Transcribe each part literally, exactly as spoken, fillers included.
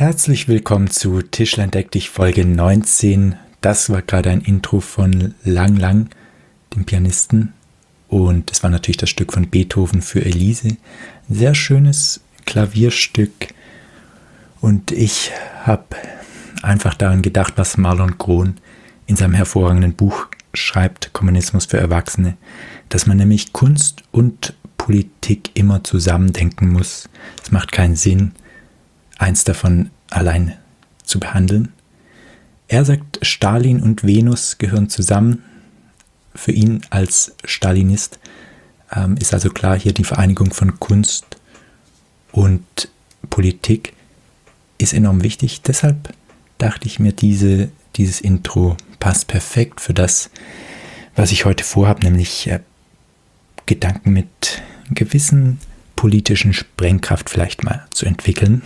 Herzlich willkommen zu Tischlein deck dich Folge neunzehn. Das war gerade ein Intro von Lang Lang, dem Pianisten. Und es war natürlich das Stück von Beethoven für Elise. Ein sehr schönes Klavierstück. Und ich habe einfach daran gedacht, was Marlon Grohn in seinem hervorragenden Buch schreibt, Kommunismus für Erwachsene, dass man nämlich Kunst und Politik immer zusammendenken muss. Es macht keinen Sinn, eins davon allein zu behandeln. Er sagt, Stalin und Venus gehören zusammen. Für ihn als Stalinist ähm, ist also klar, hier die Vereinigung von Kunst und Politik ist enorm wichtig. Deshalb dachte ich mir, diese, dieses Intro passt perfekt für das, was ich heute vorhabe, nämlich äh, Gedanken mit gewissen politischen Sprengkraft vielleicht mal zu entwickeln.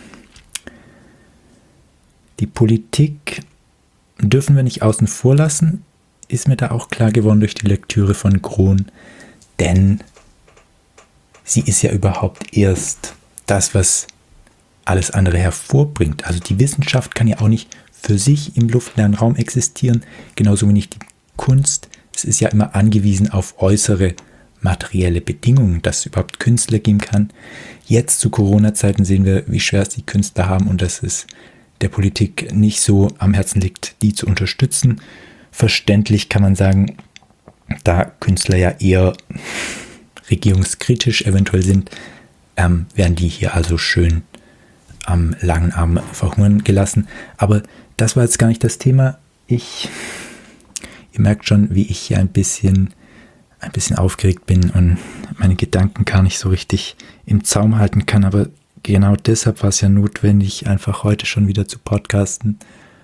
Die Politik dürfen wir nicht außen vor lassen, ist mir da auch klar geworden durch die Lektüre von Grohn, denn sie ist ja überhaupt erst das, was alles andere hervorbringt. Also die Wissenschaft kann ja auch nicht für sich im luftleeren Raum existieren, genauso wie nicht die Kunst. Es ist ja immer angewiesen auf äußere materielle Bedingungen, dass es überhaupt Künstler geben kann. Jetzt zu Corona-Zeiten sehen wir, wie schwer es die Künstler haben und dass es der Politik nicht so am Herzen liegt, die zu unterstützen. Verständlich kann man sagen, da Künstler ja eher regierungskritisch eventuell sind, ähm, werden die hier also schön am langen Arm verhungern gelassen. Aber das war jetzt gar nicht das Thema. Ich, ihr merkt schon, wie ich hier ein bisschen, ein bisschen aufgeregt bin und meine Gedanken gar nicht so richtig im Zaum halten kann, aber genau deshalb war es ja notwendig, einfach heute schon wieder zu podcasten,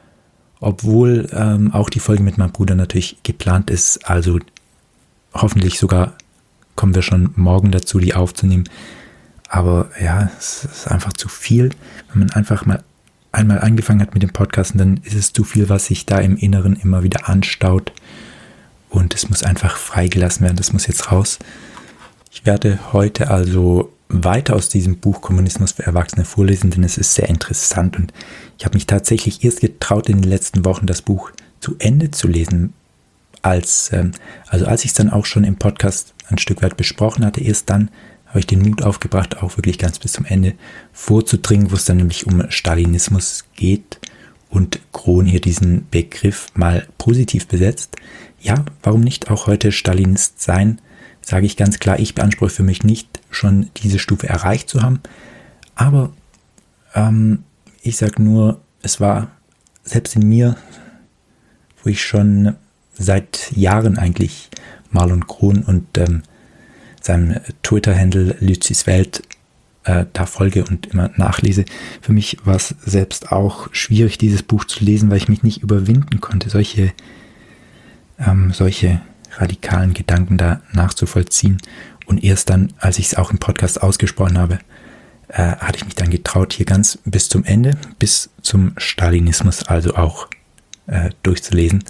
obwohl ähm, auch die Folge mit meinem Bruder natürlich geplant ist, also hoffentlich sogar kommen wir schon morgen dazu, die aufzunehmen, aber ja, es ist einfach zu viel, wenn man einfach mal einmal angefangen hat mit dem Podcasten, dann ist es zu viel, was sich da im Inneren immer wieder anstaut und es muss einfach freigelassen werden, das muss jetzt raus. Ich werde heute also weiter aus diesem Buch Kommunismus für Erwachsene vorlesen, denn es ist sehr interessant und ich habe mich tatsächlich erst getraut, in den letzten Wochen das Buch zu Ende zu lesen, als, ähm, also als ich es dann auch schon im Podcast ein Stück weit besprochen hatte, erst dann habe ich den Mut aufgebracht, auch wirklich ganz bis zum Ende vorzudringen, wo es dann nämlich um Stalinismus geht und Grohn hier diesen Begriff mal positiv besetzt. Ja, warum nicht auch heute Stalinist sein? Sage ich ganz klar, ich beanspruche für mich nicht, schon diese Stufe erreicht zu haben. Aber ähm, ich sage nur, es war selbst in mir, wo ich schon seit Jahren eigentlich Marlon Grohn und ähm, seinem Twitter-Handle Lützis Welt äh, da folge und immer nachlese. Für mich war es selbst auch schwierig, dieses Buch zu lesen, weil ich mich nicht überwinden konnte, solche, ähm, solche radikalen Gedanken da nachzuvollziehen. Und erst dann, als ich es auch im Podcast ausgesprochen habe, äh, hatte ich mich dann getraut, hier ganz bis zum Ende, bis zum Stalinismus also auch äh, durchzulesen.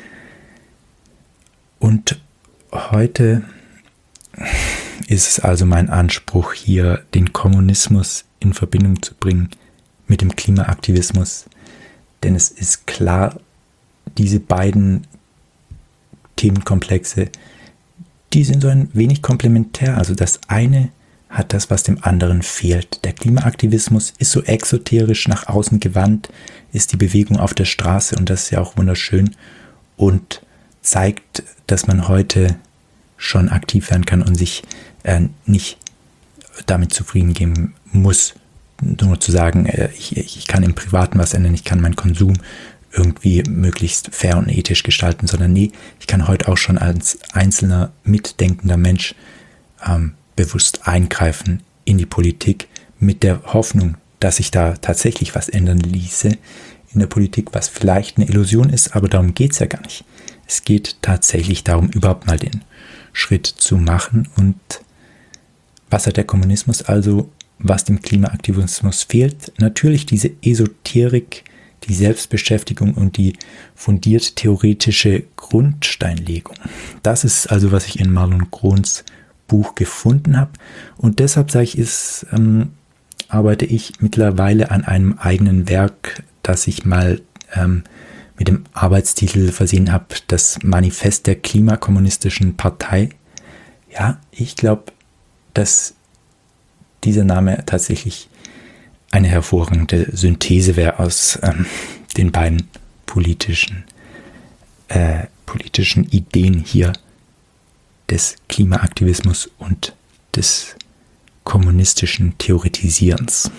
Und heute ist es also mein Anspruch, hier den Kommunismus in Verbindung zu bringen mit dem Klimaaktivismus. Denn es ist klar, diese beiden Themenkomplexe, die sind so ein wenig komplementär. Also das eine hat das, was dem anderen fehlt. Der Klimaaktivismus ist so exoterisch nach außen gewandt, ist die Bewegung auf der Straße und das ist ja auch wunderschön und zeigt, dass man heute schon aktiv werden kann und sich äh, nicht damit zufrieden geben muss, nur zu sagen, äh, ich, ich kann im Privaten was ändern, ich kann meinen Konsum irgendwie möglichst fair und ethisch gestalten, sondern nee, ich kann heute auch schon als einzelner mitdenkender Mensch ähm, bewusst eingreifen in die Politik mit der Hoffnung, dass sich da tatsächlich was ändern ließe in der Politik, was vielleicht eine Illusion ist, aber darum geht es ja gar nicht. Es geht tatsächlich darum, überhaupt mal den Schritt zu machen. Und was hat der Kommunismus also, was dem Klimaaktivismus fehlt? Natürlich diese Esoterik, die Selbstbeschäftigung und die fundiert theoretische Grundsteinlegung. Das ist also, was ich in Marlon Grohns Buch gefunden habe. Und deshalb sage ich, ist ähm, arbeite ich mittlerweile an einem eigenen Werk, das ich mal ähm, mit dem Arbeitstitel versehen habe, das Manifest der Klimakommunistischen Partei. Ja, ich glaube, dass dieser Name tatsächlich eine hervorragende Synthese wäre aus ähm, den beiden politischen, äh, politischen Ideen hier des Klimaaktivismus und des kommunistischen Theoretisierens.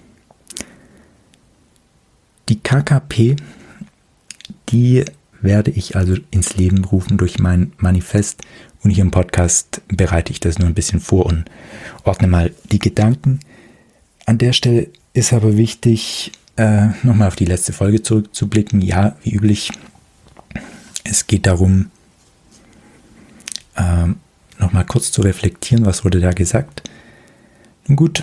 Die K K P, die werde ich also ins Leben rufen durch mein Manifest, und hier im Podcast bereite ich das nur ein bisschen vor und ordne mal die Gedanken. An der Stelle ist aber wichtig, äh, nochmal auf die letzte Folge zurückzublicken. Ja, wie üblich, es geht darum, äh, nochmal kurz zu reflektieren, was wurde da gesagt. Nun gut,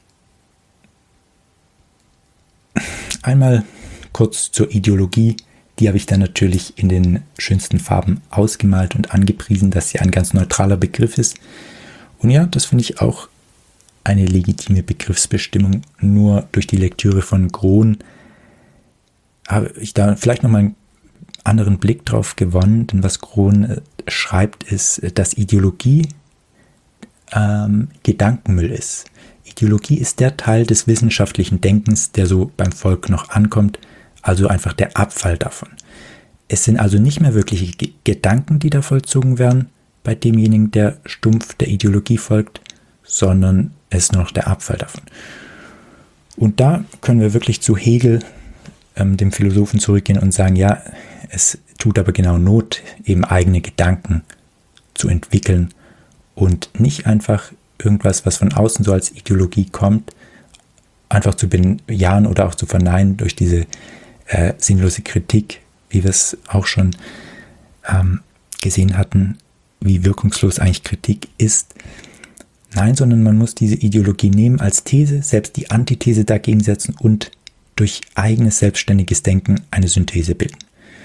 einmal kurz zur Ideologie. Die habe ich dann natürlich in den schönsten Farben ausgemalt und angepriesen, dass sie ein ganz neutraler Begriff ist. Und ja, das finde ich auch eine legitime Begriffsbestimmung. Nur durch die Lektüre von Groen habe ich da vielleicht nochmal einen anderen Blick drauf gewonnen. Denn was Groen äh, schreibt, ist, dass Ideologie ähm, Gedankenmüll ist. Ideologie ist der Teil des wissenschaftlichen Denkens, der so beim Volk noch ankommt, also einfach der Abfall davon. Es sind also nicht mehr wirkliche G- Gedanken, die da vollzogen werden, bei demjenigen, der stumpf der Ideologie folgt, sondern es ist nur noch der Abfall davon. Und da können wir wirklich zu Hegel, ähm, dem Philosophen, zurückgehen und sagen, ja, es tut aber genau Not, eben eigene Gedanken zu entwickeln und nicht einfach irgendwas, was von außen so als Ideologie kommt, einfach zu bejahen oder auch zu verneinen durch diese äh, sinnlose Kritik, wie wir es auch schon ähm, gesehen hatten, wie wirkungslos eigentlich Kritik ist. Nein, sondern man muss diese Ideologie nehmen als These, selbst die Antithese dagegen setzen und durch eigenes selbstständiges Denken eine Synthese bilden.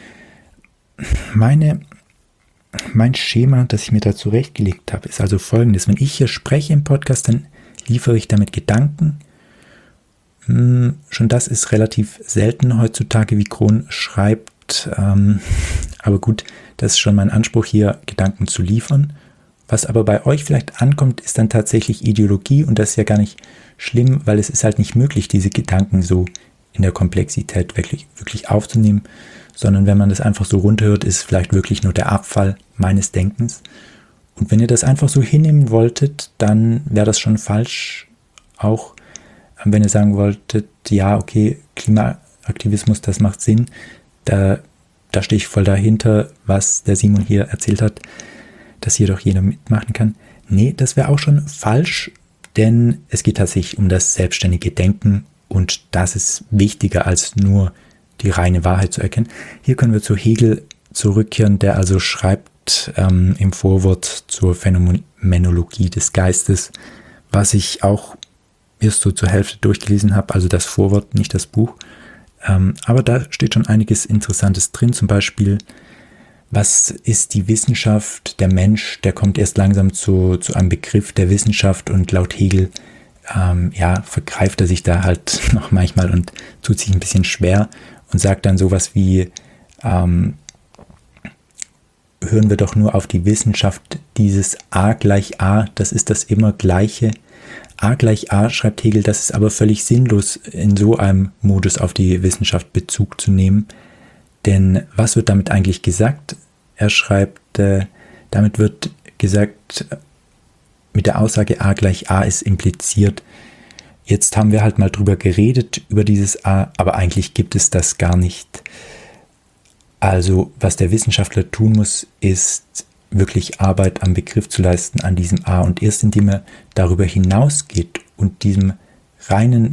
Meine, mein Schema, das ich mir da zurechtgelegt habe, ist also folgendes. Wenn ich hier spreche im Podcast, dann liefere ich damit Gedanken. Hm, schon das ist relativ selten heutzutage, wie Groen schreibt. Ähm, aber gut, das ist schon mein Anspruch, hier Gedanken zu liefern. Was aber bei euch vielleicht ankommt, ist dann tatsächlich Ideologie, und das ist ja gar nicht schlimm, weil es ist halt nicht möglich, diese Gedanken so in der Komplexität wirklich, wirklich aufzunehmen, sondern wenn man das einfach so runterhört, ist es vielleicht wirklich nur der Abfall meines Denkens. Und wenn ihr das einfach so hinnehmen wolltet, dann wäre das schon falsch, auch wenn ihr sagen wolltet, ja, okay, Klimaaktivismus, das macht Sinn, da, da stehe ich voll dahinter, was der Simon hier erzählt hat, dass hier doch jeder mitmachen kann. Nee, das wäre auch schon falsch, denn es geht tatsächlich um das selbstständige Denken, und das ist wichtiger als nur die reine Wahrheit zu erkennen. Hier können wir zu Hegel zurückkehren, der also schreibt ähm, im Vorwort zur Phänomenologie des Geistes, was ich auch erst so zur Hälfte durchgelesen habe, also das Vorwort, nicht das Buch. Ähm, aber da steht schon einiges Interessantes drin, zum Beispiel, was ist die Wissenschaft? Der Mensch, der kommt erst langsam zu, zu einem Begriff der Wissenschaft, und laut Hegel ähm, ja, vergreift er sich da halt noch manchmal und tut sich ein bisschen schwer und sagt dann sowas wie, ähm, hören wir doch nur auf die Wissenschaft, dieses A gleich A, das ist das immer Gleiche. A gleich A, schreibt Hegel, das ist aber völlig sinnlos, in so einem Modus auf die Wissenschaft Bezug zu nehmen. Denn was wird damit eigentlich gesagt? Er schreibt, äh, damit wird gesagt, mit der Aussage A gleich A ist impliziert. Jetzt haben wir halt mal drüber geredet, über dieses A, aber eigentlich gibt es das gar nicht. Also, was der Wissenschaftler tun muss, ist wirklich Arbeit am Begriff zu leisten, an diesem A. Und erst indem er darüber hinausgeht und diesem reinen,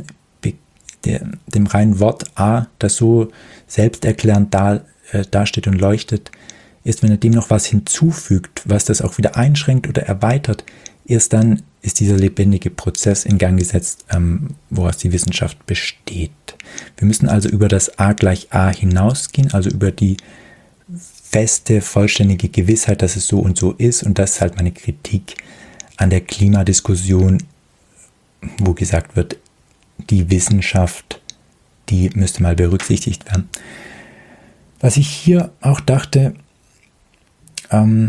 dem reinen Wort A, das so selbsterklärend da, äh, dasteht und leuchtet, erst wenn er dem noch was hinzufügt, was das auch wieder einschränkt oder erweitert, erst dann ist dieser lebendige Prozess in Gang gesetzt, ähm, woraus die Wissenschaft besteht. Wir müssen also über das A gleich A hinausgehen, also über die feste, vollständige Gewissheit, dass es so und so ist. Und das ist halt meine Kritik an der Klimadiskussion, wo gesagt wird, die Wissenschaft, die müsste mal berücksichtigt werden. Was ich hier auch dachte, ähm,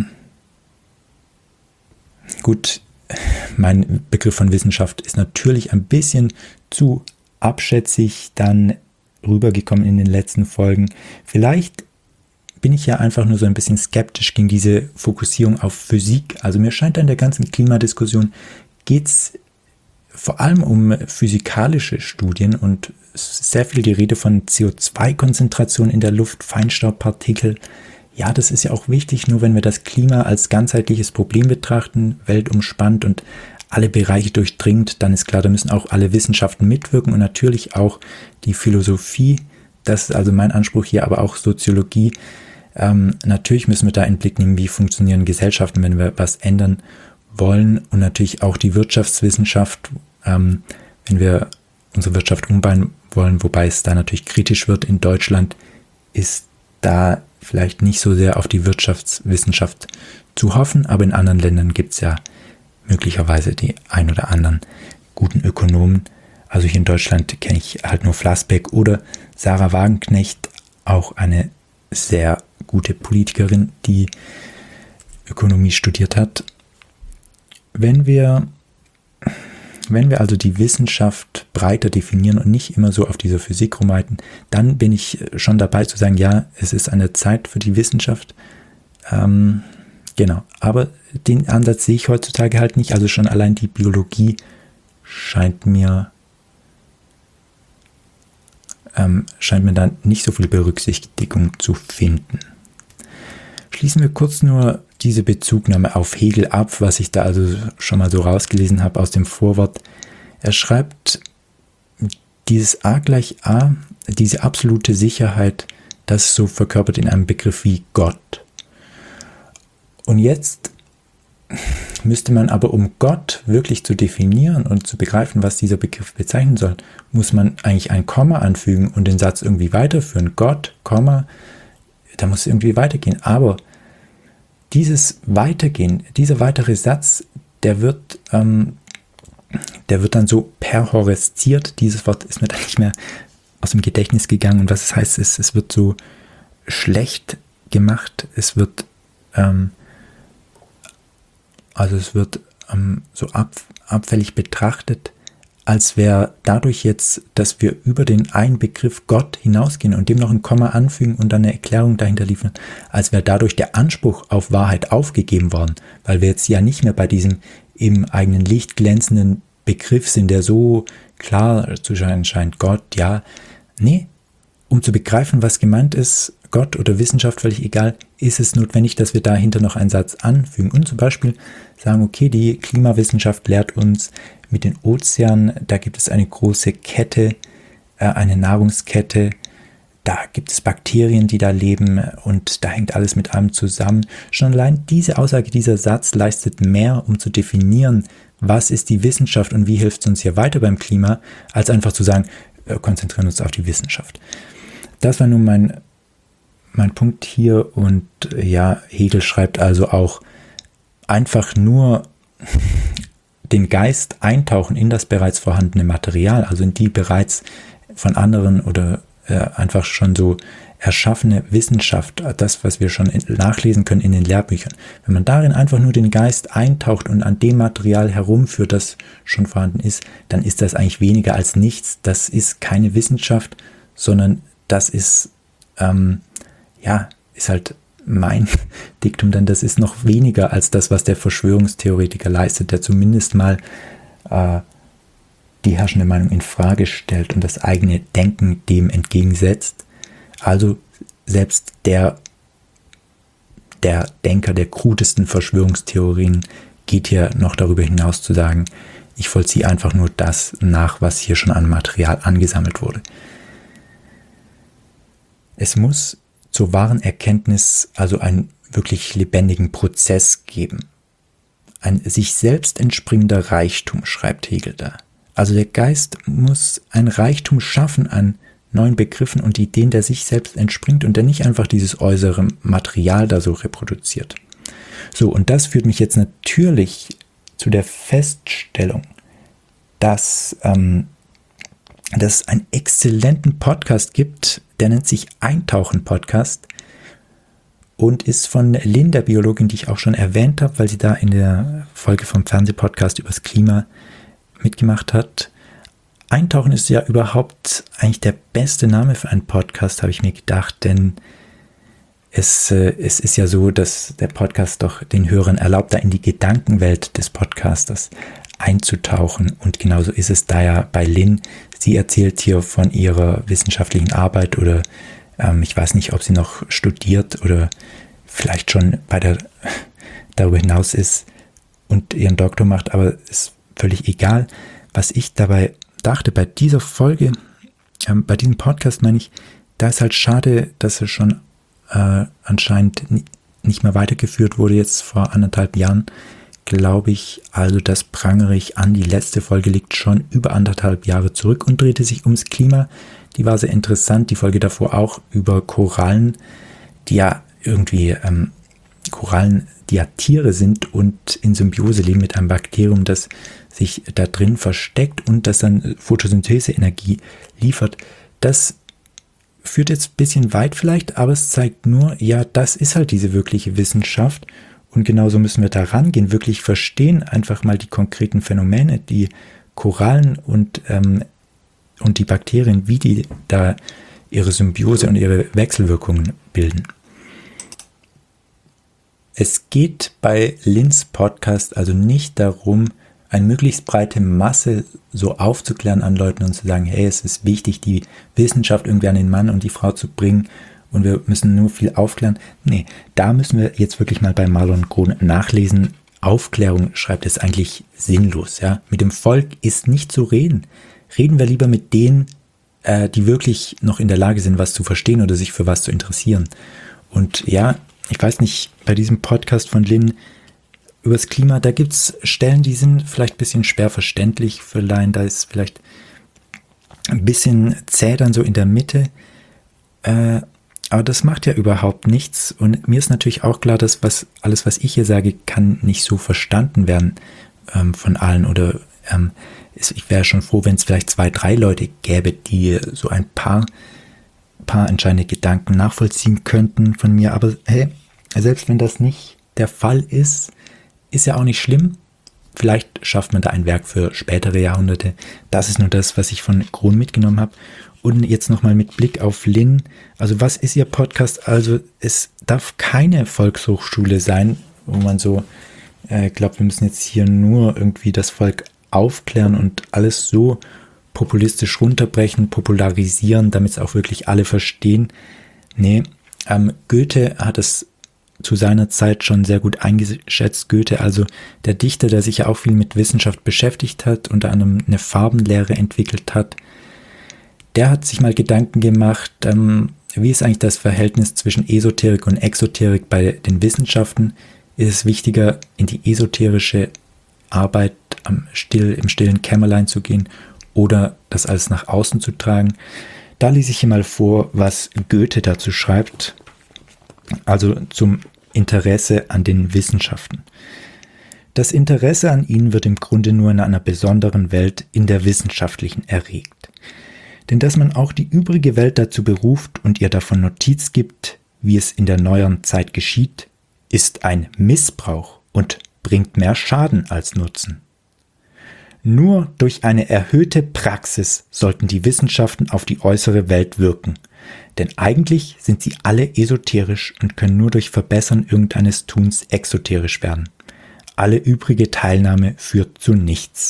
gut, mein Begriff von Wissenschaft ist natürlich ein bisschen zu abschätzig dann rübergekommen in den letzten Folgen. Vielleicht bin ich ja einfach nur so ein bisschen skeptisch gegen diese Fokussierung auf Physik. Also mir scheint an der ganzen Klimadiskussion geht es vor allem um physikalische Studien und sehr viel die Rede von C O zwei Konzentration in der Luft, Feinstaubpartikel. Ja, das ist ja auch wichtig, nur wenn wir das Klima als ganzheitliches Problem betrachten, weltumspannt und alle Bereiche durchdringt, dann ist klar, da müssen auch alle Wissenschaften mitwirken und natürlich auch die Philosophie. Das ist also mein Anspruch hier, aber auch Soziologie. Ähm, natürlich müssen wir da einen Blick nehmen, wie funktionieren Gesellschaften, wenn wir was ändern wollen, und natürlich auch die Wirtschaftswissenschaft, ähm, wenn wir unsere Wirtschaft umbauen wollen, wobei es da natürlich kritisch wird. In Deutschland ist da vielleicht nicht so sehr auf die Wirtschaftswissenschaft zu hoffen, aber in anderen Ländern gibt es ja möglicherweise die ein oder anderen guten Ökonomen. Also hier in Deutschland kenne ich halt nur Flassbeck oder Sarah Wagenknecht, auch eine sehr gute Politikerin, die Ökonomie studiert hat. Wenn wir, wenn wir also die Wissenschaft breiter definieren und nicht immer so auf dieser Physik rumreiten, dann bin ich schon dabei zu sagen, ja, es ist eine Zeit für die Wissenschaft. Ähm, genau, aber den Ansatz sehe ich heutzutage halt nicht. Also schon allein die Biologie scheint mir ähm, scheint mir dann nicht so viel Berücksichtigung zu finden. Schließen wir kurz nur diese Bezugnahme auf Hegel ab, was ich da also schon mal so rausgelesen habe aus dem Vorwort. Er schreibt, dieses A gleich A, diese absolute Sicherheit, das ist so verkörpert in einem Begriff wie Gott. Und jetzt müsste man aber, um Gott wirklich zu definieren und zu begreifen, was dieser Begriff bezeichnen soll, muss man eigentlich ein Komma anfügen und den Satz irgendwie weiterführen. Gott, Komma, da muss es irgendwie weitergehen. Aber dieses Weitergehen, dieser weitere Satz, der wird, ähm, der wird dann so perhorresziert. Dieses Wort ist mir dann nicht mehr aus dem Gedächtnis gegangen. Und was es heißt, ist, es wird so schlecht gemacht. Es wird, ähm, also es wird ähm, so ab, abfällig betrachtet, als wäre dadurch jetzt, dass wir über den einen Begriff Gott hinausgehen und dem noch ein Komma anfügen und dann eine Erklärung dahinter liefern, als wäre dadurch der Anspruch auf Wahrheit aufgegeben worden, weil wir jetzt ja nicht mehr bei diesem im eigenen Licht glänzenden Begriff sind, der so klar zu scheinen scheint, Gott, ja, nee, um zu begreifen, was gemeint ist, Gott oder Wissenschaft, völlig egal, ist es notwendig, dass wir dahinter noch einen Satz anfügen und zum Beispiel sagen, okay, die Klimawissenschaft lehrt uns, mit den Ozeanen, da gibt es eine große Kette, äh, eine Nahrungskette, da gibt es Bakterien, die da leben und da hängt alles mit allem zusammen. Schon allein diese Aussage, dieser Satz leistet mehr, um zu definieren, was ist die Wissenschaft und wie hilft es uns hier weiter beim Klima, als einfach zu sagen, äh, konzentrieren uns auf die Wissenschaft. Das war nun mein, mein Punkt hier und äh, ja, Hegel schreibt also auch einfach nur den Geist eintauchen in das bereits vorhandene Material, also in die bereits von anderen oder äh, einfach schon so erschaffene Wissenschaft, das, was wir schon in, nachlesen können in den Lehrbüchern. Wenn man darin einfach nur den Geist eintaucht und an dem Material herumführt, das schon vorhanden ist, dann ist das eigentlich weniger als nichts. Das ist keine Wissenschaft, sondern das ist, ähm, ja, ist halt mein Diktum, denn das ist noch weniger als das, was der Verschwörungstheoretiker leistet, der zumindest mal äh, die herrschende Meinung in Frage stellt und das eigene Denken dem entgegensetzt. Also selbst der, der Denker der krudesten Verschwörungstheorien geht hier noch darüber hinaus zu sagen, ich vollziehe einfach nur das nach, was hier schon an Material angesammelt wurde. Es muss zur wahren Erkenntnis also einen wirklich lebendigen Prozess geben. Ein sich selbst entspringender Reichtum, schreibt Hegel da. Also der Geist muss ein Reichtum schaffen an neuen Begriffen und Ideen, der sich selbst entspringt und der nicht einfach dieses äußere Material da so reproduziert. So, und das führt mich jetzt natürlich zu der Feststellung, dass ähm, dass es einen exzellenten Podcast gibt, der nennt sich Eintauchen-Podcast und ist von Lynn, der Biologin, die ich auch schon erwähnt habe, weil sie da in der Folge vom Fernsehpodcast übers Klima mitgemacht hat. Eintauchen ist ja überhaupt eigentlich der beste Name für einen Podcast, habe ich mir gedacht, denn es, äh, es ist ja so, dass der Podcast doch den Hörern erlaubt, da in die Gedankenwelt des Podcasters einzutauchen. Und genauso ist es da ja bei Lynn. Sie erzählt hier von ihrer wissenschaftlichen Arbeit oder ähm, ich weiß nicht, ob sie noch studiert oder vielleicht schon bei der darüber hinaus ist und ihren Doktor macht, aber ist völlig egal. Was ich dabei dachte, bei dieser Folge, ähm, bei diesem Podcast meine ich, da ist halt schade, dass er schon äh, anscheinend nie, nicht mehr weitergeführt wurde, jetzt vor anderthalb Jahren, glaube ich. Also das prangere ich an. Die letzte Folge liegt schon über anderthalb Jahre zurück und drehte sich ums Klima. Die war sehr interessant. Die Folge davor auch über Korallen, die ja irgendwie ähm, Korallen, die ja Tiere sind und in Symbiose leben mit einem Bakterium, das sich da drin versteckt und das dann Photosynthese-Energie liefert. Das führt jetzt ein bisschen weit vielleicht, aber es zeigt nur, ja, das ist halt diese wirkliche Wissenschaft und genauso müssen wir da rangehen, wirklich verstehen, einfach mal die konkreten Phänomene, die Korallen und, ähm, und die Bakterien, wie die da ihre Symbiose und ihre Wechselwirkungen bilden. Es geht bei Lynns Podcast also nicht darum, eine möglichst breite Masse so aufzuklären an Leuten und zu sagen, hey, es ist wichtig, die Wissenschaft irgendwie an den Mann und die Frau zu bringen und wir müssen nur viel aufklären. Nee, da müssen wir jetzt wirklich mal bei Marlon Krohn nachlesen. Aufklärung, schreibt es, eigentlich sinnlos. Ja? Mit dem Volk ist nicht zu reden. Reden wir lieber mit denen, äh, die wirklich noch in der Lage sind, was zu verstehen oder sich für was zu interessieren. Und ja, ich weiß nicht, bei diesem Podcast von Lynn übers Klima, da gibt es Stellen, die sind vielleicht ein bisschen schwer verständlich für Laien, da ist vielleicht ein bisschen zäh dann so in der Mitte, äh, aber das macht ja überhaupt nichts und mir ist natürlich auch klar, dass was, alles, was ich hier sage, kann nicht so verstanden werden ähm, von allen oder ähm, ich wäre schon froh, wenn es vielleicht zwei, drei Leute gäbe, die so ein paar, paar entscheidende Gedanken nachvollziehen könnten von mir, aber hey, selbst wenn das nicht der Fall ist, ist ja auch nicht schlimm. Vielleicht schafft man da ein Werk für spätere Jahrhunderte. Das ist nur das, was ich von Krohn mitgenommen habe. Und jetzt nochmal mit Blick auf Lynn. Also was ist ihr Podcast? Also es darf keine Volkshochschule sein, wo man so äh, glaubt, wir müssen jetzt hier nur irgendwie das Volk aufklären und alles so populistisch runterbrechen, popularisieren, damit es auch wirklich alle verstehen. Nee, ähm, Goethe hat es zu seiner Zeit schon sehr gut eingeschätzt. Goethe, also der Dichter, der sich ja auch viel mit Wissenschaft beschäftigt hat, unter anderem eine Farbenlehre entwickelt hat, der hat sich mal Gedanken gemacht, ähm, wie ist eigentlich das Verhältnis zwischen Esoterik und Exoterik bei den Wissenschaften? Ist es wichtiger, in die esoterische Arbeit am Still, im stillen Kämmerlein zu gehen oder das alles nach außen zu tragen? Da lese ich hier mal vor, was Goethe dazu schreibt. Also zum Interesse an den Wissenschaften. Das Interesse an ihnen wird im Grunde nur in einer besonderen Welt, in der wissenschaftlichen, erregt. Denn dass man auch die übrige Welt dazu beruft und ihr davon Notiz gibt, wie es in der neueren Zeit geschieht, ist ein Missbrauch und bringt mehr Schaden als Nutzen. Nur durch eine erhöhte Praxis sollten die Wissenschaften auf die äußere Welt wirken. Denn eigentlich sind sie alle esoterisch und können nur durch Verbessern irgendeines Tuns exoterisch werden. Alle übrige Teilnahme führt zu nichts.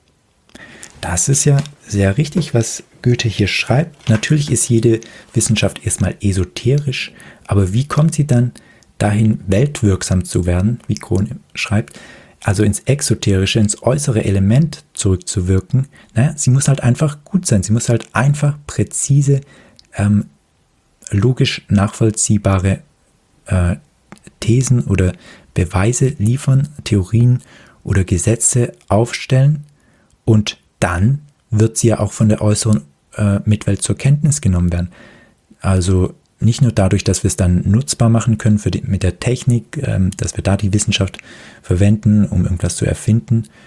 Das ist ja sehr richtig, was Goethe hier schreibt. Natürlich ist jede Wissenschaft erstmal esoterisch, aber wie kommt sie dann dahin, weltwirksam zu werden, wie Krohn schreibt, also ins exoterische, ins äußere Element zurückzuwirken? Naja, sie muss halt einfach gut sein, sie muss halt einfach präzise Ähm, logisch nachvollziehbare äh, Thesen oder Beweise liefern, Theorien oder Gesetze aufstellen und dann wird sie ja auch von der äußeren äh, Mitwelt zur Kenntnis genommen werden. Also nicht nur dadurch, dass wir es dann nutzbar machen können für die, mit der Technik, ähm, dass wir da die Wissenschaft verwenden, um irgendwas zu erfinden,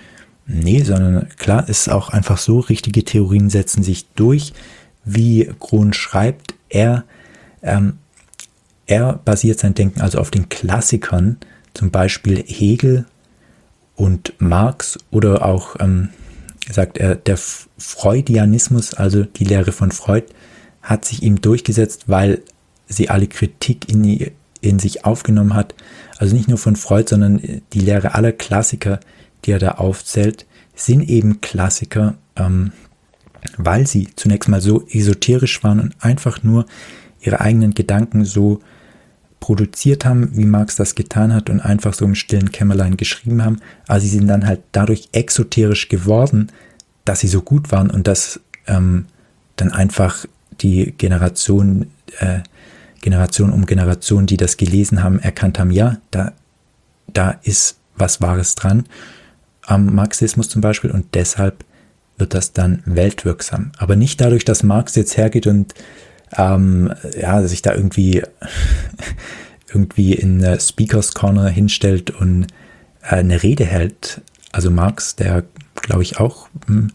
Nee, sondern klar ist auch einfach so, richtige Theorien setzen sich durch, wie Groen schreibt. Er, ähm, er basiert sein Denken also auf den Klassikern, zum Beispiel Hegel und Marx oder auch, ähm, sagt er, der Freudianismus, also die Lehre von Freud, hat sich ihm durchgesetzt, weil sie alle Kritik in, in sich aufgenommen hat. Also nicht nur von Freud, sondern die Lehre aller Klassiker, die er da aufzählt, sind eben Klassiker, ähm, weil sie zunächst mal so esoterisch waren und einfach nur ihre eigenen Gedanken so produziert haben, wie Marx das getan hat und einfach so im stillen Kämmerlein geschrieben haben. Aber sie sind dann halt dadurch exoterisch geworden, dass sie so gut waren und dass ähm, dann einfach die Generation, äh, Generation um Generation, die das gelesen haben, erkannt haben, ja, da, da ist was Wahres dran am Marxismus zum Beispiel und deshalb wird das dann weltwirksam. Aber nicht dadurch, dass Marx jetzt hergeht und ähm, ja, sich da irgendwie, irgendwie in der Speakers Corner hinstellt und äh, eine Rede hält. Also Marx, der glaube ich auch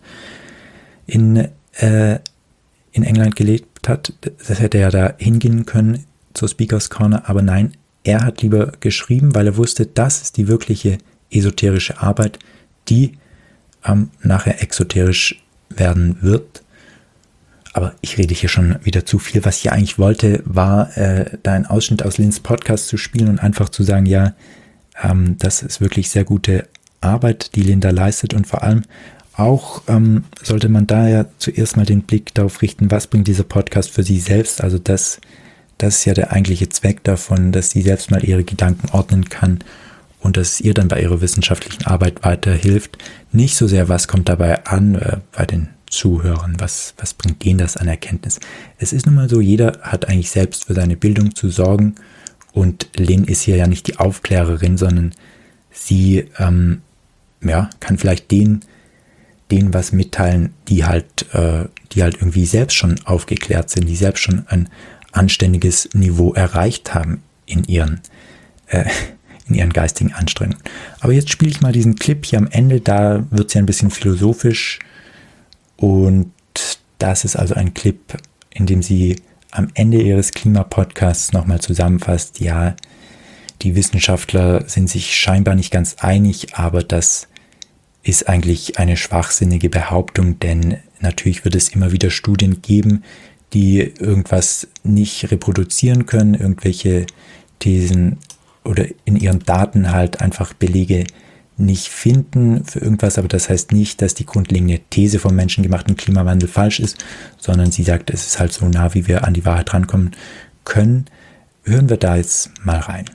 in, äh, in England gelebt hat, das hätte er da hingehen können zur Speakers Corner, aber nein, er hat lieber geschrieben, weil er wusste, das ist die wirkliche esoterische Arbeit, die ähm, nachher exoterisch werden wird. Aber ich rede hier schon wieder zu viel. Was ich eigentlich wollte, war, äh, da einen Ausschnitt aus Lins Podcast zu spielen und einfach zu sagen, ja, ähm, das ist wirklich sehr gute Arbeit, die Linda leistet und vor allem auch ähm, sollte man da ja zuerst mal den Blick darauf richten, was bringt dieser Podcast für sie selbst. Also das, das ist ja der eigentliche Zweck davon, dass sie selbst mal ihre Gedanken ordnen kann und dass es ihr dann bei ihrer wissenschaftlichen Arbeit weiterhilft. Nicht so sehr, was kommt dabei an äh, bei den Zuhörern, was, was bringt denen das an Erkenntnis. Es ist nun mal so, jeder hat eigentlich selbst für seine Bildung zu sorgen und Lin ist hier ja nicht die Aufklärerin, sondern sie ähm, ja, kann vielleicht denen, denen was mitteilen, die halt, äh, die halt irgendwie selbst schon aufgeklärt sind, die selbst schon ein anständiges Niveau erreicht haben in ihren, äh, in ihren geistigen Anstrengungen. Aber jetzt spiele ich mal diesen Clip hier am Ende, da wird es ja ein bisschen philosophisch. Und das ist also ein Clip, in dem sie am Ende ihres Klimapodcasts nochmal zusammenfasst, ja, die Wissenschaftler sind sich scheinbar nicht ganz einig, aber das ist eigentlich eine schwachsinnige Behauptung, denn natürlich wird es immer wieder Studien geben, die irgendwas nicht reproduzieren können, irgendwelche Thesen oder in ihren Daten halt einfach Belege nicht finden für irgendwas, aber das heißt nicht, dass die grundlegende These vom menschengemachten Klimawandel falsch ist, sondern sie sagt, es ist halt so nah, wie wir an die Wahrheit rankommen können. Hören wir da jetzt mal rein.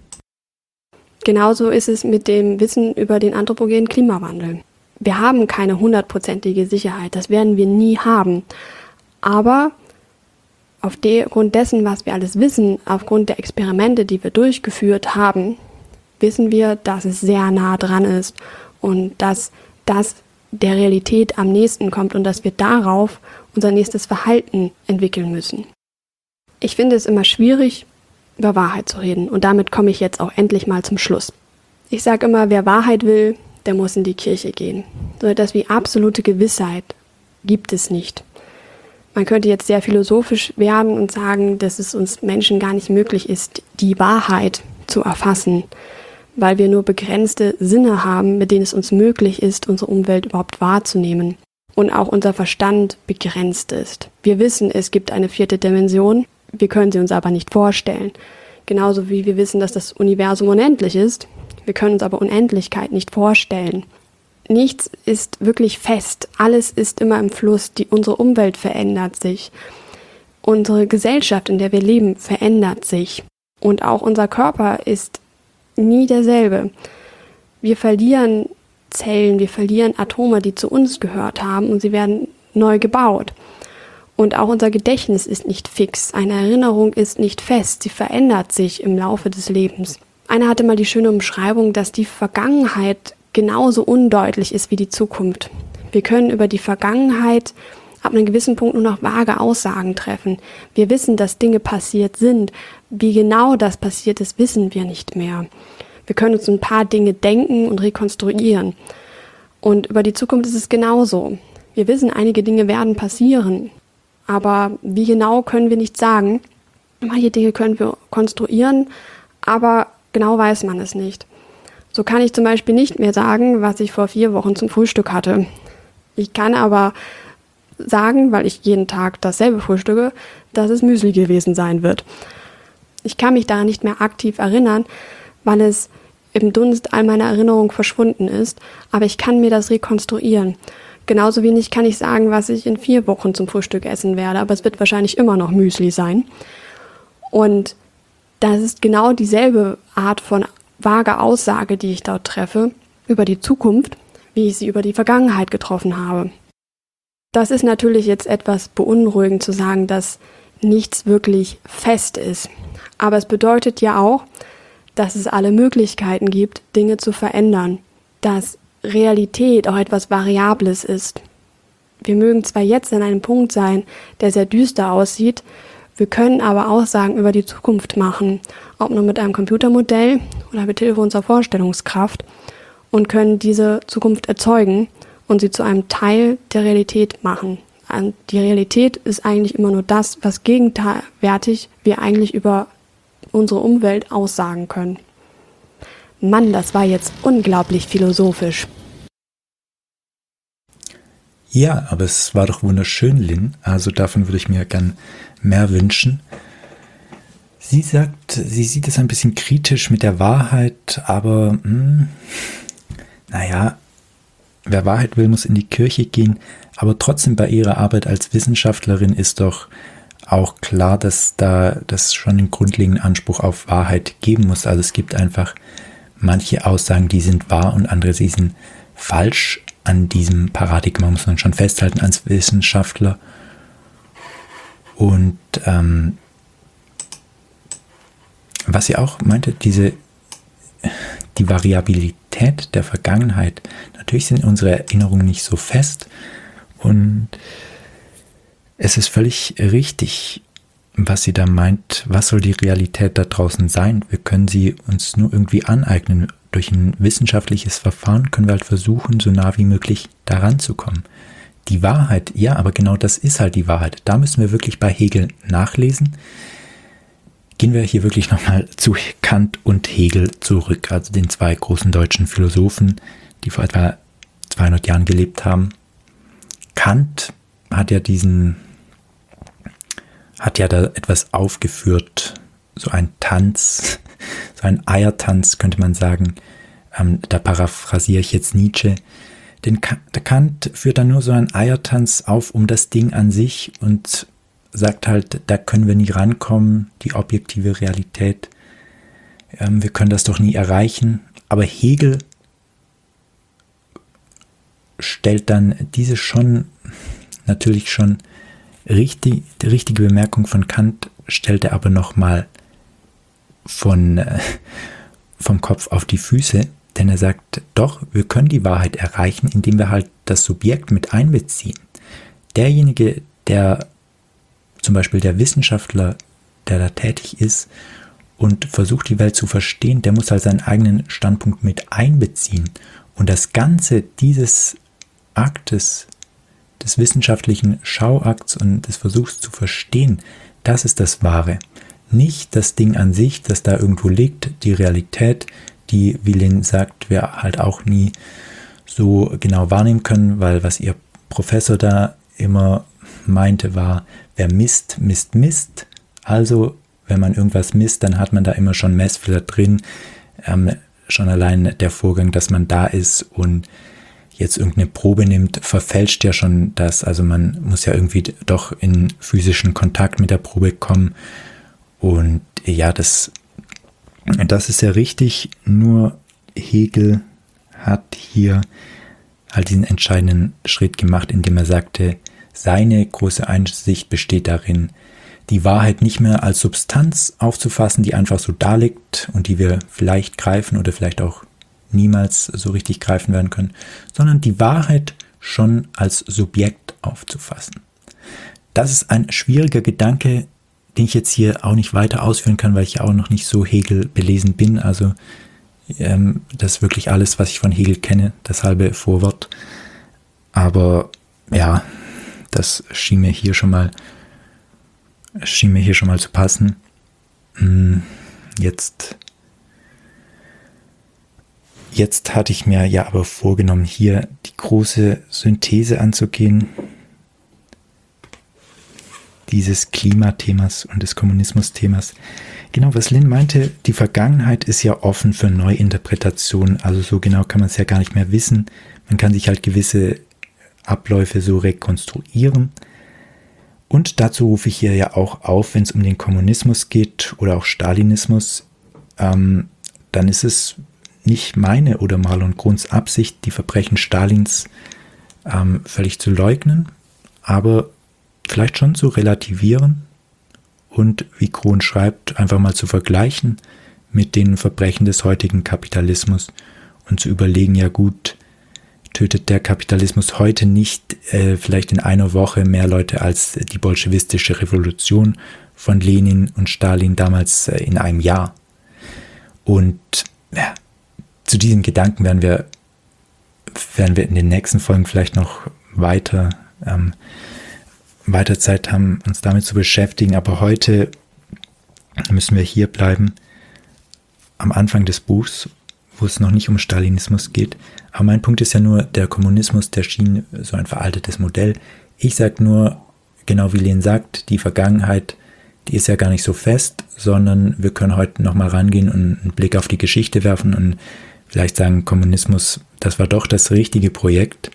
Genauso ist es mit dem Wissen über den anthropogenen Klimawandel. Wir haben keine hundertprozentige Sicherheit, das werden wir nie haben. Aber aufgrund dessen, was wir alles wissen, aufgrund der Experimente, die wir durchgeführt haben, wissen wir, dass es sehr nah dran ist und dass das der Realität am nächsten kommt und dass wir darauf unser nächstes Verhalten entwickeln müssen. Ich finde es immer schwierig, über Wahrheit zu reden und damit komme ich jetzt auch endlich mal zum Schluss. Ich sage immer, wer Wahrheit will, der muss in die Kirche gehen. So etwas wie absolute Gewissheit gibt es nicht. Man könnte jetzt sehr philosophisch werden und sagen, dass es uns Menschen gar nicht möglich ist, die Wahrheit zu erfassen, weil wir nur begrenzte Sinne haben, mit denen es uns möglich ist, unsere Umwelt überhaupt wahrzunehmen. Und auch unser Verstand begrenzt ist. Wir wissen, es gibt eine vierte Dimension, wir können sie uns aber nicht vorstellen. Genauso wie wir wissen, dass das Universum unendlich ist, wir können uns aber Unendlichkeit nicht vorstellen. Nichts ist wirklich fest, alles ist immer im Fluss, die, unsere Umwelt verändert sich. Unsere Gesellschaft, in der wir leben, verändert sich. Und auch unser Körper ist nie derselbe. Wir verlieren Zellen, wir verlieren Atome, die zu uns gehört haben und sie werden neu gebaut. Und auch unser Gedächtnis ist nicht fix, eine Erinnerung ist nicht fest, sie verändert sich im Laufe des Lebens. Einer hatte mal die schöne Umschreibung, dass die Vergangenheit genauso undeutlich ist wie die Zukunft. Wir können über die Vergangenheit ab einem gewissen Punkt nur noch vage Aussagen treffen. Wir wissen, dass Dinge passiert sind. Wie genau das passiert ist, wissen wir nicht mehr. Wir können uns ein paar Dinge denken und rekonstruieren. Und über die Zukunft ist es genauso. Wir wissen, einige Dinge werden passieren, aber wie genau können wir nicht sagen. Manche Dinge können wir konstruieren, aber genau weiß man es nicht. So kann ich zum Beispiel nicht mehr sagen, was ich vor vier Wochen zum Frühstück hatte. Ich kann aber sagen, weil ich jeden Tag dasselbe frühstücke, dass es Müsli gewesen sein wird. Ich kann mich daran nicht mehr aktiv erinnern, weil es im Dunst all meiner Erinnerung verschwunden ist, aber ich kann mir das rekonstruieren. Genauso wenig kann ich sagen, was ich in vier Wochen zum Frühstück essen werde, aber es wird wahrscheinlich immer noch Müsli sein. Und das ist genau dieselbe Art von vager Aussage, die ich dort treffe über die Zukunft, wie ich sie über die Vergangenheit getroffen habe. Das ist natürlich jetzt etwas beunruhigend zu sagen, dass nichts wirklich fest ist. Aber es bedeutet ja auch, dass es alle Möglichkeiten gibt, Dinge zu verändern, dass Realität auch etwas Variables ist. Wir mögen zwar jetzt an einem Punkt sein, der sehr düster aussieht, wir können aber Aussagen über die Zukunft machen, ob nur mit einem Computermodell oder mit Hilfe unserer Vorstellungskraft, und können diese Zukunft erzeugen und sie zu einem Teil der Realität machen. Und die Realität ist eigentlich immer nur das, was gegenwärtig wir eigentlich über unsere Umwelt aussagen können. Mann, das war jetzt unglaublich philosophisch. Ja, aber es war doch wunderschön, Lynn. Also davon würde ich mir gern mehr wünschen. Sie sagt, sie sieht es ein bisschen kritisch mit der Wahrheit, aber mh, naja, wer Wahrheit will, muss in die Kirche gehen. Aber trotzdem bei ihrer Arbeit als Wissenschaftlerin ist doch auch klar, dass da das schon einen grundlegenden Anspruch auf Wahrheit geben muss. Also es gibt einfach manche Aussagen, die sind wahr und andere, die sind falsch. An diesem Paradigma muss man schon festhalten als Wissenschaftler. Und ähm, was sie auch meinte, diese, die Variabilität der Vergangenheit. Natürlich sind unsere Erinnerungen nicht so fest und es ist völlig richtig, was sie da meint. Was soll die Realität da draußen sein? Wir können sie uns nur irgendwie aneignen. Durch ein wissenschaftliches Verfahren können wir halt versuchen, so nah wie möglich daran zu kommen. Die Wahrheit, ja, aber genau das ist halt die Wahrheit. Da müssen wir wirklich bei Hegel nachlesen. Gehen wir hier wirklich nochmal zu Kant und Hegel zurück, also den zwei großen deutschen Philosophen, die vor etwa zweihundert Jahren gelebt haben. Kant hat ja diesen, hat ja da etwas aufgeführt, so ein Tanz, so ein Eiertanz könnte man sagen. Ähm, da paraphrasiere ich jetzt Nietzsche. Denn der Kant führt dann nur so einen Eiertanz auf um das Ding an sich und sagt halt, da können wir nie rankommen, die objektive Realität. Ähm, wir können das doch nie erreichen. Aber Hegel stellt dann diese schon, natürlich schon richtig, die richtige Bemerkung von Kant, stellt er aber nochmal von, äh, vom Kopf auf die Füße, denn er sagt, doch, wir können die Wahrheit erreichen, indem wir halt das Subjekt mit einbeziehen. Derjenige, der zum Beispiel der Wissenschaftler, der da tätig ist und versucht, die Welt zu verstehen, der muss halt seinen eigenen Standpunkt mit einbeziehen. Und das Ganze dieses Aktes, des wissenschaftlichen Schauakts und des Versuchs zu verstehen, das ist das Wahre. Nicht das Ding an sich, das da irgendwo liegt, die Realität, die, wie Lynn sagt, wir halt auch nie so genau wahrnehmen können, weil was ihr Professor da immer meinte war, wer misst, misst, misst. Also, wenn man irgendwas misst, dann hat man da immer schon Messfehler drin. Ähm, schon allein der Vorgang, dass man da ist und jetzt irgendeine Probe nimmt, verfälscht ja schon das. Also man muss ja irgendwie doch in physischen Kontakt mit der Probe kommen. Und ja, das, das ist ja richtig, nur Hegel hat hier halt diesen entscheidenden Schritt gemacht, indem er sagte, seine große Einsicht besteht darin, die Wahrheit nicht mehr als Substanz aufzufassen, die einfach so da liegt und die wir vielleicht greifen oder vielleicht auch niemals so richtig greifen werden können, sondern die Wahrheit schon als Subjekt aufzufassen. Das ist ein schwieriger Gedanke, den ich jetzt hier auch nicht weiter ausführen kann, weil ich ja auch noch nicht so Hegel belesen bin. Also Ähm, das ist wirklich alles, was ich von Hegel kenne, das halbe Vorwort. Aber ja, das schien mir hier schon mal, schien mir hier schon mal zu passen. Jetzt, jetzt hatte ich mir ja aber vorgenommen, hier die große Synthese anzugehen, dieses Klimathemas und des Kommunismus-Themas. Genau, was Lynn meinte, die Vergangenheit ist ja offen für Neuinterpretationen, also so genau kann man es ja gar nicht mehr wissen. Man kann sich halt gewisse Abläufe so rekonstruieren. Und dazu rufe ich hier ja auch auf, wenn es um den Kommunismus geht oder auch Stalinismus, ähm, dann ist es nicht meine oder Marlon Grunds Absicht, die Verbrechen Stalins ähm, völlig zu leugnen, aber vielleicht schon zu relativieren und, wie Grun schreibt, einfach mal zu vergleichen mit den Verbrechen des heutigen Kapitalismus und zu überlegen, ja gut, tötet der Kapitalismus heute nicht äh, vielleicht in einer Woche mehr Leute als die bolschewistische Revolution von Lenin und Stalin damals äh, in einem Jahr. Und ja, zu diesen Gedanken werden wir, werden wir in den nächsten Folgen vielleicht noch weiter, ähm, weiter Zeit haben, uns damit zu beschäftigen. Aber heute müssen wir hier bleiben, am Anfang des Buchs, wo es noch nicht um Stalinismus geht. Aber mein Punkt ist ja nur, der Kommunismus, der schien so ein veraltetes Modell. Ich sage nur, genau wie Lenin sagt, die Vergangenheit, die ist ja gar nicht so fest, sondern wir können heute nochmal rangehen und einen Blick auf die Geschichte werfen und vielleicht sagen, Kommunismus, das war doch das richtige Projekt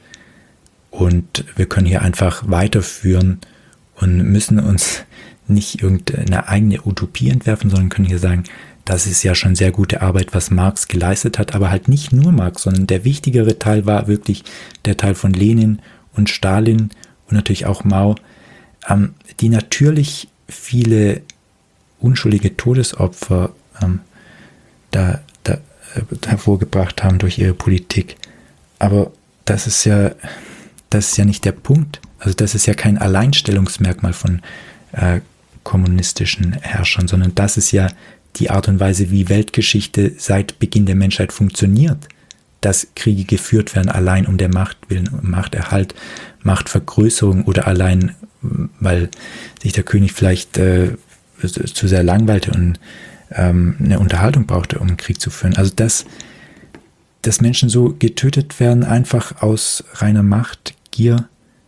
und wir können hier einfach weiterführen und müssen uns nicht irgendeine eigene Utopie entwerfen, sondern können hier sagen, das ist ja schon sehr gute Arbeit, was Marx geleistet hat, aber halt nicht nur Marx, sondern der wichtigere Teil war wirklich der Teil von Lenin und Stalin und natürlich auch Mao, ähm, die natürlich viele unschuldige Todesopfer ähm, da, da äh, hervorgebracht haben durch ihre Politik. Aber das ist ja, das ist ja nicht der Punkt. Also das ist ja kein Alleinstellungsmerkmal von äh, kommunistischen Herrschern, sondern das ist ja die Art und Weise, wie Weltgeschichte seit Beginn der Menschheit funktioniert, dass Kriege geführt werden, allein um der Macht willen, um Machterhalt, Machtvergrößerung oder allein, weil sich der König vielleicht äh, zu sehr langweilte und ähm, eine Unterhaltung brauchte, um einen Krieg zu führen. Also dass, dass Menschen so getötet werden, einfach aus reiner Macht, Gier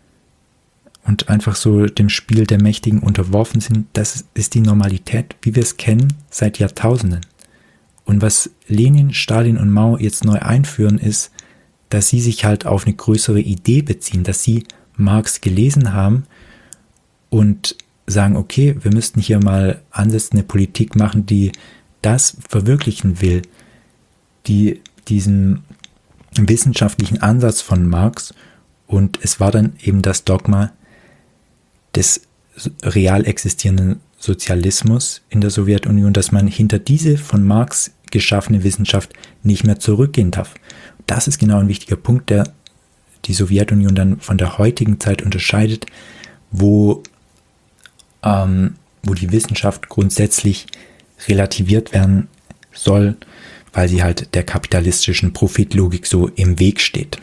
und einfach so dem Spiel der Mächtigen unterworfen sind, das ist die Normalität, wie wir es kennen, seit Jahrtausenden. Und was Lenin, Stalin und Mao jetzt neu einführen, ist, dass sie sich halt auf eine größere Idee beziehen, dass sie Marx gelesen haben und sagen, okay, wir müssten hier mal ansetzen, eine Politik machen, die das verwirklichen will, die diesen wissenschaftlichen Ansatz von Marx, und es war dann eben das Dogma des real existierenden Sozialismus in der Sowjetunion, dass man hinter diese von Marx geschaffene Wissenschaft nicht mehr zurückgehen darf. Das ist genau ein wichtiger Punkt, der die Sowjetunion dann von der heutigen Zeit unterscheidet, wo, ähm, wo die Wissenschaft grundsätzlich relativiert werden soll, weil sie halt der kapitalistischen Profitlogik so im Weg steht.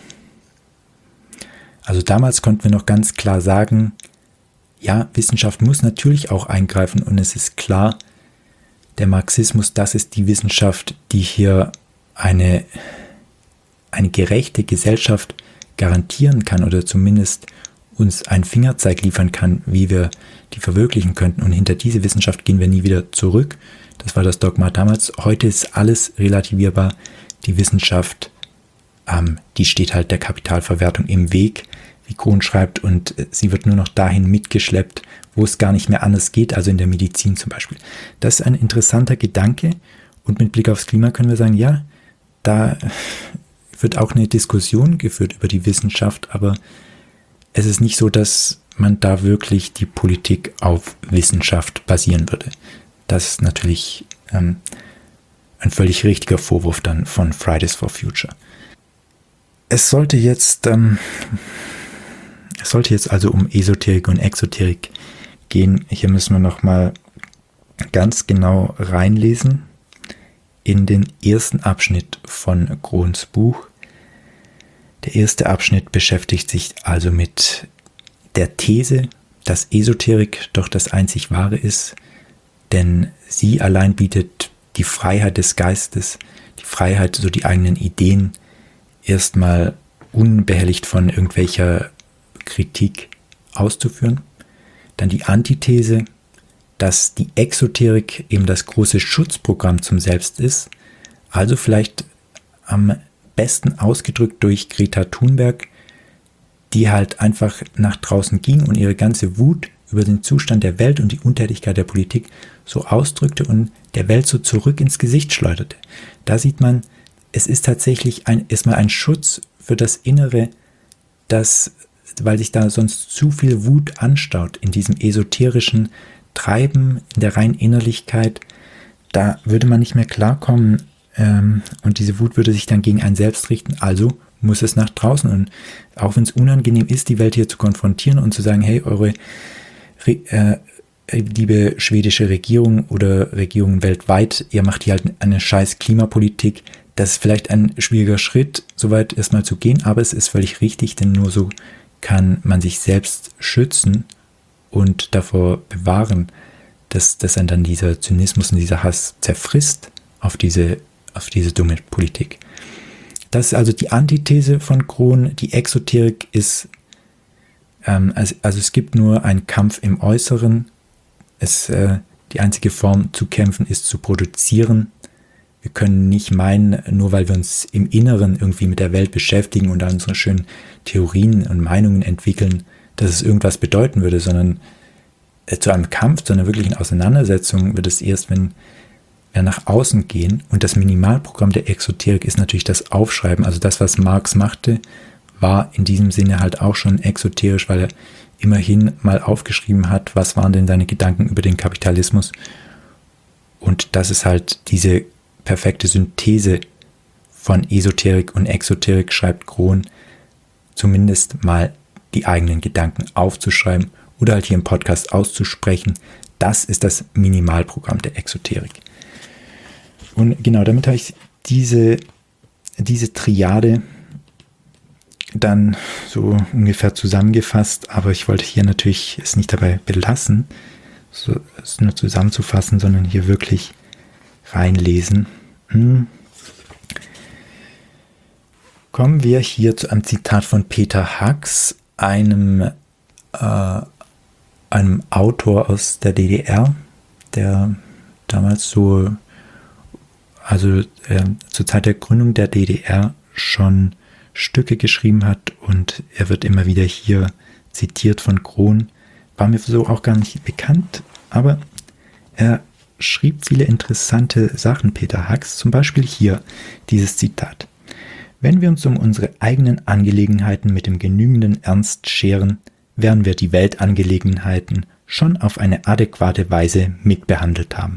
Also damals konnten wir noch ganz klar sagen, ja, Wissenschaft muss natürlich auch eingreifen und es ist klar, der Marxismus, das ist die Wissenschaft, die hier eine, eine gerechte Gesellschaft garantieren kann oder zumindest uns einen Fingerzeig liefern kann, wie wir die verwirklichen könnten. Und hinter diese Wissenschaft gehen wir nie wieder zurück. Das war das Dogma damals. Heute ist alles relativierbar. Die Wissenschaft, ähm, die steht halt der Kapitalverwertung im Weg, wie Grun schreibt, und sie wird nur noch dahin mitgeschleppt, wo es gar nicht mehr anders geht, also in der Medizin zum Beispiel. Das ist ein interessanter Gedanke und mit Blick aufs Klima können wir sagen, ja, da wird auch eine Diskussion geführt über die Wissenschaft, aber es ist nicht so, dass man da wirklich die Politik auf Wissenschaft basieren würde. Das ist natürlich ähm, ein völlig richtiger Vorwurf dann von Fridays for Future. Es sollte jetzt, ähm, es sollte jetzt also um Esoterik und Exoterik gehen. Hier müssen wir nochmal ganz genau reinlesen in den ersten Abschnitt von Grohns Buch. Der erste Abschnitt beschäftigt sich also mit der These, dass Esoterik doch das einzig Wahre ist, denn sie allein bietet die Freiheit des Geistes, die Freiheit, so die eigenen Ideen erstmal unbehelligt von irgendwelcher Kritik auszuführen. Dann die Antithese, dass die Exoterik eben das große Schutzprogramm zum Selbst ist, also vielleicht am besten ausgedrückt durch Greta Thunberg, die halt einfach nach draußen ging und ihre ganze Wut über den Zustand der Welt und die Untätigkeit der Politik so ausdrückte und der Welt so zurück ins Gesicht schleuderte. Da sieht man, es ist tatsächlich ein, erstmal ein Schutz für das Innere, das, weil sich da sonst zu viel Wut anstaut in diesem esoterischen Treiben, in der reinen Innerlichkeit, da würde man nicht mehr klarkommen ähm, und diese Wut würde sich dann gegen einen selbst richten, also muss es nach draußen. Und auch wenn es unangenehm ist, die Welt hier zu konfrontieren und zu sagen, hey, eure äh, liebe schwedische Regierung oder Regierungen weltweit, ihr macht hier halt eine scheiß Klimapolitik, das ist vielleicht ein schwieriger Schritt, soweit erstmal zu gehen, aber es ist völlig richtig, denn nur so kann man sich selbst schützen und davor bewahren, dass, dass einen dann dieser Zynismus und dieser Hass zerfrisst auf diese, auf diese dumme Politik. Das ist also die Antithese von Grohn. Die Exoterik ist, ähm, also, also es gibt nur einen Kampf im Äußeren. Es, äh, die einzige Form zu kämpfen ist zu produzieren. Wir können nicht meinen, nur weil wir uns im Inneren irgendwie mit der Welt beschäftigen und dann unsere schönen Theorien und Meinungen entwickeln, dass es irgendwas bedeuten würde, sondern äh, zu einem Kampf, zu einer wirklichen Auseinandersetzung wird es erst, wenn wir nach außen gehen. Und das Minimalprogramm der Exoterik ist natürlich das Aufschreiben. Also das, was Marx machte, war in diesem Sinne halt auch schon exoterisch, weil er immerhin mal aufgeschrieben hat, was waren denn seine Gedanken über den Kapitalismus. Und das ist halt diese perfekte Synthese von Esoterik und Exoterik, schreibt Grohn, zumindest mal die eigenen Gedanken aufzuschreiben oder halt hier im Podcast auszusprechen. Das ist das Minimalprogramm der Exoterik. Und genau, damit habe ich diese, diese Triade dann so ungefähr zusammengefasst, aber ich wollte hier natürlich es nicht dabei belassen, so, es nur zusammenzufassen, sondern hier wirklich reinlesen. Hm. Kommen wir hier zu einem Zitat von Peter Hacks, einem, äh, einem Autor aus der D D R, der damals so, also äh, zur Zeit der Gründung der D D R schon Stücke geschrieben hat und er wird immer wieder hier zitiert von Grohn. War mir so auch gar nicht bekannt, aber er schrieb viele interessante Sachen, Peter Hacks, zum Beispiel hier dieses Zitat. Wenn wir uns um unsere eigenen Angelegenheiten mit dem genügenden Ernst scheren, werden wir die Weltangelegenheiten schon auf eine adäquate Weise mitbehandelt haben.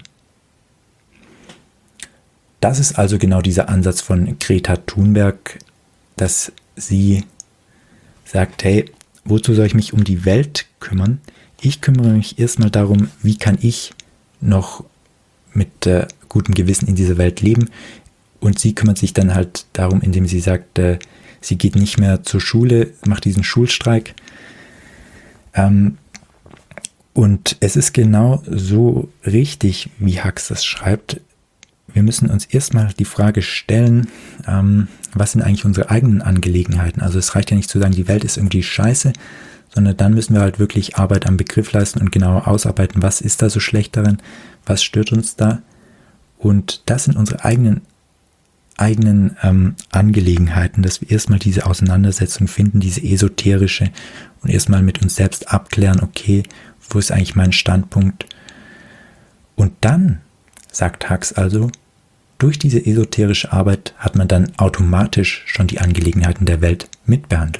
Das ist also genau dieser Ansatz von Greta Thunberg, dass sie sagt, hey, wozu soll ich mich um die Welt kümmern? Ich kümmere mich erstmal darum, wie kann ich noch mit äh, gutem Gewissen in dieser Welt leben. Und sie kümmert sich dann halt darum, indem sie sagt, äh, sie geht nicht mehr zur Schule, macht diesen Schulstreik. Ähm, und es ist genau so richtig, wie Hacks das schreibt. Wir müssen uns erstmal die Frage stellen, ähm, was sind eigentlich unsere eigenen Angelegenheiten? Also es reicht ja nicht zu sagen, die Welt ist irgendwie scheiße, sondern dann müssen wir halt wirklich Arbeit am Begriff leisten und genauer ausarbeiten, was ist da so schlecht daran, was stört uns da. Und das sind unsere eigenen, eigenen ähm, Angelegenheiten, dass wir erstmal diese Auseinandersetzung finden, diese esoterische und erstmal mit uns selbst abklären, okay, wo ist eigentlich mein Standpunkt? Und dann, sagt Hacks also, durch diese esoterische Arbeit hat man dann automatisch schon die Angelegenheiten der Welt mitbehandelt.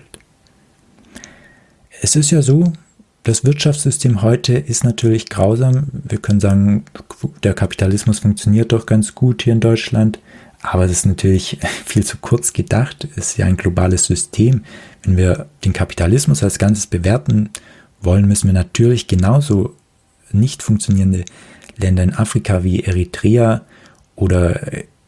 Es ist ja so, das Wirtschaftssystem heute ist natürlich grausam. Wir können sagen, der Kapitalismus funktioniert doch ganz gut hier in Deutschland, aber das ist natürlich viel zu kurz gedacht. Es ist ja ein globales System. Wenn wir den Kapitalismus als Ganzes bewerten wollen, müssen wir natürlich genauso nicht funktionierende Länder in Afrika wie Eritrea oder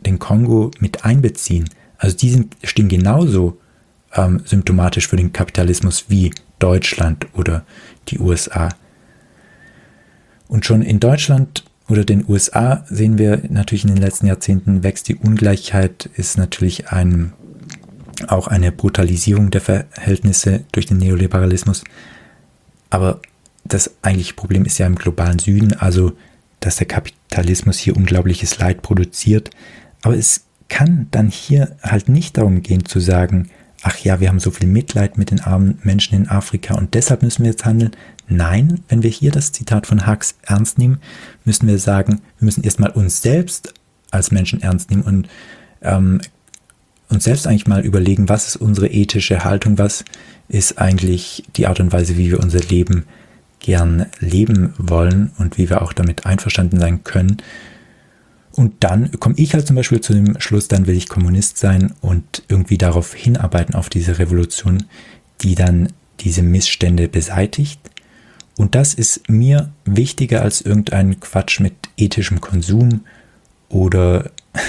den Kongo mit einbeziehen. Also die sind, stehen genauso ähm, symptomatisch für den Kapitalismus wie Deutschland oder die U S A. Und schon in Deutschland oder den U S A sehen wir natürlich in den letzten Jahrzehnten wächst die Ungleichheit, ist natürlich ein, auch eine Brutalisierung der Verhältnisse durch den Neoliberalismus. Aber das eigentliche Problem ist ja im globalen Süden, also dass der Kapitalismus hier unglaubliches Leid produziert. Aber es kann dann hier halt nicht darum gehen zu sagen, ach ja, wir haben so viel Mitleid mit den armen Menschen in Afrika und deshalb müssen wir jetzt handeln. Nein, wenn wir hier das Zitat von Hux ernst nehmen, müssen wir sagen, wir müssen erstmal uns selbst als Menschen ernst nehmen und ähm, uns selbst eigentlich mal überlegen, was ist unsere ethische Haltung, was ist eigentlich die Art und Weise, wie wir unser Leben gern leben wollen und wie wir auch damit einverstanden sein können. Und dann komme ich halt zum Beispiel zu dem Schluss, dann will ich Kommunist sein und irgendwie darauf hinarbeiten, auf diese Revolution, die dann diese Missstände beseitigt. Und das ist mir wichtiger als irgendein Quatsch mit ethischem Konsum oder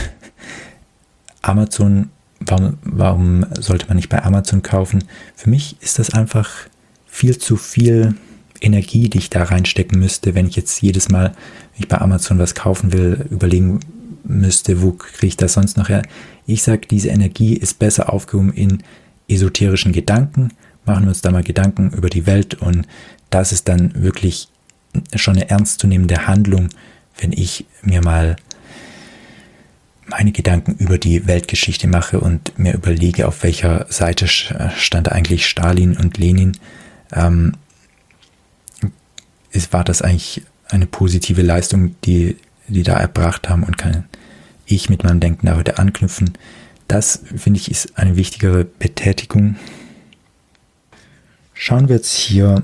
Amazon. Warum, warum sollte man nicht bei Amazon kaufen? Für mich ist das einfach viel zu viel Energie, die ich da reinstecken müsste, wenn ich jetzt jedes Mal, wenn ich bei Amazon was kaufen will, überlegen müsste, wo kriege ich das sonst noch her? Ich sage, diese Energie ist besser aufgehoben in esoterischen Gedanken. Machen wir uns da mal Gedanken über die Welt und das ist dann wirklich schon eine ernstzunehmende Handlung, wenn ich mir mal meine Gedanken über die Weltgeschichte mache und mir überlege, auf welcher Seite stand eigentlich Stalin und Lenin. Ähm, ist, war das eigentlich eine positive Leistung, die die da erbracht haben und kann ich mit meinem Denken da heute anknüpfen. Das, finde ich, ist eine wichtigere Betätigung. Schauen wir jetzt hier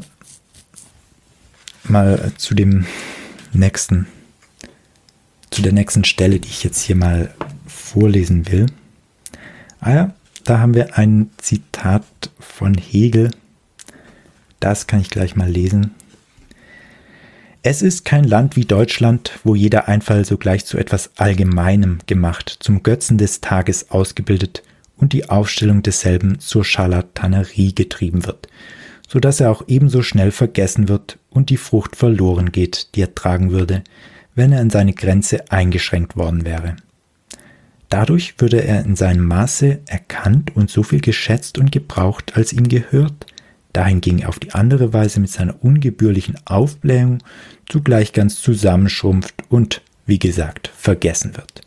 mal zu dem nächsten, zu der nächsten Stelle, die ich jetzt hier mal vorlesen will. Ah ja, da haben wir ein Zitat von Hegel. Das kann ich gleich mal lesen. Es ist kein Land wie Deutschland, wo jeder Einfall sogleich zu etwas Allgemeinem gemacht, zum Götzen des Tages ausgebildet und die Aufstellung desselben zur Scharlatanerie getrieben wird, so dass er auch ebenso schnell vergessen wird und die Frucht verloren geht, die er tragen würde, wenn er in seine Grenze eingeschränkt worden wäre. Dadurch würde er in seinem Maße erkannt und so viel geschätzt und gebraucht, als ihm gehört, dahingegen er auf die andere Weise mit seiner ungebührlichen Aufblähung zugleich ganz zusammenschrumpft und, wie gesagt, vergessen wird.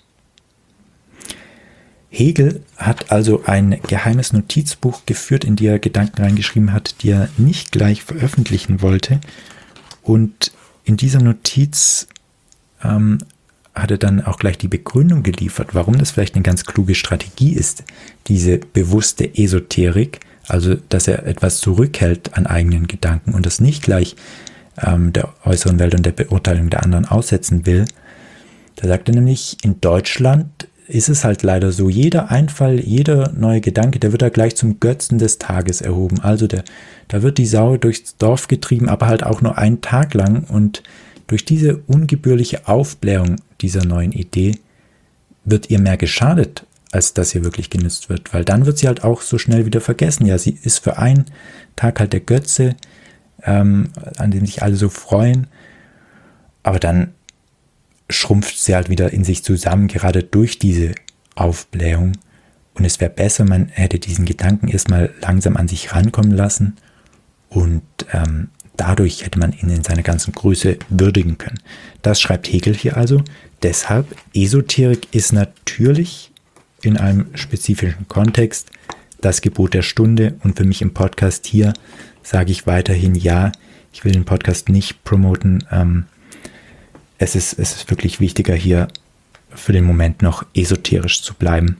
Hegel hat also ein geheimes Notizbuch geführt, in die er Gedanken reingeschrieben hat, die er nicht gleich veröffentlichen wollte. Und in dieser Notiz ähm, hat er dann auch gleich die Begründung geliefert, warum das vielleicht eine ganz kluge Strategie ist, diese bewusste Esoterik, also dass er etwas zurückhält an eigenen Gedanken und das nicht gleich ähm, der äußeren Welt und der Beurteilung der anderen aussetzen will. Da sagt er nämlich, in Deutschland ist es halt leider so, jeder Einfall, jeder neue Gedanke, der wird da gleich zum Götzen des Tages erhoben. Also der, da wird die Sau durchs Dorf getrieben, aber halt auch nur einen Tag lang. Und durch diese ungebührliche Aufblähung dieser neuen Idee wird ihr mehr geschadet, als dass ihr wirklich genützt wird. Weil dann wird sie halt auch so schnell wieder vergessen. Ja, sie ist für einen Tag halt der Götze, ähm, an dem sich alle so freuen. Aber dann schrumpft sie halt wieder in sich zusammen, gerade durch diese Aufblähung. Und es wäre besser, man hätte diesen Gedanken erstmal langsam an sich rankommen lassen und ähm, dadurch hätte man ihn in seiner ganzen Größe würdigen können. Das schreibt Hegel hier also. Deshalb, Esoterik ist natürlich in einem spezifischen Kontext das Gebot der Stunde und für mich im Podcast hier sage ich weiterhin ja. Ich will den Podcast nicht promoten, ähm, Es ist, es ist wirklich wichtiger, hier für den Moment noch esoterisch zu bleiben.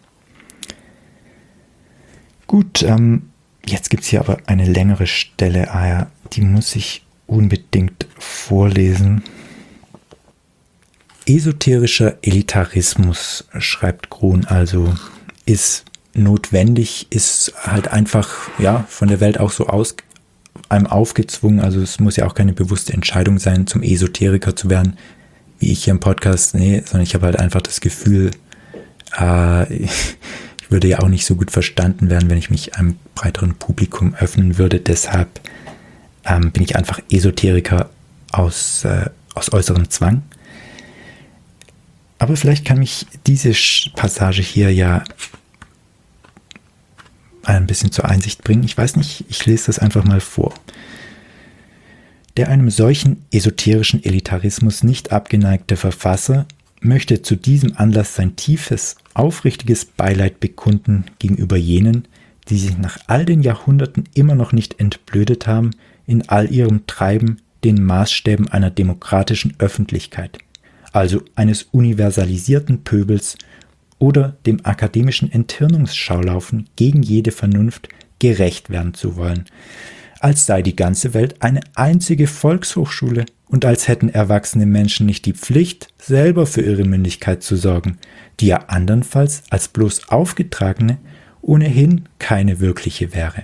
Gut, ähm, jetzt gibt es hier aber eine längere Stelle, ah ja, die muss ich unbedingt vorlesen. Esoterischer Elitarismus, schreibt Grun, also ist notwendig, ist halt einfach ja von der Welt auch so aus, einem aufgezwungen, also es muss ja auch keine bewusste Entscheidung sein, zum Esoteriker zu werden, wie ich hier im Podcast, nee, sondern ich habe halt einfach das Gefühl, Äh, ich würde ja auch nicht so gut verstanden werden, wenn ich mich einem breiteren Publikum öffnen würde. Deshalb ähm, bin ich einfach Esoteriker aus, äh, aus äußerem Zwang. Aber vielleicht kann mich diese Passage hier ja ein bisschen zur Einsicht bringen. Ich weiß nicht, ich lese das einfach mal vor. Der einem solchen esoterischen Elitarismus nicht abgeneigte Verfasser möchte zu diesem Anlass sein tiefes, aufrichtiges Beileid bekunden gegenüber jenen, die sich nach all den Jahrhunderten immer noch nicht entblödet haben in all ihrem Treiben den Maßstäben einer demokratischen Öffentlichkeit, also eines universalisierten Pöbels oder dem akademischen Enthirnungsschaulaufen gegen jede Vernunft gerecht werden zu wollen, als sei die ganze Welt eine einzige Volkshochschule und als hätten erwachsene Menschen nicht die Pflicht, selber für ihre Mündigkeit zu sorgen, die ja andernfalls als bloß aufgetragene ohnehin keine wirkliche wäre.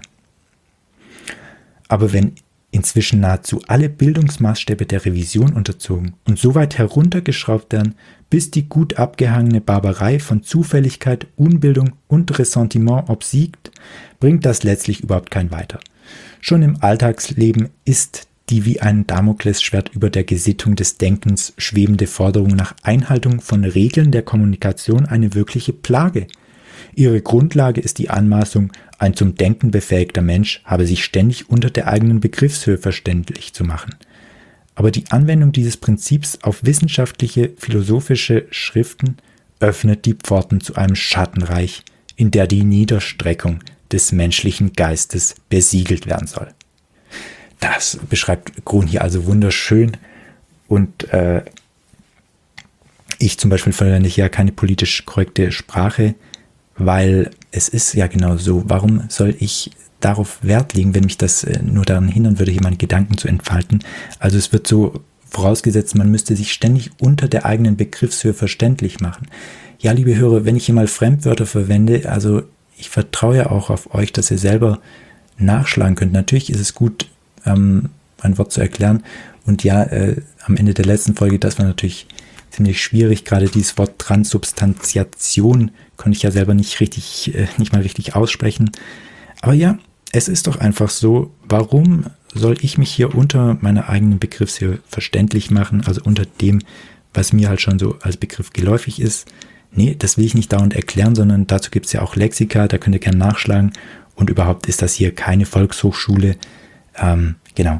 Aber wenn inzwischen nahezu alle Bildungsmaßstäbe der Revision unterzogen und so weit heruntergeschraubt werden, bis die gut abgehangene Barbarei von Zufälligkeit, Unbildung und Ressentiment obsiegt, bringt das letztlich überhaupt kein Weiter. Schon im Alltagsleben ist die wie ein Damoklesschwert über der Gesittung des Denkens schwebende Forderung nach Einhaltung von Regeln der Kommunikation eine wirkliche Plage. Ihre Grundlage ist die Anmaßung, ein zum Denken befähigter Mensch habe sich ständig unter der eigenen Begriffshöhe verständlich zu machen. Aber die Anwendung dieses Prinzips auf wissenschaftliche, philosophische Schriften öffnet die Pforten zu einem Schattenreich, in der die Niederstreckung des menschlichen Geistes besiegelt werden soll. Das beschreibt Grun hier also wunderschön und äh, ich zum Beispiel verwende ja keine politisch korrekte Sprache, weil es ist ja genau so, warum soll ich darauf Wert legen, wenn mich das äh, nur daran hindern würde, hier meine Gedanken zu entfalten. Also es wird so vorausgesetzt, man müsste sich ständig unter der eigenen Begriffshöhe verständlich machen. Ja, liebe Hörer, wenn ich hier mal Fremdwörter verwende, also ich vertraue ja auch auf euch, dass ihr selber nachschlagen könnt. Natürlich ist es gut, ähm, ein Wort zu erklären. Und ja, äh, am Ende der letzten Folge, das war natürlich ziemlich schwierig. Gerade dieses Wort Transubstantiation konnte ich ja selber nicht richtig, äh, nicht mal richtig aussprechen. Aber ja, es ist doch einfach so, warum soll ich mich hier unter meiner eigenen Begriffshöhe verständlich machen, also unter dem, was mir halt schon so als Begriff geläufig ist? Nee, das will ich nicht dauernd erklären, sondern dazu gibt es ja auch Lexika, da könnt ihr gerne nachschlagen. Und überhaupt ist das hier keine Volkshochschule. Ähm, genau.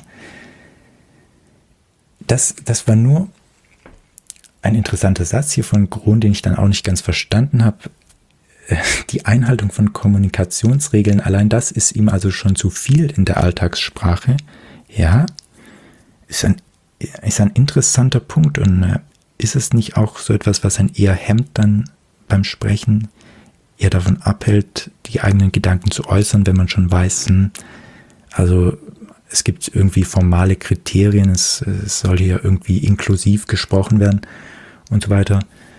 Das, das war nur ein interessanter Satz hier von Grun, den ich dann auch nicht ganz verstanden habe. Die Einhaltung von Kommunikationsregeln, allein das ist ihm also schon zu viel in der Alltagssprache. Ja, ist ein, ist ein interessanter Punkt und äh, ist es nicht auch so etwas, was ein eher hemmt dann beim Sprechen, eher davon abhält, die eigenen Gedanken zu äußern, wenn man schon weiß, hm, also es gibt irgendwie formale Kriterien, es, es soll hier irgendwie inklusiv gesprochen werden und so weiter.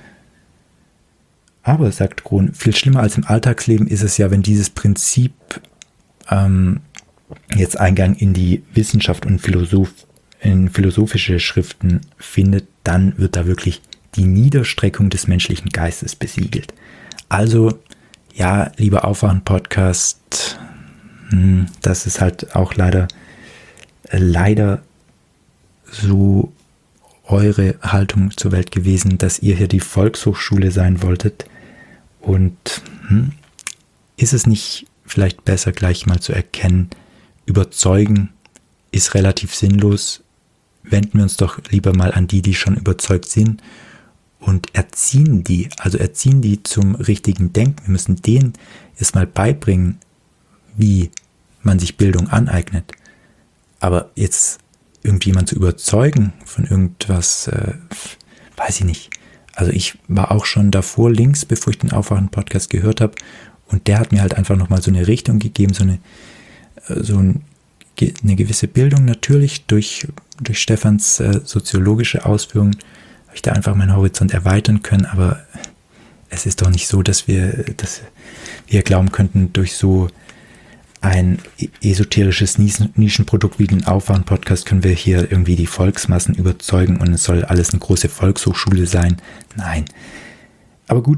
Aber, sagt Grun, viel schlimmer als im Alltagsleben ist es ja, wenn dieses Prinzip ähm, jetzt Eingang in die Wissenschaft und Philosoph in philosophische Schriften findet, dann wird da wirklich die Niederstreckung des menschlichen Geistes besiegelt. Also, ja, lieber Aufwachen-Podcast, das ist halt auch leider, leider so eure Haltung zur Welt gewesen, dass ihr hier die Volkshochschule sein wolltet. Und hm, ist es nicht vielleicht besser, gleich mal zu erkennen, überzeugen ist relativ sinnlos. Wenden wir uns doch lieber mal an die, die schon überzeugt sind und erziehen die, also erziehen die zum richtigen Denken. Wir müssen denen erstmal beibringen, wie man sich Bildung aneignet. Aber jetzt irgendjemand zu überzeugen von irgendwas, äh, weiß ich nicht. Also ich war auch schon davor links, bevor ich den Aufwachen-Podcast gehört habe, und der hat mir halt einfach nochmal so eine Richtung gegeben, so eine, so ein, eine gewisse Bildung, natürlich durch, durch Stefans äh, soziologische Ausführungen habe ich da einfach meinen Horizont erweitern können, aber es ist doch nicht so, dass wir, dass wir glauben könnten, durch so ein esoterisches Nischenprodukt wie den Aufwachen-Podcast können wir hier irgendwie die Volksmassen überzeugen und es soll alles eine große Volkshochschule sein. Nein. Aber gut,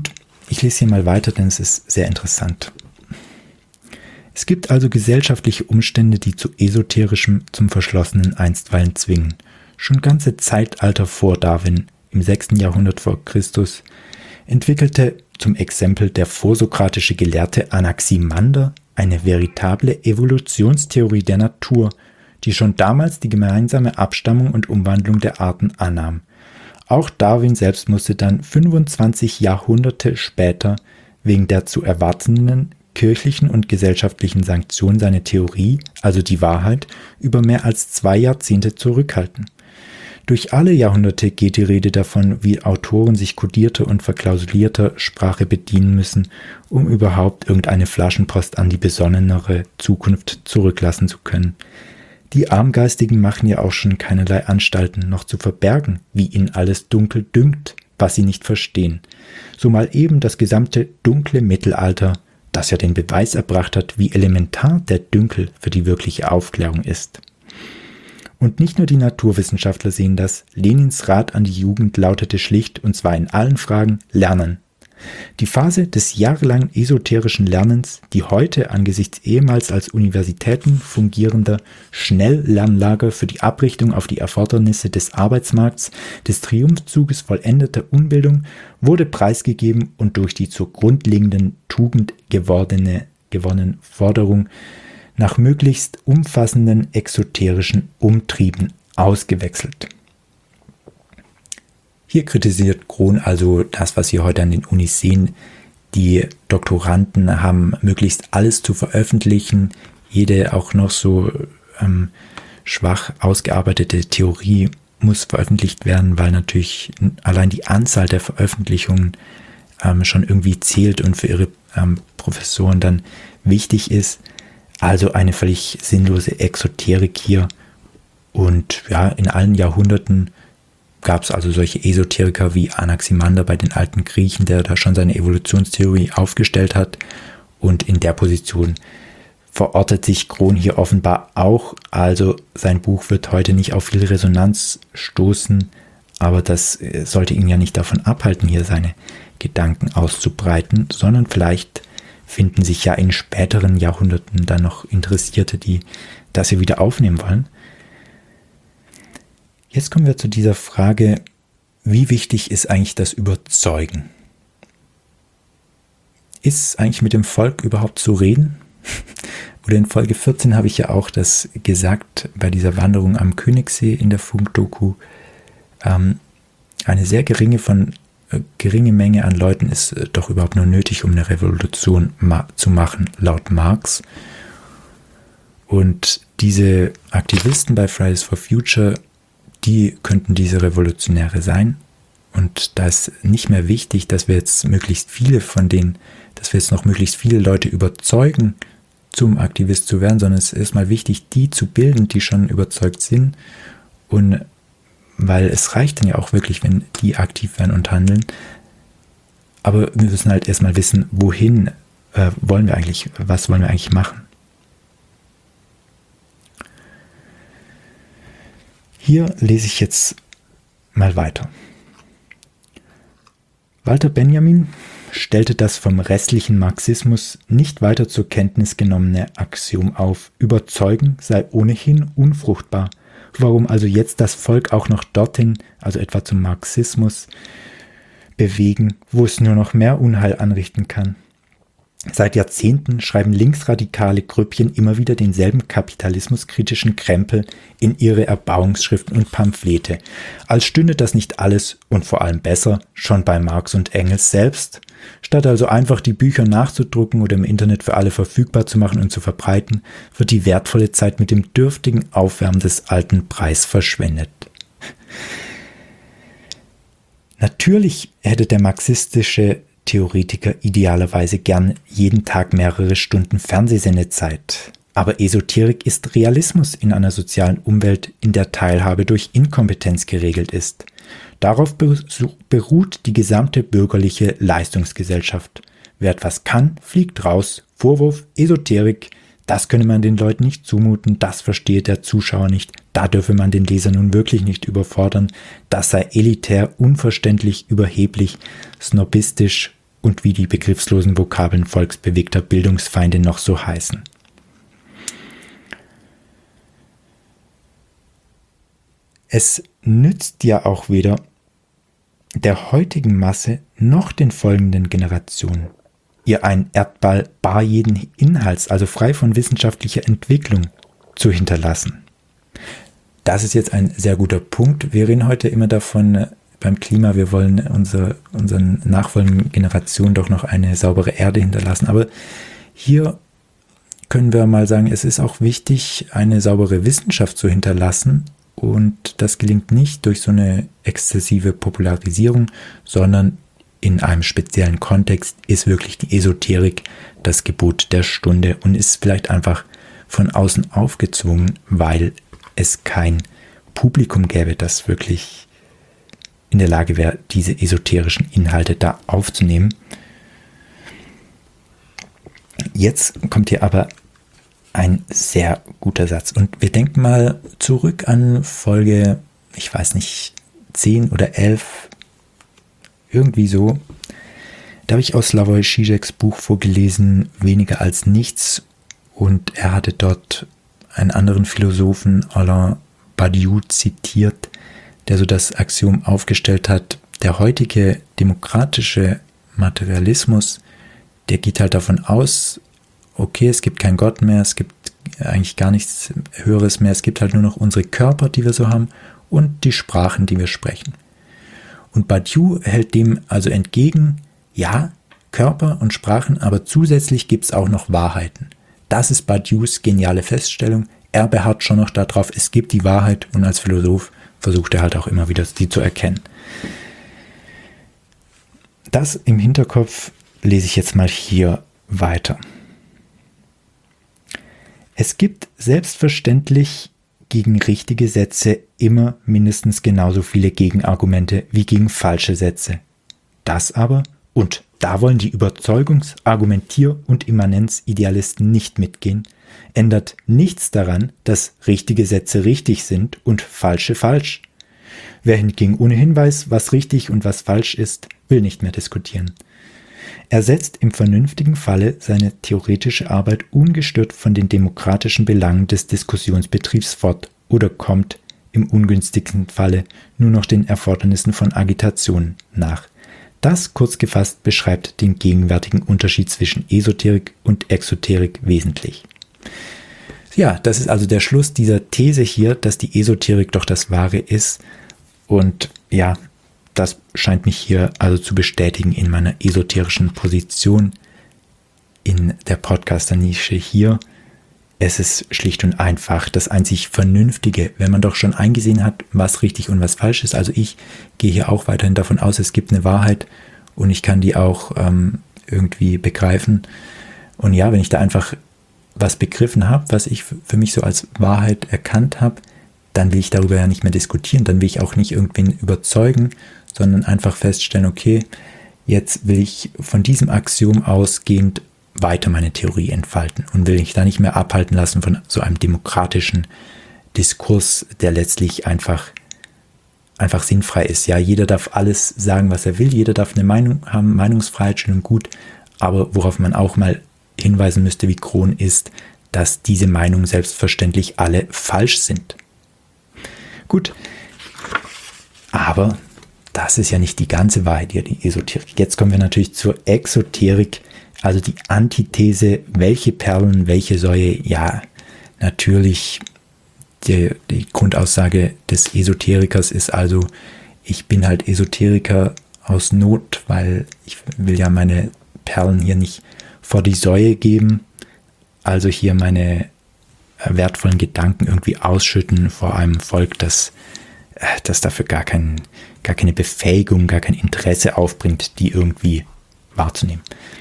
ich lese hier mal weiter, denn es ist sehr interessant. Es gibt also gesellschaftliche Umstände, die zu Esoterischem, zum Verschlossenen einstweilen zwingen. Schon ganze Zeitalter vor Darwin, im sechsten Jahrhundert vor Christus, entwickelte zum Exempel der vorsokratische Gelehrte Anaximander eine veritable Evolutionstheorie der Natur, die schon damals die gemeinsame Abstammung und Umwandlung der Arten annahm. Auch Darwin selbst musste dann fünfundzwanzig Jahrhunderte später wegen der zu erwartenden kirchlichen und gesellschaftlichen Sanktionen seine Theorie, also die Wahrheit, über mehr als zwei Jahrzehnte zurückhalten. Durch alle Jahrhunderte geht die Rede davon, wie Autoren sich kodierter und verklausulierter Sprache bedienen müssen, um überhaupt irgendeine Flaschenpost an die besonnenere Zukunft zurücklassen zu können. Die Armgeistigen machen ja auch schon keinerlei Anstalten, noch zu verbergen, wie ihnen alles dunkel dünkt, was sie nicht verstehen. So mal eben das gesamte dunkle Mittelalter, das ja den Beweis erbracht hat, wie elementar der Dünkel für die wirkliche Aufklärung ist. Und nicht nur die Naturwissenschaftler sehen das, Lenins Rat an die Jugend lautete schlicht, und zwar in allen Fragen, Lernen. Die Phase des jahrelangen esoterischen Lernens, die heute angesichts ehemals als Universitäten fungierender Schnelllernlager für die Abrichtung auf die Erfordernisse des Arbeitsmarkts, des Triumphzuges vollendeter Unbildung, wurde preisgegeben und durch die zur grundlegenden Tugend gewordene, gewonnene Forderung nach möglichst umfassenden exoterischen Umtrieben ausgewechselt. Hier kritisiert Krohn also das, was wir heute an den Unis sehen. Die Doktoranden haben möglichst alles zu veröffentlichen. Jede auch noch so ähm, schwach ausgearbeitete Theorie muss veröffentlicht werden, weil natürlich allein die Anzahl der Veröffentlichungen ähm, schon irgendwie zählt und für ihre ähm, Professoren dann wichtig ist. Also eine völlig sinnlose Exoterik hier. Und ja, in allen Jahrhunderten gab es also solche Esoteriker wie Anaximander bei den alten Griechen, der da schon seine Evolutionstheorie aufgestellt hat. Und in der Position verortet sich Krohn hier offenbar auch. Also sein Buch wird heute nicht auf viel Resonanz stoßen, aber das sollte ihn ja nicht davon abhalten, hier seine Gedanken auszubreiten, sondern vielleicht finden sich ja in späteren Jahrhunderten dann noch Interessierte, die das hier wieder aufnehmen wollen. Jetzt kommen wir zu dieser Frage, wie wichtig ist eigentlich das Überzeugen? Ist eigentlich mit dem Volk überhaupt zu reden? Oder in Folge vierzehn habe ich ja auch das gesagt, bei dieser Wanderung am Königssee in der Funkdoku. Ähm, eine sehr geringe, von, äh, geringe Menge an Leuten ist äh, doch überhaupt nur nötig, um eine Revolution ma- zu machen, laut Marx. Und diese Aktivisten bei Fridays for Future, die könnten diese Revolutionäre sein. Und da ist nicht mehr wichtig, dass wir jetzt möglichst viele von denen, dass wir jetzt noch möglichst viele Leute überzeugen, zum Aktivist zu werden, sondern es ist mal wichtig, die zu bilden, die schon überzeugt sind. Und weil es reicht dann ja auch wirklich, wenn die aktiv werden und handeln. Aber wir müssen halt erstmal wissen, wohin äh, wollen wir eigentlich, was wollen wir eigentlich machen. Hier lese ich jetzt mal weiter. Walter Benjamin stellte das vom restlichen Marxismus nicht weiter zur Kenntnis genommene Axiom auf, Überzeugen sei ohnehin unfruchtbar. Warum also jetzt das Volk auch noch dorthin, also etwa zum Marxismus, bewegen, wo es nur noch mehr Unheil anrichten kann? Seit Jahrzehnten schreiben linksradikale Grüppchen immer wieder denselben kapitalismuskritischen Krempel in ihre Erbauungsschriften und Pamphlete. Als stünde das nicht alles und vor allem besser schon bei Marx und Engels selbst. Statt also einfach die Bücher nachzudrucken oder im Internet für alle verfügbar zu machen und zu verbreiten, wird die wertvolle Zeit mit dem dürftigen Aufwärmen des alten Preis verschwendet. Natürlich hätte der marxistische Theoretiker idealerweise gern jeden Tag mehrere Stunden Fernsehsendezeit. Aber Esoterik ist Realismus in einer sozialen Umwelt, in der Teilhabe durch Inkompetenz geregelt ist. Darauf beruht die gesamte bürgerliche Leistungsgesellschaft. Wer etwas kann, fliegt raus. Vorwurf, Esoterik, das könne man den Leuten nicht zumuten, das verstehe der Zuschauer nicht, da dürfe man den Leser nun wirklich nicht überfordern, das sei elitär, unverständlich, überheblich, snobistisch und wie die begriffslosen Vokabeln volksbewegter Bildungsfeinde noch so heißen. Es nützt ja auch weder der heutigen Masse noch den folgenden Generationen, ihr einen Erdball bar jeden Inhalts, also frei von wissenschaftlicher Entwicklung, zu hinterlassen. Das ist jetzt ein sehr guter Punkt. Wir reden heute immer davon, beim Klima, wir wollen unsere, unseren nachfolgenden Generationen doch noch eine saubere Erde hinterlassen. Aber hier können wir mal sagen, es ist auch wichtig, eine saubere Wissenschaft zu hinterlassen. Und das gelingt nicht durch so eine exzessive Popularisierung, sondern in einem speziellen Kontext ist wirklich die Esoterik das Gebot der Stunde und ist vielleicht einfach von außen aufgezwungen, weil es kein Publikum gäbe, das wirklich in der Lage wäre, diese esoterischen Inhalte da aufzunehmen. Jetzt kommt hier aber ein sehr guter Satz. Und wir denken mal zurück an Folge, ich weiß nicht, zehn oder elf, irgendwie so. Da habe ich aus Slavoj Žižeks Buch vorgelesen, Weniger als nichts. Und er hatte dort einen anderen Philosophen, Alain Badiou, zitiert, der so das Axiom aufgestellt hat, der heutige demokratische Materialismus, der geht halt davon aus, okay, es gibt keinen Gott mehr, es gibt eigentlich gar nichts Höheres mehr, es gibt halt nur noch unsere Körper, die wir so haben, und die Sprachen, die wir sprechen. Und Badiou hält dem also entgegen, ja, Körper und Sprachen, aber zusätzlich gibt es auch noch Wahrheiten. Das ist Badious geniale Feststellung. Er beharrt schon noch darauf, es gibt die Wahrheit, und als Philosoph versucht er halt auch immer wieder, sie zu erkennen. Das im Hinterkopf lese ich jetzt mal hier weiter. Es gibt selbstverständlich gegen richtige Sätze immer mindestens genauso viele Gegenargumente wie gegen falsche Sätze. Das aber, und da wollen die Überzeugungs-, Argumentier- und Immanenzidealisten nicht mitgehen, ändert nichts daran, dass richtige Sätze richtig sind und falsche falsch. Wer hingegen ohnehin weiß, was richtig und was falsch ist, will nicht mehr diskutieren. Er setzt im vernünftigen Falle seine theoretische Arbeit ungestört von den demokratischen Belangen des Diskussionsbetriebs fort oder kommt im ungünstigsten Falle nur noch den Erfordernissen von Agitation nach. Das, kurz gefasst, beschreibt den gegenwärtigen Unterschied zwischen Esoterik und Exoterik wesentlich. Ja, das ist also der Schluss dieser These hier, dass die Esoterik doch das Wahre ist. Und ja, das scheint mich hier also zu bestätigen in meiner esoterischen Position in der Podcaster-Nische hier. Es ist schlicht und einfach das einzig Vernünftige, wenn man doch schon eingesehen hat, was richtig und was falsch ist. Also ich gehe hier auch weiterhin davon aus, es gibt eine Wahrheit und ich kann die auch ähm, irgendwie begreifen. Und ja, wenn ich da einfach was begriffen habe, was ich für mich so als Wahrheit erkannt habe, dann will ich darüber ja nicht mehr diskutieren, dann will ich auch nicht irgendwen überzeugen, sondern einfach feststellen, okay, jetzt will ich von diesem Axiom ausgehend weiter meine Theorie entfalten und will ich da nicht mehr abhalten lassen von so einem demokratischen Diskurs, der letztlich einfach, einfach sinnfrei ist. Ja, jeder darf alles sagen, was er will, jeder darf eine Meinung haben, Meinungsfreiheit schön und gut, aber worauf man auch mal hinweisen müsste, wie Krohn ist, dass diese Meinungen selbstverständlich alle falsch sind. Gut, aber das ist ja nicht die ganze Wahrheit hier, die Esoterik. Jetzt kommen wir natürlich zur Exoterik, also die Antithese, welche Perlen, welche Säue. Ja, natürlich, die, die Grundaussage des Esoterikers ist also, ich bin halt Esoteriker aus Not, weil ich will ja meine Perlen hier nicht vor die Säue geben, also hier meine wertvollen Gedanken irgendwie ausschütten vor einem Volk, das, das dafür gar, kein, gar keine Befähigung, gar kein Interesse aufbringt, die irgendwie wahrzunehmen.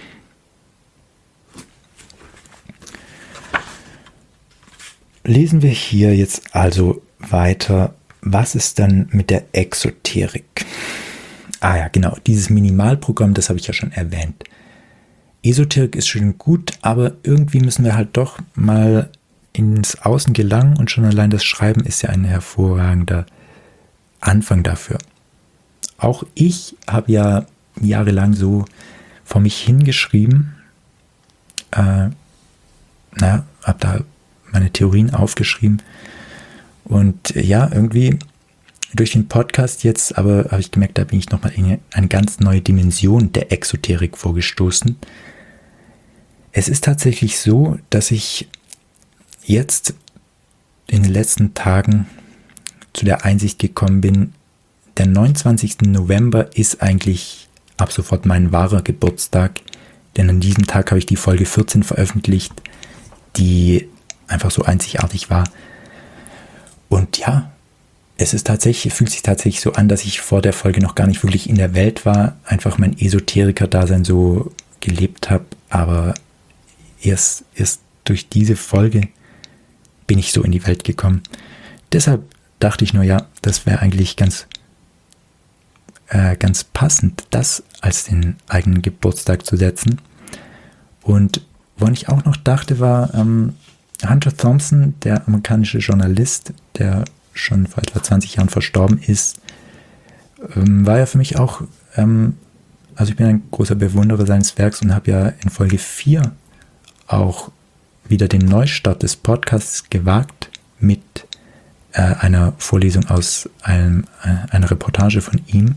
Lesen wir hier jetzt also weiter, was ist dann mit der Exoterik? Ah ja, genau, dieses Minimalprogramm, das habe ich ja schon erwähnt. Esoterik ist schön gut, aber irgendwie müssen wir halt doch mal ins Außen gelangen und schon allein das Schreiben ist ja ein hervorragender Anfang dafür. Auch ich habe ja jahrelang so vor mich hingeschrieben. Äh, naja, habe da meine Theorien aufgeschrieben. Und äh, ja, irgendwie durch den Podcast jetzt, aber habe ich gemerkt, da bin ich nochmal in eine ganz neue Dimension der Exoterik vorgestoßen. Es ist tatsächlich so, dass ich jetzt in den letzten Tagen zu der Einsicht gekommen bin, der neunundzwanzigsten November ist eigentlich ab sofort mein wahrer Geburtstag, denn an diesem Tag habe ich die Folge vierzehn veröffentlicht, die einfach so einzigartig war. Und ja, es ist tatsächlich, fühlt sich tatsächlich so an, dass ich vor der Folge noch gar nicht wirklich in der Welt war, einfach mein Esoteriker-Dasein so gelebt habe, aber erst, erst durch diese Folge bin ich so in die Welt gekommen. Deshalb dachte ich nur, ja, das wäre eigentlich ganz, äh, ganz passend, das als den eigenen Geburtstag zu setzen. Und woran ich auch noch dachte, war ähm, Hunter Thompson, der amerikanische Journalist, der schon vor etwa zwanzig Jahren verstorben ist, ähm, war ja für mich auch, ähm, also ich bin ein großer Bewunderer seines Werks und habe ja in Folge vier auch wieder den Neustart des Podcasts gewagt mit äh, einer Vorlesung aus einem, äh, einer Reportage von ihm.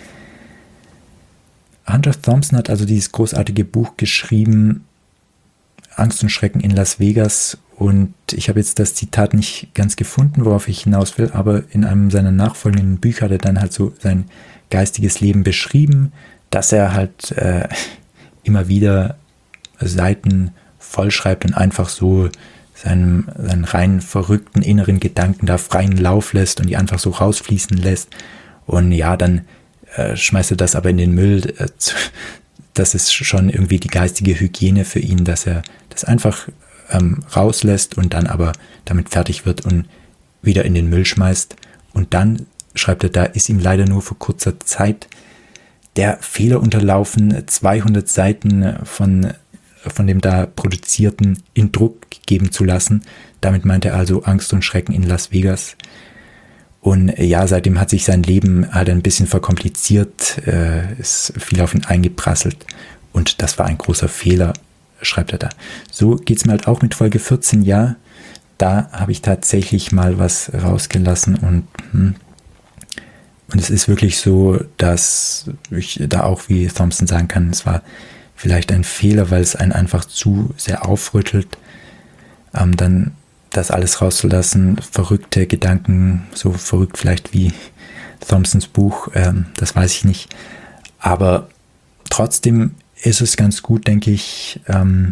Hunter Thompson hat also dieses großartige Buch geschrieben, Angst und Schrecken in Las Vegas, und ich habe jetzt das Zitat nicht ganz gefunden, worauf ich hinaus will, aber in einem seiner nachfolgenden Bücher hat er dann halt so sein geistiges Leben beschrieben, dass er halt äh, immer wieder Seiten vollschreibt und einfach so seinen, seinen rein verrückten inneren Gedanken da freien Lauf lässt und die einfach so rausfließen lässt. Und ja, dann äh, schmeißt er das aber in den Müll. Äh, zu, das ist schon irgendwie die geistige Hygiene für ihn, dass er das einfach ähm, rauslässt und dann aber damit fertig wird und wieder in den Müll schmeißt. Und dann, schreibt er da, ist ihm leider nur vor kurzer Zeit der Fehler unterlaufen, zweihundert Seiten von, von dem da produzierten in Druck geben zu lassen. Damit meint er also Angst und Schrecken in Las Vegas. Und ja, seitdem hat sich sein Leben halt ein bisschen verkompliziert, äh, ist viel auf ihn eingeprasselt und das war ein großer Fehler, schreibt er da. So geht's mir halt auch mit Folge vierzehn, ja, da habe ich tatsächlich mal was rausgelassen und hm, und es ist wirklich so, dass ich da auch wie Thompson sagen kann, es war vielleicht ein Fehler, weil es einen einfach zu sehr aufrüttelt, ähm, dann das alles rauszulassen, verrückte Gedanken, so verrückt vielleicht wie Thompsons Buch, ähm, das weiß ich nicht. Aber trotzdem ist es ganz gut, denke ich, ähm,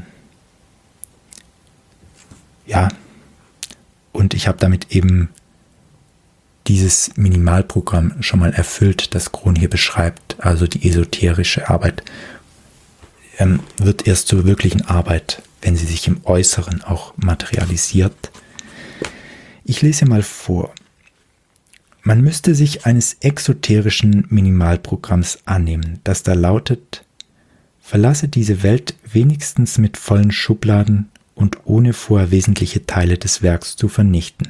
ja, und ich habe damit eben dieses Minimalprogramm schon mal erfüllt, das Krohn hier beschreibt, also die esoterische Arbeit, ähm, wird erst zur wirklichen Arbeit, wenn sie sich im Äußeren auch materialisiert. Ich lese mal vor. Man müsste sich eines exoterischen Minimalprogramms annehmen, das da lautet: Verlasse diese Welt wenigstens mit vollen Schubladen und ohne vorher wesentliche Teile des Werks zu vernichten.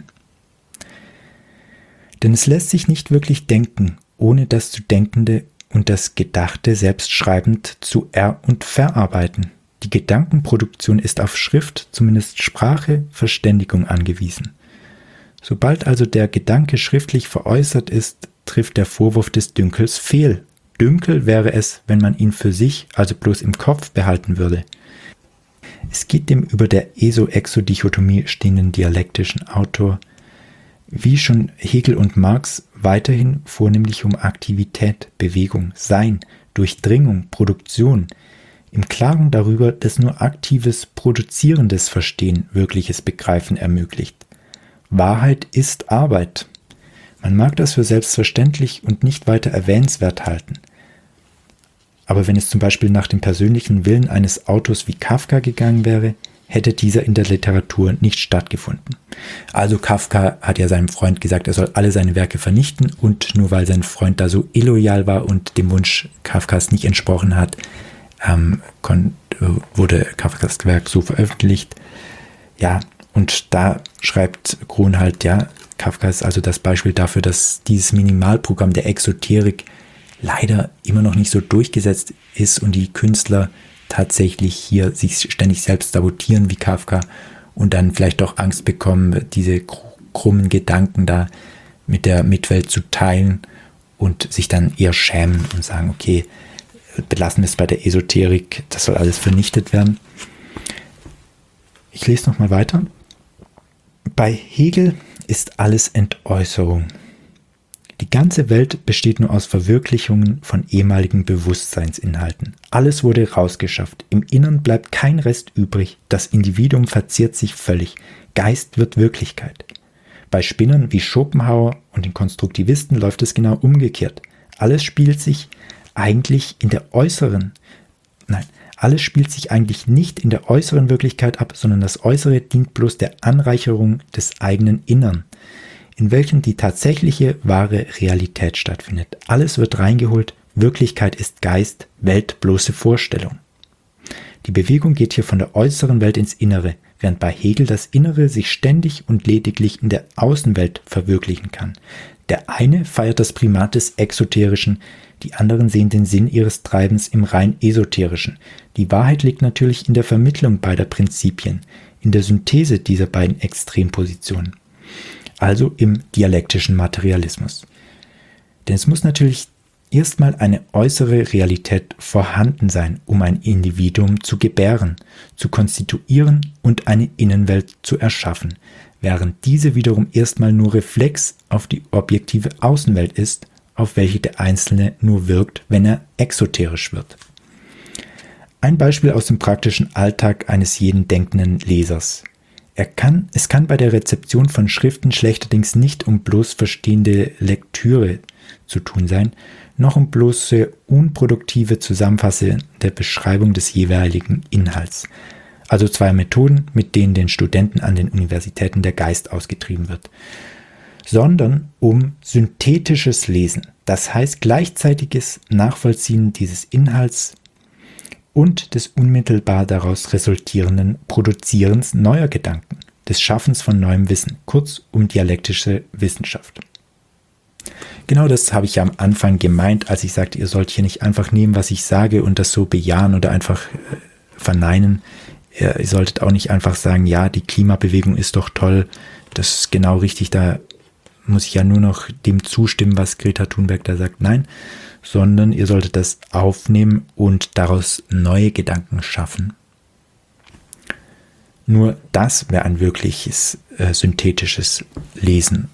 Denn es lässt sich nicht wirklich denken, ohne das zu Denkende und das Gedachte selbstschreibend zu er- und verarbeiten. Die Gedankenproduktion ist auf Schrift, zumindest Sprache, Verständigung angewiesen. Sobald also der Gedanke schriftlich veräußert ist, trifft der Vorwurf des Dünkels fehl. Dünkel wäre es, wenn man ihn für sich, also bloß im Kopf, behalten würde. Es geht dem über der Eso-Exo-Dichotomie stehenden dialektischen Autor, wie schon Hegel und Marx, weiterhin vornehmlich um Aktivität, Bewegung, Sein, Durchdringung, Produktion, im Klaren darüber, dass nur aktives, produzierendes Verstehen wirkliches Begreifen ermöglicht. Wahrheit ist Arbeit. Man mag das für selbstverständlich und nicht weiter erwähnenswert halten. Aber wenn es zum Beispiel nach dem persönlichen Willen eines Autors wie Kafka gegangen wäre, hätte dieser in der Literatur nicht stattgefunden. Also Kafka hat ja seinem Freund gesagt, er soll alle seine Werke vernichten, und nur weil sein Freund da so illoyal war und dem Wunsch Kafkas nicht entsprochen hat, ähm, kon- wurde Kafkas Werk so veröffentlicht. Ja, und da schreibt Krohn halt, ja, Kafka ist also das Beispiel dafür, dass dieses Minimalprogramm der Exoterik leider immer noch nicht so durchgesetzt ist und die Künstler tatsächlich hier sich ständig selbst sabotieren wie Kafka und dann vielleicht auch Angst bekommen, diese krummen Gedanken da mit der Mitwelt zu teilen und sich dann eher schämen und sagen, okay, belassen wir es bei der Esoterik, das soll alles vernichtet werden. Ich lese nochmal weiter. Bei Hegel ist alles Entäußerung. Die ganze Welt besteht nur aus Verwirklichungen von ehemaligen Bewusstseinsinhalten. Alles wurde rausgeschafft. Im Innern bleibt kein Rest übrig. Das Individuum verzehrt sich völlig. Geist wird Wirklichkeit. Bei Spinnern wie Schopenhauer und den Konstruktivisten läuft es genau umgekehrt. Alles spielt sich eigentlich in der äußeren, nein, alles spielt sich eigentlich nicht in der äußeren Wirklichkeit ab, sondern das Äußere dient bloß der Anreicherung des eigenen Innern, in welchem die tatsächliche, wahre Realität stattfindet. Alles wird reingeholt, Wirklichkeit ist Geist, Welt bloße Vorstellung. Die Bewegung geht hier von der äußeren Welt ins Innere, während bei Hegel das Innere sich ständig und lediglich in der Außenwelt verwirklichen kann. Der eine feiert das Primat des Exoterischen, die anderen sehen den Sinn ihres Treibens im rein Esoterischen. Die Wahrheit liegt natürlich in der Vermittlung beider Prinzipien, in der Synthese dieser beiden Extrempositionen, also im dialektischen Materialismus. Denn es muss natürlich erstmal eine äußere Realität vorhanden sein, um ein Individuum zu gebären, zu konstituieren und eine Innenwelt zu erschaffen, während diese wiederum erstmal nur Reflex auf die objektive Außenwelt ist, auf welche der Einzelne nur wirkt, wenn er exoterisch wird. Ein Beispiel aus dem praktischen Alltag eines jeden denkenden Lesers. Er kann, es kann bei der Rezeption von Schriften schlechterdings nicht um bloß verstehende Lektüre zu tun sein, noch um bloße unproduktive zusammenfassende Beschreibung des jeweiligen Inhalts. Also zwei Methoden, mit denen den Studenten an den Universitäten der Geist ausgetrieben wird. Sondern um synthetisches Lesen, das heißt gleichzeitiges Nachvollziehen dieses Inhalts und des unmittelbar daraus resultierenden Produzierens neuer Gedanken, des Schaffens von neuem Wissen, kurz um dialektische Wissenschaft. Genau das habe ich ja am Anfang gemeint, als ich sagte, ihr sollt hier nicht einfach nehmen, was ich sage und das so bejahen oder einfach äh, verneinen. Ihr, ihr solltet auch nicht einfach sagen, ja, die Klimabewegung ist doch toll, das ist genau richtig, da muss ich ja nur noch dem zustimmen, was Greta Thunberg da sagt. Nein, sondern ihr solltet das aufnehmen und daraus neue Gedanken schaffen. Nur das wäre ein wirkliches äh, synthetisches Lesen.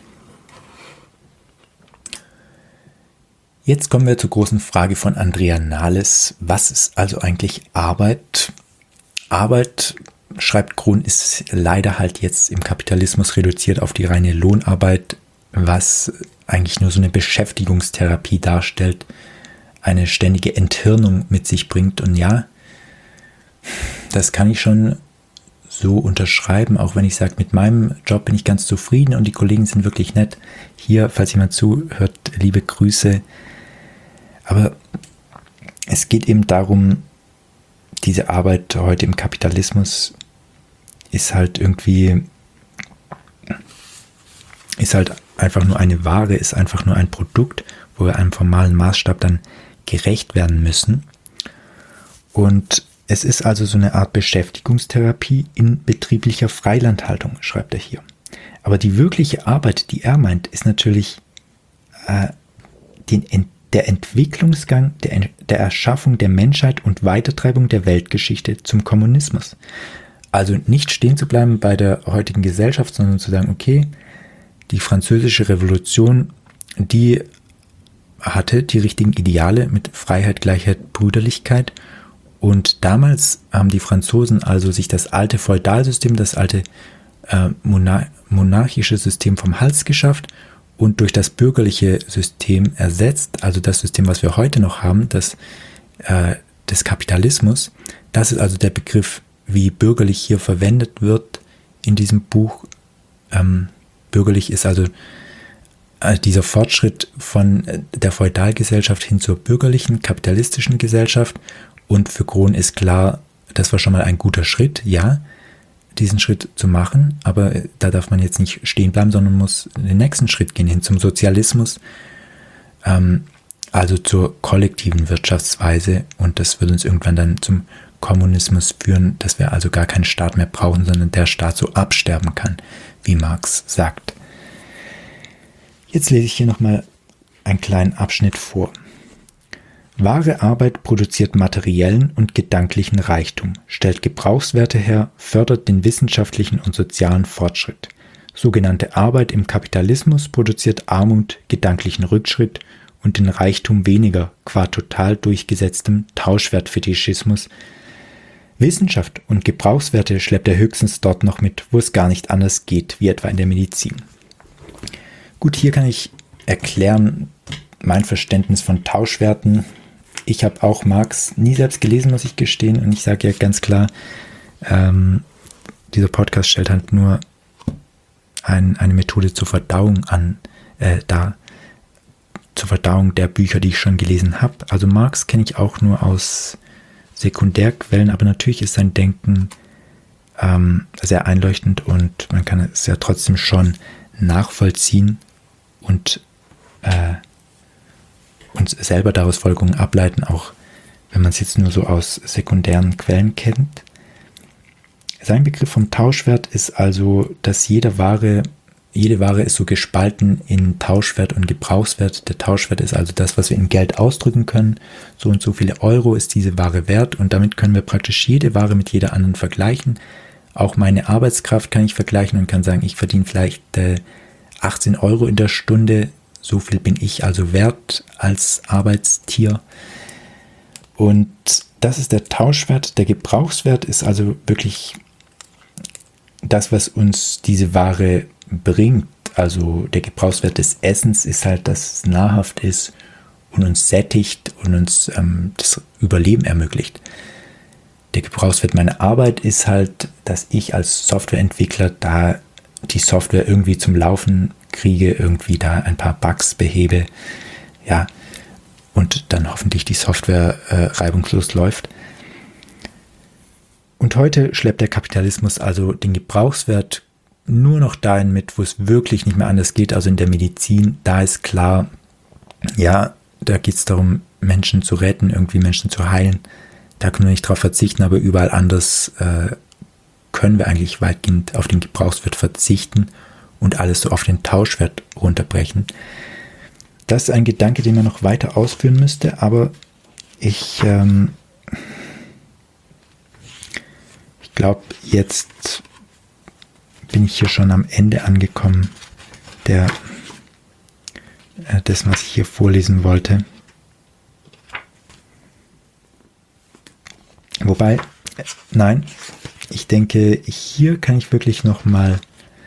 Jetzt kommen wir zur großen Frage von Andrea Nahles. Was ist also eigentlich Arbeit? Arbeit, schreibt Krohn, ist leider halt jetzt im Kapitalismus reduziert auf die reine Lohnarbeit, was eigentlich nur so eine Beschäftigungstherapie darstellt, eine ständige Enthirnung mit sich bringt. Und ja, das kann ich schon so unterschreiben, auch wenn ich sage, mit meinem Job bin ich ganz zufrieden und die Kollegen sind wirklich nett. Hier, falls jemand zuhört, liebe Grüße. Aber es geht eben darum, diese Arbeit heute im Kapitalismus ist halt irgendwie, ist halt einfach nur eine Ware, ist einfach nur ein Produkt, wo wir einem formalen Maßstab dann gerecht werden müssen. Und es ist also so eine Art Beschäftigungstherapie in betrieblicher Freilandhaltung, schreibt er hier. Aber die wirkliche Arbeit, die er meint, ist natürlich äh, den Ent- der Entwicklungsgang der, der Erschaffung der Menschheit und Weitertreibung der Weltgeschichte zum Kommunismus. Also nicht stehen zu bleiben bei der heutigen Gesellschaft, sondern zu sagen, okay, die französische Revolution, die hatte die richtigen Ideale mit Freiheit, Gleichheit, Brüderlichkeit. Und damals haben die Franzosen also sich das alte Feudalsystem, das alte äh, monar- monarchische System vom Hals geschafft und durch das bürgerliche System ersetzt, also das System, was wir heute noch haben, das äh, des Kapitalismus. Das ist also der Begriff, wie bürgerlich hier verwendet wird in diesem Buch. Ähm, bürgerlich ist also äh, dieser Fortschritt von der Feudalgesellschaft hin zur bürgerlichen, kapitalistischen Gesellschaft. Und für Krohn ist klar, das war schon mal ein guter Schritt, ja, diesen Schritt zu machen, aber da darf man jetzt nicht stehen bleiben, sondern muss den nächsten Schritt gehen hin zum Sozialismus. Ähm, also zur kollektiven Wirtschaftsweise, und das wird uns irgendwann dann zum Kommunismus führen, dass wir also gar keinen Staat mehr brauchen, sondern der Staat so absterben kann, wie Marx sagt. Jetzt lese ich hier nochmal einen kleinen Abschnitt vor. Wahre Arbeit produziert materiellen und gedanklichen Reichtum, stellt Gebrauchswerte her, fördert den wissenschaftlichen und sozialen Fortschritt. Sogenannte Arbeit im Kapitalismus produziert Armut, gedanklichen Rückschritt und den Reichtum weniger qua total durchgesetztem Tauschwertfetischismus. Wissenschaft und Gebrauchswerte schleppt er höchstens dort noch mit, wo es gar nicht anders geht, wie etwa in der Medizin. Gut, hier kann ich erklären mein Verständnis von Tauschwerten. Ich habe auch Marx nie selbst gelesen, muss ich gestehen, und ich sage ja ganz klar, ähm, dieser Podcast stellt halt nur ein, eine Methode zur Verdauung an, äh, dar, zur Verdauung der Bücher, die ich schon gelesen habe. Also Marx kenne ich auch nur aus Sekundärquellen, aber natürlich ist sein Denken ähm, sehr einleuchtend und man kann es ja trotzdem schon nachvollziehen und äh, und selber daraus Folgerungen ableiten, auch wenn man es jetzt nur so aus sekundären Quellen kennt. Sein Begriff vom Tauschwert ist also, dass jede Ware, jede Ware ist so gespalten in Tauschwert und Gebrauchswert. Der Tauschwert ist also das, was wir in Geld ausdrücken können. So und so viele Euro ist diese Ware wert, und damit können wir praktisch jede Ware mit jeder anderen vergleichen. Auch meine Arbeitskraft kann ich vergleichen und kann sagen, ich verdiene vielleicht äh, achtzehn Euro in der Stunde. So viel bin ich also wert als Arbeitstier. Und das ist der Tauschwert. Der Gebrauchswert ist also wirklich das, was uns diese Ware bringt. Also der Gebrauchswert des Essens ist halt, dass es nahrhaft ist und uns sättigt und uns ähm, das Überleben ermöglicht. Der Gebrauchswert meiner Arbeit ist halt, dass ich als Softwareentwickler da die Software irgendwie zum Laufen kriege, irgendwie da ein paar Bugs behebe, ja, und dann hoffentlich die Software äh, reibungslos läuft. Und heute schleppt der Kapitalismus also den Gebrauchswert nur noch dahin mit, wo es wirklich nicht mehr anders geht, also in der Medizin. Da ist klar, ja, da geht es darum, Menschen zu retten, irgendwie Menschen zu heilen. Da können wir nicht drauf verzichten, aber überall anders äh, können wir eigentlich weitgehend auf den Gebrauchswert verzichten und alles so auf den Tauschwert runterbrechen. Das ist ein Gedanke, den man noch weiter ausführen müsste, aber ich, ähm, ich glaube, jetzt bin ich hier schon am Ende angekommen der, äh, dessen, was ich hier vorlesen wollte. Wobei, äh, nein, ich denke, hier kann ich wirklich noch mal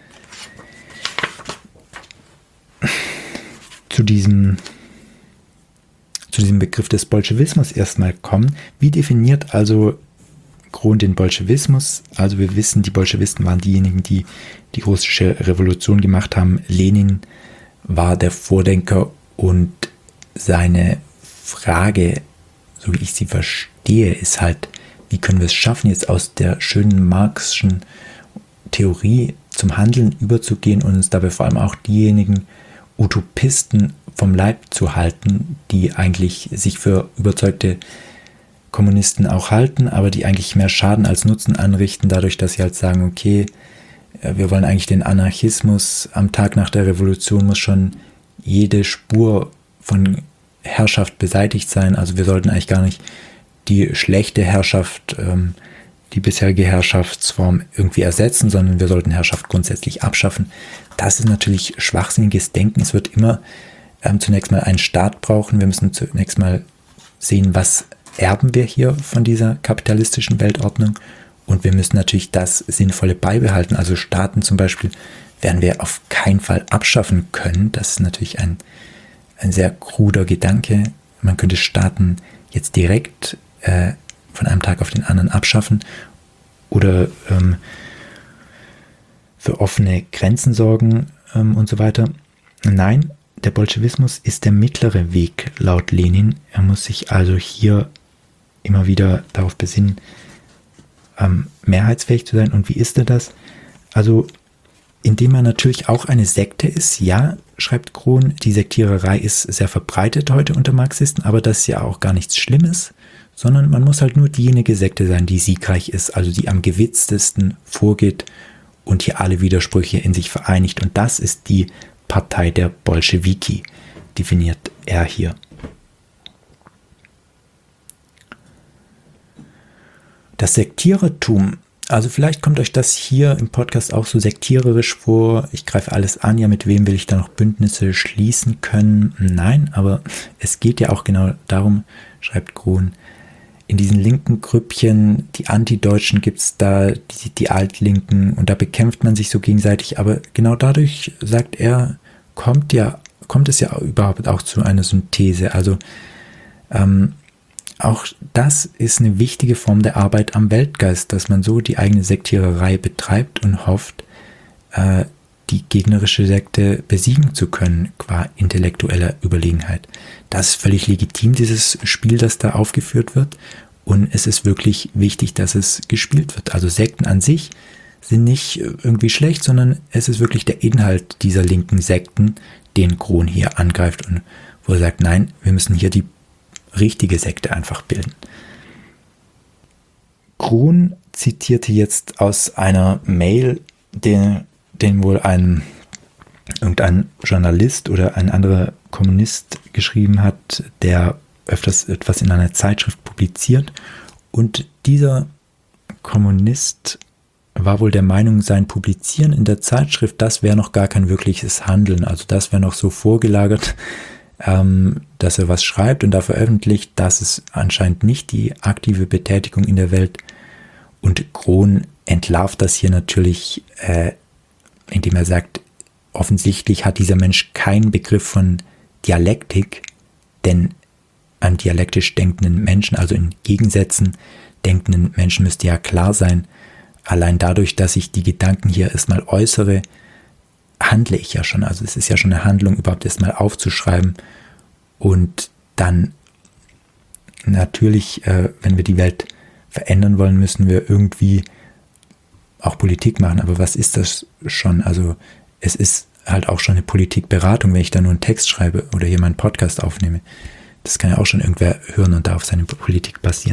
zu diesem, zu diesem Begriff des Bolschewismus erstmal kommen. Wie definiert also Grund den Bolschewismus? Also wir wissen, die Bolschewisten waren diejenigen, die die russische Revolution gemacht haben. Lenin war der Vordenker, und seine Frage, so wie ich sie verstehe, ist halt, wie können wir es schaffen, jetzt aus der schönen Marxischen Theorie zum Handeln überzugehen und uns dabei vor allem auch diejenigen Utopisten vom Leib zu halten, die eigentlich sich für überzeugte Kommunisten auch halten, aber die eigentlich mehr Schaden als Nutzen anrichten, dadurch, dass sie halt sagen, okay, wir wollen eigentlich den Anarchismus, am Tag nach der Revolution muss schon jede Spur von Herrschaft beseitigt sein, also wir sollten eigentlich gar nicht die schlechte Herrschaft, ähm, die bisherige Herrschaftsform irgendwie ersetzen, sondern wir sollten Herrschaft grundsätzlich abschaffen. Das ist natürlich schwachsinniges Denken. Es wird immer ähm, zunächst mal einen Staat brauchen. Wir müssen zunächst mal sehen, was erben wir hier von dieser kapitalistischen Weltordnung, und wir müssen natürlich das Sinnvolle beibehalten. Also Staaten zum Beispiel werden wir auf keinen Fall abschaffen können. Das ist natürlich ein, ein sehr kruder Gedanke. Man könnte Staaten jetzt direkt äh, von einem Tag auf den anderen abschaffen oder ähm, für offene Grenzen sorgen ähm, und so weiter. Nein, der Bolschewismus ist der mittlere Weg laut Lenin. Er muss sich also hier immer wieder darauf besinnen, ähm, mehrheitsfähig zu sein. Und wie ist er das? Also indem er natürlich auch eine Sekte ist. Ja, schreibt Krohn, die Sektiererei ist sehr verbreitet heute unter Marxisten, aber das ist ja auch gar nichts Schlimmes, sondern man muss halt nur diejenige Sekte sein, die siegreich ist, also die am gewitztesten vorgeht und hier alle Widersprüche in sich vereinigt. Und das ist die Partei der Bolschewiki, definiert er hier. Das Sektierertum, also vielleicht kommt euch das hier im Podcast auch so sektiererisch vor. Ich greife alles an, ja, mit wem will ich da noch Bündnisse schließen können? Nein, aber es geht ja auch genau darum, schreibt Krohn, in diesen linken Grüppchen, die Antideutschen gibt es da, die, die Altlinken, und da bekämpft man sich so gegenseitig, aber genau dadurch, sagt er, kommt ja, kommt es ja überhaupt auch zu einer Synthese. Also ähm, auch das ist eine wichtige Form der Arbeit am Weltgeist, dass man so die eigene Sektiererei betreibt und hofft, äh, die gegnerische Sekte besiegen zu können, qua intellektueller Überlegenheit. Das ist völlig legitim, dieses Spiel, das da aufgeführt wird. Und es ist wirklich wichtig, dass es gespielt wird. Also Sekten an sich sind nicht irgendwie schlecht, sondern es ist wirklich der Inhalt dieser linken Sekten, den Krohn hier angreift und wo er sagt, nein, wir müssen hier die richtige Sekte einfach bilden. Krohn zitierte jetzt aus einer Mail, den, den wohl ein irgendein Journalist oder ein anderer Kommunist geschrieben hat, der öfters etwas in einer Zeitschrift publiziert. Und dieser Kommunist war wohl der Meinung, sein Publizieren in der Zeitschrift, das wäre noch gar kein wirkliches Handeln. Also das wäre noch so vorgelagert, ähm, dass er was schreibt und da veröffentlicht. Das ist anscheinend nicht die aktive Betätigung in der Welt. Und Krohn entlarvt das hier natürlich, äh, indem er sagt, offensichtlich hat dieser Mensch keinen Begriff von Dialektik, denn an dialektisch denkenden Menschen, also in Gegensätzen denkenden Menschen, müsste ja klar sein, allein dadurch, dass ich die Gedanken hier erstmal äußere, handle ich ja schon. Also es ist ja schon eine Handlung, überhaupt erstmal aufzuschreiben und dann natürlich, äh, wenn wir die Welt verändern wollen, müssen wir irgendwie auch Politik machen. Aber was ist das schon? Also es ist halt auch schon eine Politikberatung, wenn ich da nur einen Text schreibe oder hier meinen Podcast aufnehme. Das kann ja auch schon irgendwer hören und da auf seine Politik basieren.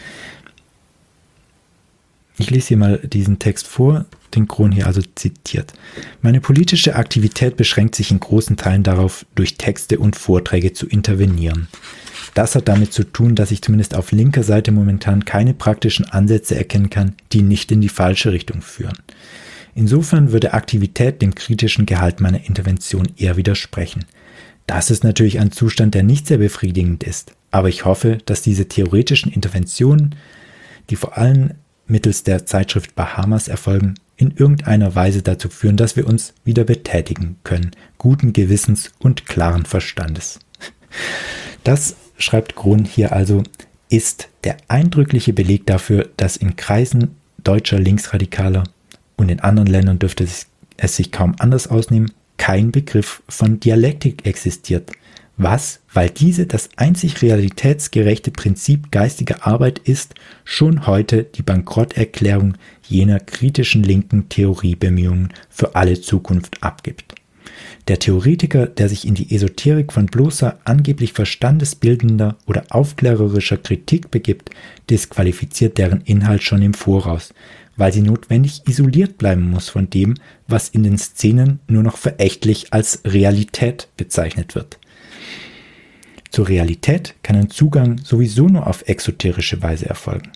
Ich lese hier mal diesen Text vor, den Krohn hier also zitiert. Meine politische Aktivität beschränkt sich in großen Teilen darauf, durch Texte und Vorträge zu intervenieren. Das hat damit zu tun, dass ich zumindest auf linker Seite momentan keine praktischen Ansätze erkennen kann, die nicht in die falsche Richtung führen. Insofern würde Aktivität dem kritischen Gehalt meiner Intervention eher widersprechen. Das ist natürlich ein Zustand, der nicht sehr befriedigend ist, aber ich hoffe, dass diese theoretischen Interventionen, die vor allem mittels der Zeitschrift Bahamas erfolgen, in irgendeiner Weise dazu führen, dass wir uns wieder betätigen können, guten Gewissens und klaren Verstandes. Das, schreibt Krohn hier also, ist der eindrückliche Beleg dafür, dass in Kreisen deutscher Linksradikaler und in anderen Ländern dürfte es sich kaum anders ausnehmen, kein Begriff von Dialektik existiert, was, weil diese das einzig realitätsgerechte Prinzip geistiger Arbeit ist, schon heute die Bankrotterklärung jener kritischen linken Theoriebemühungen für alle Zukunft abgibt. Der Theoretiker, der sich in die Esoterik von bloßer, angeblich verstandesbildender oder aufklärerischer Kritik begibt, disqualifiziert deren Inhalt schon im Voraus, weil sie notwendig isoliert bleiben muss von dem, was in den Szenen nur noch verächtlich als Realität bezeichnet wird. Zur Realität kann ein Zugang sowieso nur auf exoterische Weise erfolgen.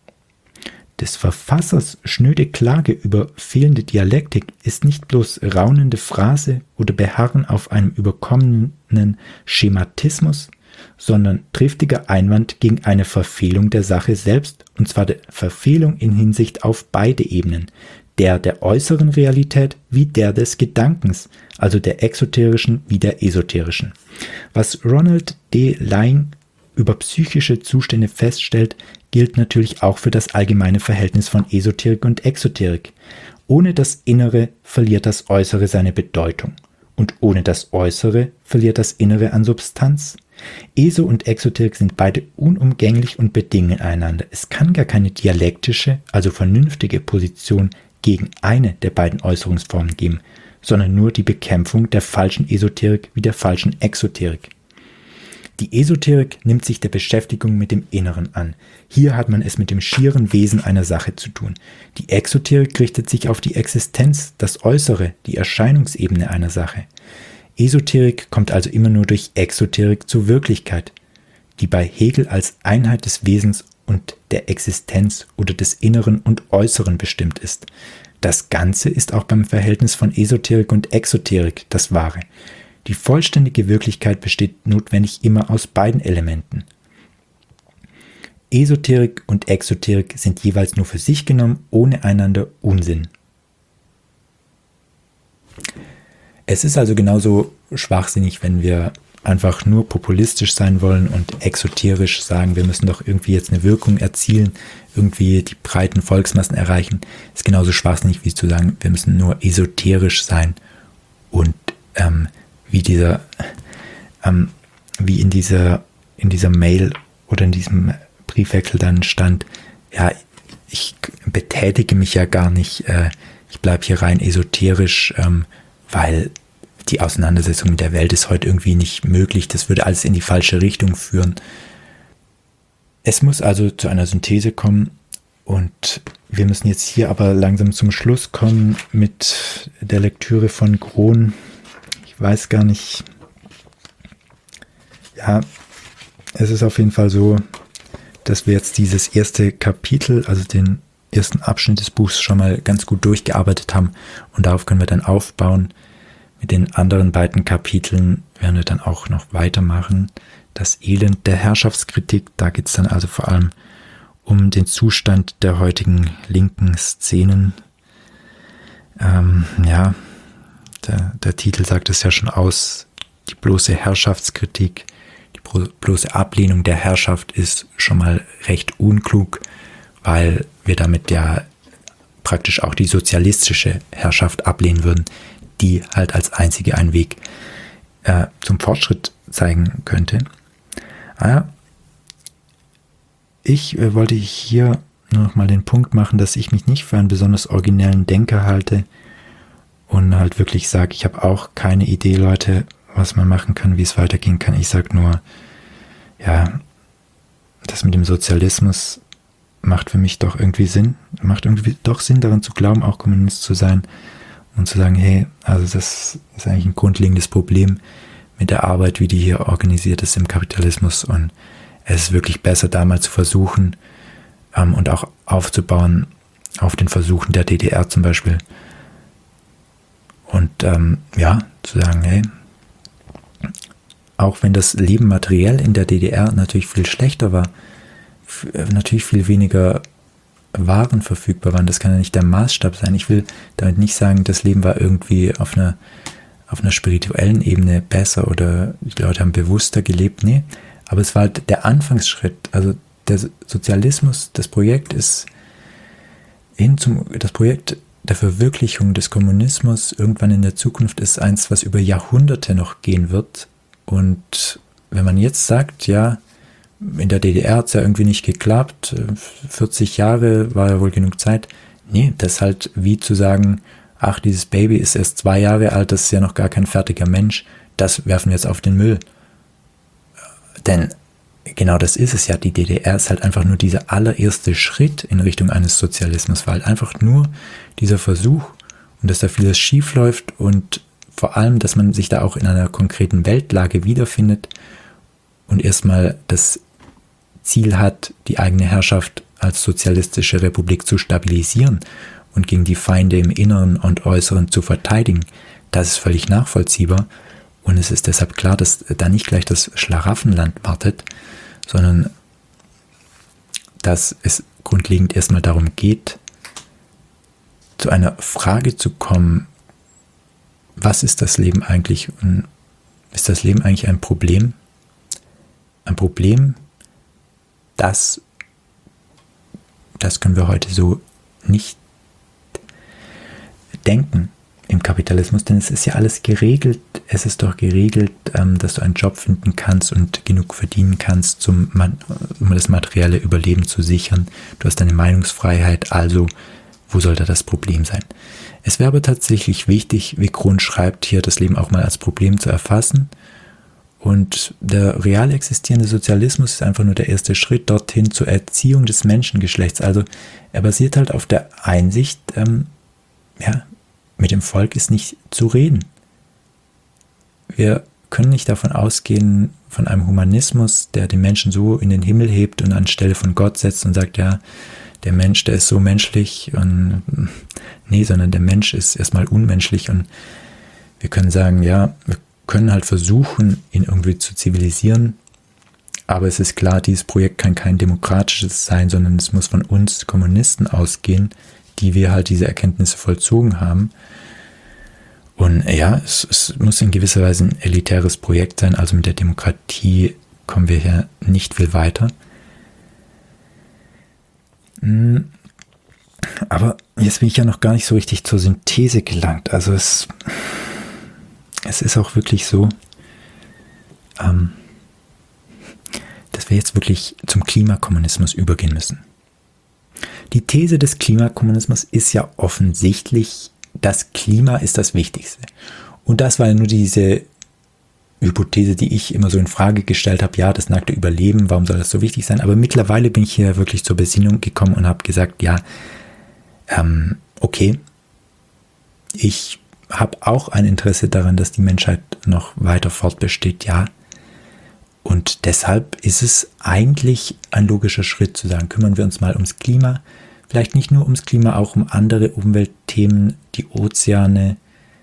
Des Verfassers schnöde Klage über fehlende Dialektik ist nicht bloß raunende Phrase oder Beharren auf einem überkommenen Schematismus, sondern triftiger Einwand gegen eine Verfehlung der Sache selbst, und zwar der Verfehlung in Hinsicht auf beide Ebenen, der der äußeren Realität wie der des Gedankens, also der exoterischen wie der esoterischen. Was Ronald D. Laing über psychische Zustände feststellt, gilt natürlich auch für das allgemeine Verhältnis von Esoterik und Exoterik. Ohne das Innere verliert das Äußere seine Bedeutung. Und ohne das Äußere verliert das Innere an Substanz. Eso und Exoterik sind beide unumgänglich und bedingen einander. Es kann gar keine dialektische, also vernünftige Position gegen eine der beiden Äußerungsformen geben, sondern nur die Bekämpfung der falschen Esoterik wie der falschen Exoterik. Die Esoterik nimmt sich der Beschäftigung mit dem Inneren an. Hier hat man es mit dem schieren Wesen einer Sache zu tun. Die Exoterik richtet sich auf die Existenz, das Äußere, die Erscheinungsebene einer Sache. Esoterik kommt also immer nur durch Exoterik zur Wirklichkeit, die bei Hegel als Einheit des Wesens und der Existenz oder des Inneren und Äußeren bestimmt ist. Das Ganze ist auch beim Verhältnis von Esoterik und Exoterik das Wahre. Die vollständige Wirklichkeit besteht notwendig immer aus beiden Elementen. Esoterik und Exoterik sind jeweils nur für sich genommen, ohne einander Unsinn. Es ist also genauso schwachsinnig, wenn wir einfach nur populistisch sein wollen und exoterisch sagen, wir müssen doch irgendwie jetzt eine Wirkung erzielen, irgendwie die breiten Volksmassen erreichen. Ist genauso schwachsinnig wie zu sagen, wir müssen nur esoterisch sein und ähm, wie dieser, ähm, wie in dieser, in dieser Mail oder in diesem Briefwechsel dann stand, ja, ich betätige mich ja gar nicht, äh, ich bleibe hier rein esoterisch, ähm, weil die Auseinandersetzung mit der Welt ist heute irgendwie nicht möglich, das würde alles in die falsche Richtung führen. Es muss also zu einer Synthese kommen und wir müssen jetzt hier aber langsam zum Schluss kommen mit der Lektüre von Grohn. Ich weiß gar nicht, ja, es ist auf jeden Fall so, dass wir jetzt dieses erste Kapitel, also den ersten Abschnitt des Buchs schon mal ganz gut durchgearbeitet haben und darauf können wir dann aufbauen. Mit den anderen beiden Kapiteln werden wir dann auch noch weitermachen. Das Elend der Herrschaftskritik, da geht es dann also vor allem um den Zustand der heutigen linken Szenen. Ähm, ja, der, der Titel sagt es ja schon aus, die bloße Herrschaftskritik, die bloße Ablehnung der Herrschaft ist schon mal recht unklug, weil wir damit ja praktisch auch die sozialistische Herrschaft ablehnen würden, die halt als einzige einen Weg äh, zum Fortschritt zeigen könnte. Ah, ich äh, wollte hier nur noch mal den Punkt machen, dass ich mich nicht für einen besonders originellen Denker halte und halt wirklich sage, ich habe auch keine Idee, Leute, was man machen kann, wie es weitergehen kann. Ich sage nur, ja, das mit dem Sozialismus macht für mich doch irgendwie Sinn, macht irgendwie doch Sinn, daran zu glauben, auch Kommunist zu sein und zu sagen, hey, also das ist eigentlich ein grundlegendes Problem mit der Arbeit, wie die hier organisiert ist im Kapitalismus und es ist wirklich besser, da mal zu versuchen ähm, und auch aufzubauen auf den Versuchen der D D R zum Beispiel und ähm, ja, zu sagen, hey, auch wenn das Leben materiell in der D D R natürlich viel schlechter war, f- natürlich viel weniger Waren verfügbar waren, das kann ja nicht der Maßstab sein. Ich will damit nicht sagen, das Leben war irgendwie auf einer, auf einer spirituellen Ebene besser oder die Leute haben bewusster gelebt. Nee, aber es war halt der Anfangsschritt. Also der Sozialismus, das Projekt ist hin zum, das Projekt der Verwirklichung des Kommunismus irgendwann in der Zukunft ist eins, was über Jahrhunderte noch gehen wird. Und wenn man jetzt sagt, ja, in der D D R hat es ja irgendwie nicht geklappt, vierzig Jahre war ja wohl genug Zeit. Nee, das ist halt wie zu sagen, ach, dieses Baby ist erst zwei Jahre alt, das ist ja noch gar kein fertiger Mensch, das werfen wir jetzt auf den Müll. Denn genau das ist es ja, die D D R ist halt einfach nur dieser allererste Schritt in Richtung eines Sozialismus, war halt einfach nur dieser Versuch und dass da vieles schief läuft und vor allem, dass man sich da auch in einer konkreten Weltlage wiederfindet und erstmal das Ziel hat, die eigene Herrschaft als sozialistische Republik zu stabilisieren und gegen die Feinde im Inneren und Äußeren zu verteidigen. Das ist völlig nachvollziehbar und es ist deshalb klar, dass da nicht gleich das Schlaraffenland wartet, sondern dass es grundlegend erstmal darum geht, zu einer Frage zu kommen, was ist das Leben eigentlich und ist das Leben eigentlich ein Problem? Ein Problem, das, das können wir heute so nicht denken im Kapitalismus, denn es ist ja alles geregelt. Es ist doch geregelt, ähm, dass du einen Job finden kannst und genug verdienen kannst, zum, um das materielle Überleben zu sichern. Du hast deine Meinungsfreiheit, also wo soll da das Problem sein? Es wäre aber tatsächlich wichtig, wie Grund schreibt, hier das Leben auch mal als Problem zu erfassen. Und der real existierende Sozialismus ist einfach nur der erste Schritt dorthin zur Erziehung des Menschengeschlechts. Also er basiert halt auf der Einsicht, ähm, ja, mit dem Volk ist nicht zu reden. Wir können nicht davon ausgehen, von einem Humanismus, der den Menschen so in den Himmel hebt und anstelle von Gott setzt und sagt, ja, der Mensch, der ist so menschlich und nee, sondern der Mensch ist erstmal unmenschlich und wir können sagen, ja, wir können halt versuchen, ihn irgendwie zu zivilisieren, aber es ist klar, dieses Projekt kann kein demokratisches sein, sondern es muss von uns Kommunisten ausgehen, die wir halt diese Erkenntnisse vollzogen haben. Und ja, es, es muss in gewisser Weise ein elitäres Projekt sein, also mit der Demokratie kommen wir hier nicht viel weiter. Aber jetzt bin ich ja noch gar nicht so richtig zur Synthese gelangt. Also es, es ist auch wirklich so, ähm, dass wir jetzt wirklich zum Klimakommunismus übergehen müssen. Die These des Klimakommunismus ist ja offensichtlich, das Klima ist das Wichtigste. Und das war ja nur diese Hypothese, die ich immer so in Frage gestellt habe, ja, das nackte Überleben, warum soll das so wichtig sein? Aber mittlerweile bin ich hier wirklich zur Besinnung gekommen und habe gesagt, ja, ähm, okay, ich habe auch ein Interesse daran, dass die Menschheit noch weiter fortbesteht, ja. Und deshalb ist es eigentlich ein logischer Schritt zu sagen, kümmern wir uns mal ums Klima, vielleicht nicht nur ums Klima, auch um andere Umweltthemen, die Ozeane,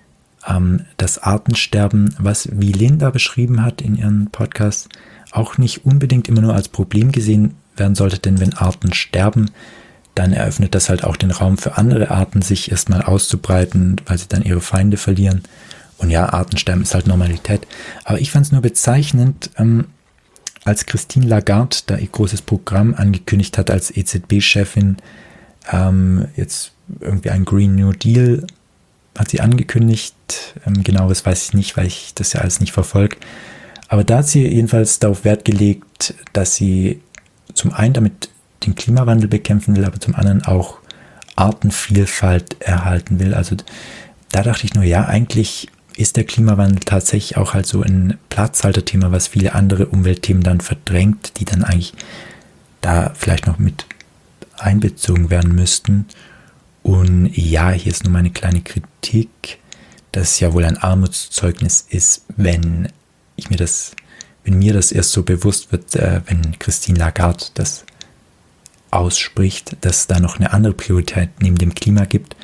das Artensterben, was, wie Linda beschrieben hat in ihrem Podcast, auch nicht unbedingt immer nur als Problem gesehen werden sollte, denn wenn Arten sterben, dann eröffnet das halt auch den Raum für andere Arten, sich erstmal auszubreiten, weil sie dann ihre Feinde verlieren. Und ja, Artensterben ist halt Normalität. Aber ich fand es nur bezeichnend, ähm, als Christine Lagarde da ihr großes Programm angekündigt hat als E Z B-Chefin, ähm, jetzt irgendwie ein Green New Deal hat sie angekündigt. Ähm, genaueres weiß ich nicht, weil ich das ja alles nicht verfolge. Aber da hat sie jedenfalls darauf Wert gelegt, dass sie zum einen damit den Klimawandel bekämpfen will, aber zum anderen auch Artenvielfalt erhalten will. Also da dachte ich nur, ja, eigentlich ist der Klimawandel tatsächlich auch halt so ein Platzhalterthema, was viele andere Umweltthemen dann verdrängt, die dann eigentlich da vielleicht noch mit einbezogen werden müssten. Und ja, hier ist nur meine kleine Kritik, dass es ja wohl ein Armutszeugnis ist, wenn ich mir das, wenn mir das erst so bewusst wird, äh, wenn Christine Lagarde das ausspricht, dass es da noch eine andere Priorität neben dem Klima gibt.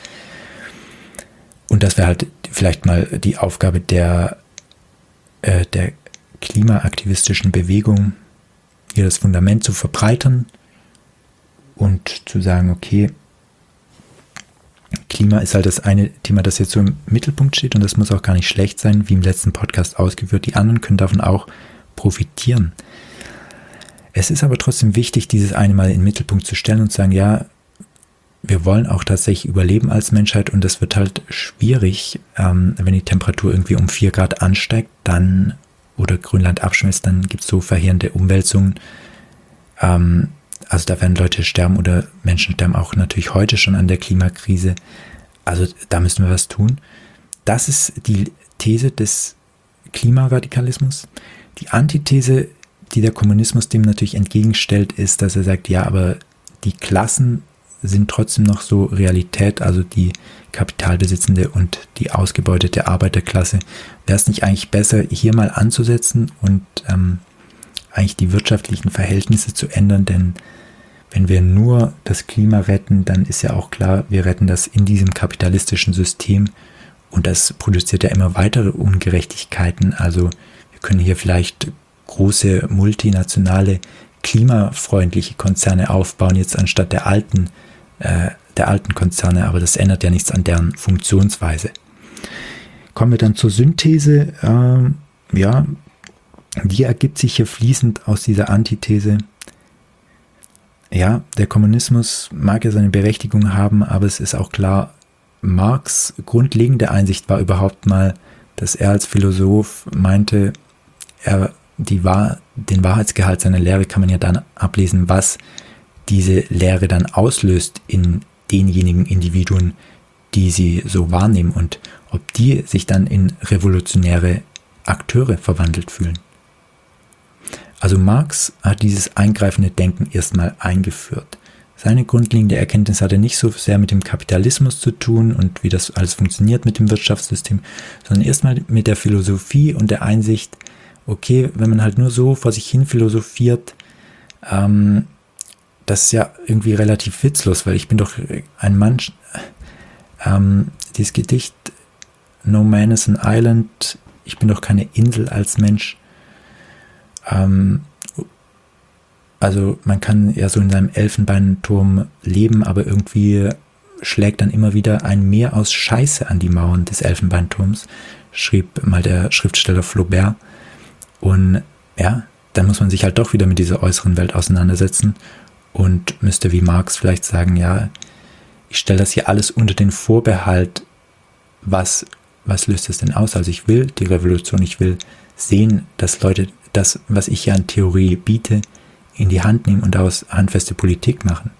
Und das wäre halt vielleicht mal die Aufgabe der, äh, der klimaaktivistischen Bewegung, hier das Fundament zu verbreitern und zu sagen, okay, Klima ist halt das eine Thema, das jetzt so im Mittelpunkt steht und das muss auch gar nicht schlecht sein, wie im letzten Podcast ausgeführt. Die anderen können davon auch profitieren. Es ist aber trotzdem wichtig, dieses eine Mal in den Mittelpunkt zu stellen und zu sagen, ja, wir wollen auch tatsächlich überleben als Menschheit und das wird halt schwierig, ähm, wenn die Temperatur irgendwie um vier Grad ansteigt, dann oder Grönland abschmilzt, dann gibt es so verheerende Umwälzungen. Ähm, also da werden Leute sterben oder Menschen sterben auch natürlich heute schon an der Klimakrise. Also da müssen wir was tun. Das ist die These des Klimaradikalismus. Die Antithese, die der Kommunismus dem natürlich entgegenstellt, ist, dass er sagt, ja, aber die Klassen sind trotzdem noch so Realität, also die kapitalbesitzende und die ausgebeutete Arbeiterklasse. Wäre es nicht eigentlich besser, hier mal anzusetzen und ähm, eigentlich die wirtschaftlichen Verhältnisse zu ändern, denn wenn wir nur das Klima retten, dann ist ja auch klar, wir retten das in diesem kapitalistischen System und das produziert ja immer weitere Ungerechtigkeiten. Also wir können hier vielleicht große multinationale klimafreundliche Konzerne aufbauen, jetzt anstatt der alten, äh, der alten Konzerne, aber das ändert ja nichts an deren Funktionsweise. Kommen wir dann zur Synthese. Ähm, ja, die ergibt sich hier fließend aus dieser Antithese. Ja, der Kommunismus mag ja seine Berechtigung haben, aber es ist auch klar, Marx' grundlegende Einsicht war überhaupt mal, dass er als Philosoph meinte, er Die Wahr, den Wahrheitsgehalt seiner Lehre kann man ja dann ablesen, was diese Lehre dann auslöst in denjenigen Individuen, die sie so wahrnehmen und ob die sich dann in revolutionäre Akteure verwandelt fühlen. Also Marx hat dieses eingreifende Denken erstmal eingeführt. Seine grundlegende Erkenntnis hatte nicht so sehr mit dem Kapitalismus zu tun und wie das alles funktioniert mit dem Wirtschaftssystem, sondern erstmal mit der Philosophie und der Einsicht, okay, wenn man halt nur so vor sich hin philosophiert, ähm, das ist ja irgendwie relativ witzlos, weil ich bin doch ein Mann, ähm, dieses Gedicht No Man is an Island, ich bin doch keine Insel als Mensch. Ähm, also man kann ja so in seinem Elfenbeinturm leben, aber irgendwie schlägt dann immer wieder ein Meer aus Scheiße an die Mauern des Elfenbeinturms, schrieb mal der Schriftsteller Flaubert. Und ja, dann muss man sich halt doch wieder mit dieser äußeren Welt auseinandersetzen und müsste wie Marx vielleicht sagen, ja, ich stelle das hier alles unter den Vorbehalt, was, was löst es denn aus? Also ich will die Revolution, ich will sehen, dass Leute das, was ich ja an Theorie biete, in die Hand nehmen und daraus handfeste Politik machen.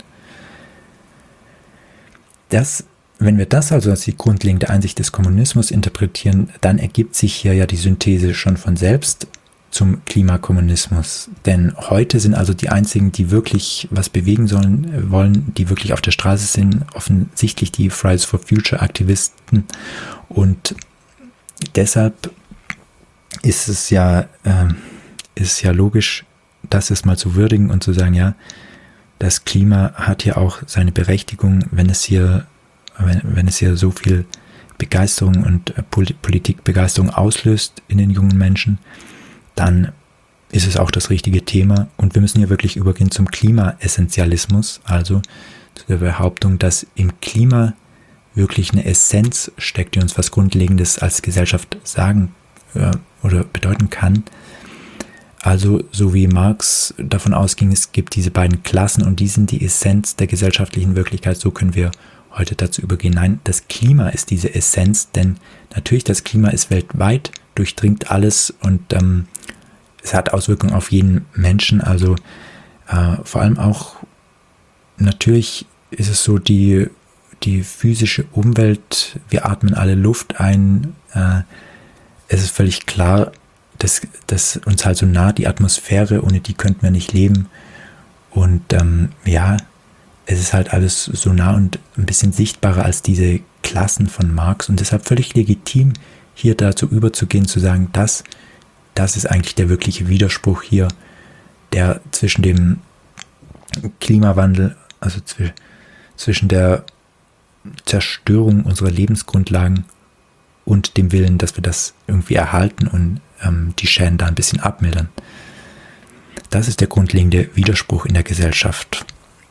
Das, wenn wir das also als die grundlegende Einsicht des Kommunismus interpretieren, dann ergibt sich hier ja die Synthese schon von selbst zum Klimakommunismus. Denn heute sind also die einzigen, die wirklich was bewegen sollen, wollen, die wirklich auf der Straße sind, offensichtlich die Fridays for Future Aktivisten. Und deshalb ist es ja, äh, ist ja logisch, das ist mal zu würdigen und zu sagen, ja, das Klima hat hier auch seine Berechtigung, wenn es hier, wenn, wenn es hier so viel Begeisterung und Politikbegeisterung auslöst in den jungen Menschen, dann ist es auch das richtige Thema. Und wir müssen hier wirklich übergehen zum Klimaessentialismus, also zu der Behauptung, dass im Klima wirklich eine Essenz steckt, die uns was Grundlegendes als Gesellschaft sagen äh, oder bedeuten kann. Also so wie Marx davon ausging, es gibt diese beiden Klassen und die sind die Essenz der gesellschaftlichen Wirklichkeit, so können wir heute dazu übergehen. Nein, das Klima ist diese Essenz, denn natürlich das Klima ist weltweit, durchdringt alles und ähm, es hat Auswirkungen auf jeden Menschen, also äh, vor allem auch natürlich ist es so, die, die physische Umwelt, wir atmen alle Luft ein, äh, es ist völlig klar, dass, dass uns halt so nah die Atmosphäre, ohne die könnten wir nicht leben und ähm, ja, es ist halt alles so nah und ein bisschen sichtbarer als diese Klassen von Marx und deshalb völlig legitim, hier dazu überzugehen, zu sagen, das, das ist eigentlich der wirkliche Widerspruch hier, der zwischen dem Klimawandel, also zw- zwischen der Zerstörung unserer Lebensgrundlagen und dem Willen, dass wir das irgendwie erhalten und ähm, die Schäden da ein bisschen abmildern. Das ist der grundlegende Widerspruch in der Gesellschaft.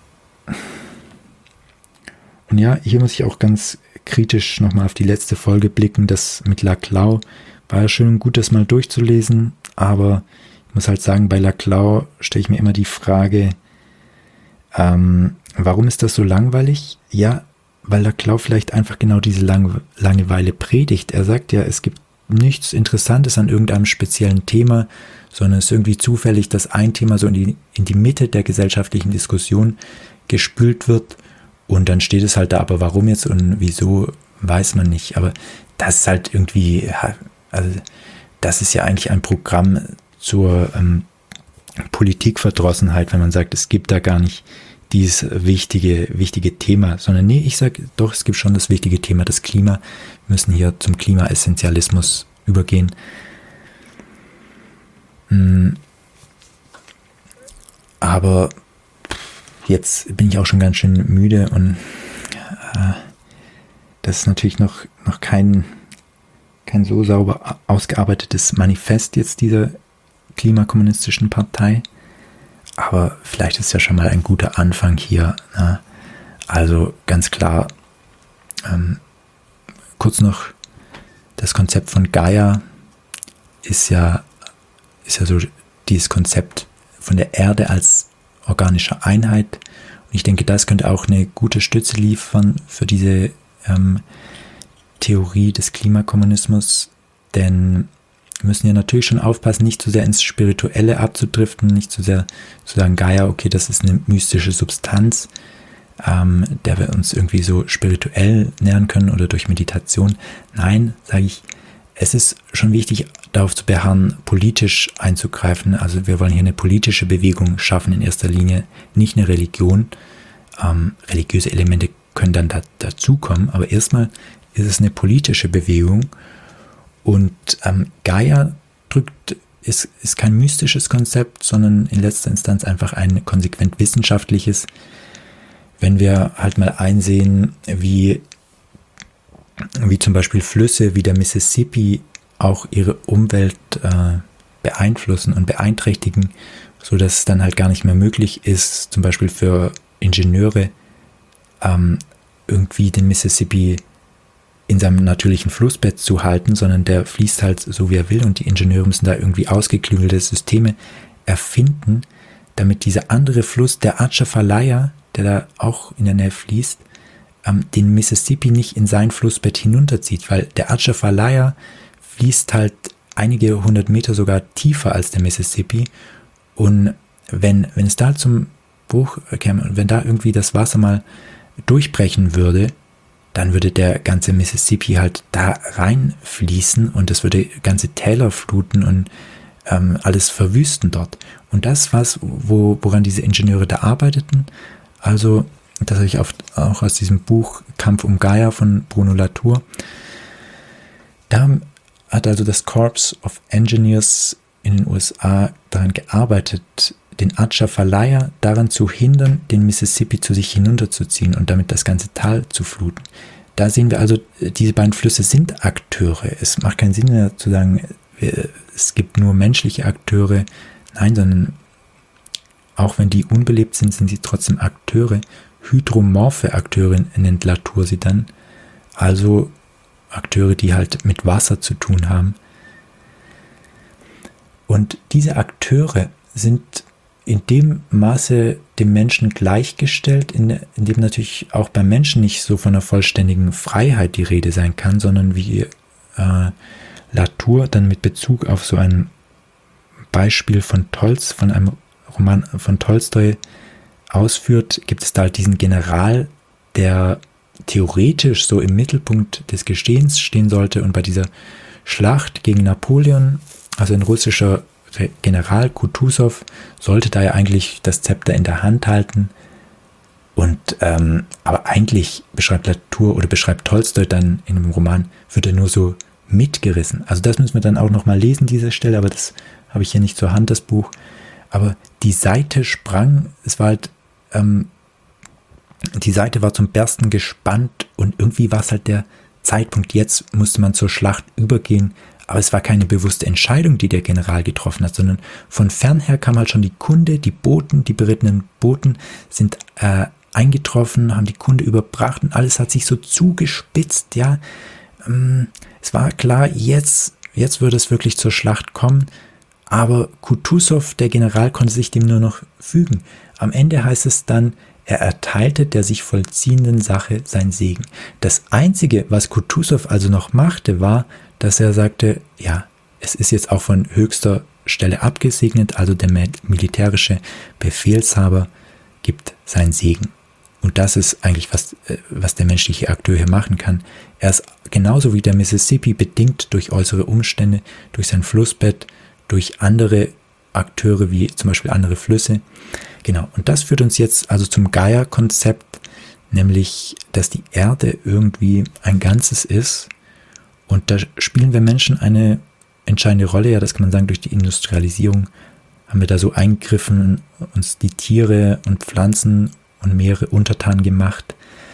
Und ja, hier muss ich auch ganz kritisch nochmal auf die letzte Folge blicken. Das mit Laclau war ja schön und gut, das mal durchzulesen, aber ich muss halt sagen, bei Laclau stelle ich mir immer die Frage, ähm, warum ist das so langweilig? Ja, weil Laclau vielleicht einfach genau diese Lang- Langeweile predigt. Er sagt ja, es gibt nichts Interessantes an irgendeinem speziellen Thema, sondern es ist irgendwie zufällig, dass ein Thema so in die, in die Mitte der gesellschaftlichen Diskussion gespült wird und dann steht es halt da, aber warum jetzt und wieso, weiß man nicht. Aber das ist halt irgendwie, also das ist ja eigentlich ein Programm zur ähm, Politikverdrossenheit, wenn man sagt, es gibt da gar nicht dieses wichtige, wichtige Thema, sondern nee, ich sage doch, es gibt schon das wichtige Thema, das Klima. Wir müssen hier zum Klimaessentialismus übergehen. Aber jetzt bin ich auch schon ganz schön müde und äh, das ist natürlich noch, noch kein, kein so sauber ausgearbeitetes Manifest jetzt dieser klimakommunistischen Partei. Aber vielleicht ist ja schon mal ein guter Anfang hier. Ne? Also ganz klar, ähm, kurz noch, das Konzept von Gaia ist ja, ist ja so dieses Konzept von der Erde als organischer Einheit. Und ich denke, das könnte auch eine gute Stütze liefern für diese ähm, Theorie des Klimakommunismus, denn wir müssen ja natürlich schon aufpassen, nicht zu sehr ins Spirituelle abzudriften, nicht zu sehr zu sagen, Gaia, okay, das ist eine mystische Substanz. ähm, der wir uns irgendwie so spirituell nähern können oder durch Meditation. Nein, sage ich, es ist schon wichtig, darauf zu beharren, politisch einzugreifen. Also wir wollen hier eine politische Bewegung schaffen in erster Linie, nicht eine Religion. Ähm, religiöse Elemente können dann da, dazukommen, aber erstmal ist es eine politische Bewegung. Und ähm, Gaia drückt, ist, ist kein mystisches Konzept, sondern in letzter Instanz einfach ein konsequent wissenschaftliches. Wenn wir halt mal einsehen, wie, wie zum Beispiel Flüsse wie der Mississippi auch ihre Umwelt äh, beeinflussen und beeinträchtigen, sodass es dann halt gar nicht mehr möglich ist, zum Beispiel für Ingenieure ähm, irgendwie den Mississippi in seinem natürlichen Flussbett zu halten, sondern der fließt halt so, wie er will, und die Ingenieure müssen da irgendwie ausgeklügelte Systeme erfinden, damit dieser andere Fluss, der Atchafalaya, der da auch in der Nähe fließt, ähm, den Mississippi nicht in sein Flussbett hinunterzieht, weil der Atchafalaya fließt halt einige hundert Meter sogar tiefer als der Mississippi, und wenn, wenn es da zum Bruch käme, wenn da irgendwie das Wasser mal durchbrechen würde, dann würde der ganze Mississippi halt da reinfließen und das würde ganze Täler fluten und ähm, alles verwüsten dort. Und das was, wo, woran diese Ingenieure da arbeiteten, also das habe ich oft auch aus diesem Buch Kampf um Gaia von Bruno Latour, da hat also das Corps of Engineers in den U S A daran gearbeitet, den Atchafalaya daran zu hindern, den Mississippi zu sich hinunterzuziehen und damit das ganze Tal zu fluten. Da sehen wir also, diese beiden Flüsse sind Akteure. Es macht keinen Sinn mehr zu sagen, es gibt nur menschliche Akteure. Nein, sondern auch wenn die unbelebt sind, sind sie trotzdem Akteure. Hydromorphe Akteure nennt Latour sie dann. Also Akteure, die halt mit Wasser zu tun haben. Und diese Akteure sind in dem Maße dem Menschen gleichgestellt, in, in dem natürlich auch beim Menschen nicht so von einer vollständigen Freiheit die Rede sein kann, sondern wie äh, Latour dann mit Bezug auf so ein Beispiel von Tolz, von einem Roman von Tolstoi ausführt, gibt es da halt diesen General, der theoretisch so im Mittelpunkt des Geschehens stehen sollte, und bei dieser Schlacht gegen Napoleon, also ein russischer General Kutuzov, sollte da ja eigentlich das Zepter in der Hand halten. Und ähm, aber eigentlich beschreibt Latour oder beschreibt Tolstoi dann in dem Roman, wird er nur so mitgerissen. Also das müssen wir dann auch nochmal lesen, diese Stelle, aber das habe ich hier nicht zur Hand, das Buch. Aber die Seite sprang, es war halt, ähm, die Seite war zum Bersten gespannt und irgendwie war es halt der Zeitpunkt, jetzt musste man zur Schlacht übergehen. Aber es war keine bewusste Entscheidung, die der General getroffen hat, sondern von fernher kam halt schon die Kunde, die Boten, die berittenen Boten sind äh, eingetroffen, haben die Kunde überbracht und alles hat sich so zugespitzt, ja. Ähm, es war klar, jetzt, jetzt würde es wirklich zur Schlacht kommen, aber Kutuzov, der General, konnte sich dem nur noch fügen. Am Ende heißt es dann, er erteilte der sich vollziehenden Sache sein Segen. Das Einzige, was Kutuzov also noch machte, war, dass er sagte, ja, es ist jetzt auch von höchster Stelle abgesegnet, also der militärische Befehlshaber gibt seinen Segen. Und das ist eigentlich, was, was der menschliche Akteur hier machen kann. Er ist genauso wie der Mississippi bedingt durch äußere Umstände, durch sein Flussbett, durch andere Akteure wie zum Beispiel andere Flüsse. Genau, und das führt uns jetzt also zum Gaia-Konzept, nämlich, dass die Erde irgendwie ein Ganzes ist. Und da spielen wir Menschen eine entscheidende Rolle, ja, das kann man sagen, durch die Industrialisierung haben wir da so eingegriffen, uns die Tiere und Pflanzen und Meere untertan gemacht.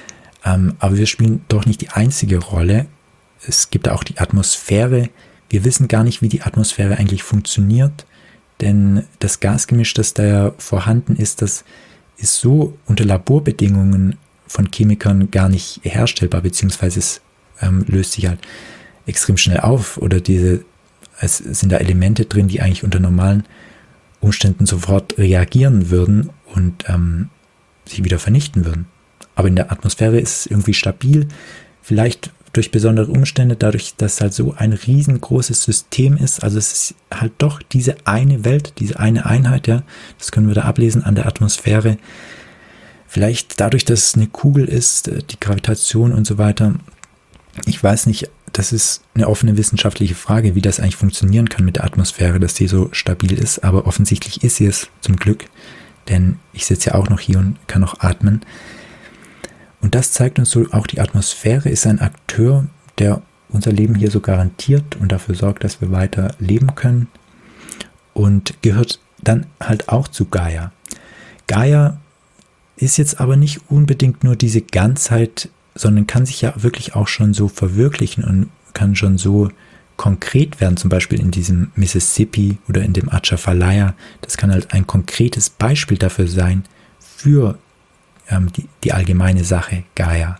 Ähm, aber wir spielen doch nicht die einzige Rolle. Es gibt auch die Atmosphäre. Wir wissen gar nicht, wie die Atmosphäre eigentlich funktioniert, denn das Gasgemisch, das da ja vorhanden ist, das ist so unter Laborbedingungen von Chemikern gar nicht herstellbar, beziehungsweise es ähm, löst sich halt extrem schnell auf, oder diese, es sind da Elemente drin, die eigentlich unter normalen Umständen sofort reagieren würden und ähm, sich wieder vernichten würden. Aber in der Atmosphäre ist es irgendwie stabil, vielleicht durch besondere Umstände, dadurch, dass halt so ein riesengroßes System ist. Also es ist halt doch diese eine Welt, diese eine Einheit, ja, das können wir da ablesen an der Atmosphäre. Vielleicht dadurch, dass es eine Kugel ist, die Gravitation und so weiter. Ich weiß nicht, das ist eine offene wissenschaftliche Frage, wie das eigentlich funktionieren kann mit der Atmosphäre, dass die so stabil ist. Aber offensichtlich ist sie es zum Glück, denn ich sitze ja auch noch hier und kann noch atmen. Und das zeigt uns so, auch die Atmosphäre ist ein Akteur, der unser Leben hier so garantiert und dafür sorgt, dass wir weiter leben können. Und gehört dann halt auch zu Gaia. Gaia ist jetzt aber nicht unbedingt nur diese Ganzheit, sondern kann sich ja wirklich auch schon so verwirklichen und kann schon so konkret werden, zum Beispiel in diesem Mississippi oder in dem Atchafalaya. Das kann halt ein konkretes Beispiel dafür sein, für ähm, die, die allgemeine Sache Gaia.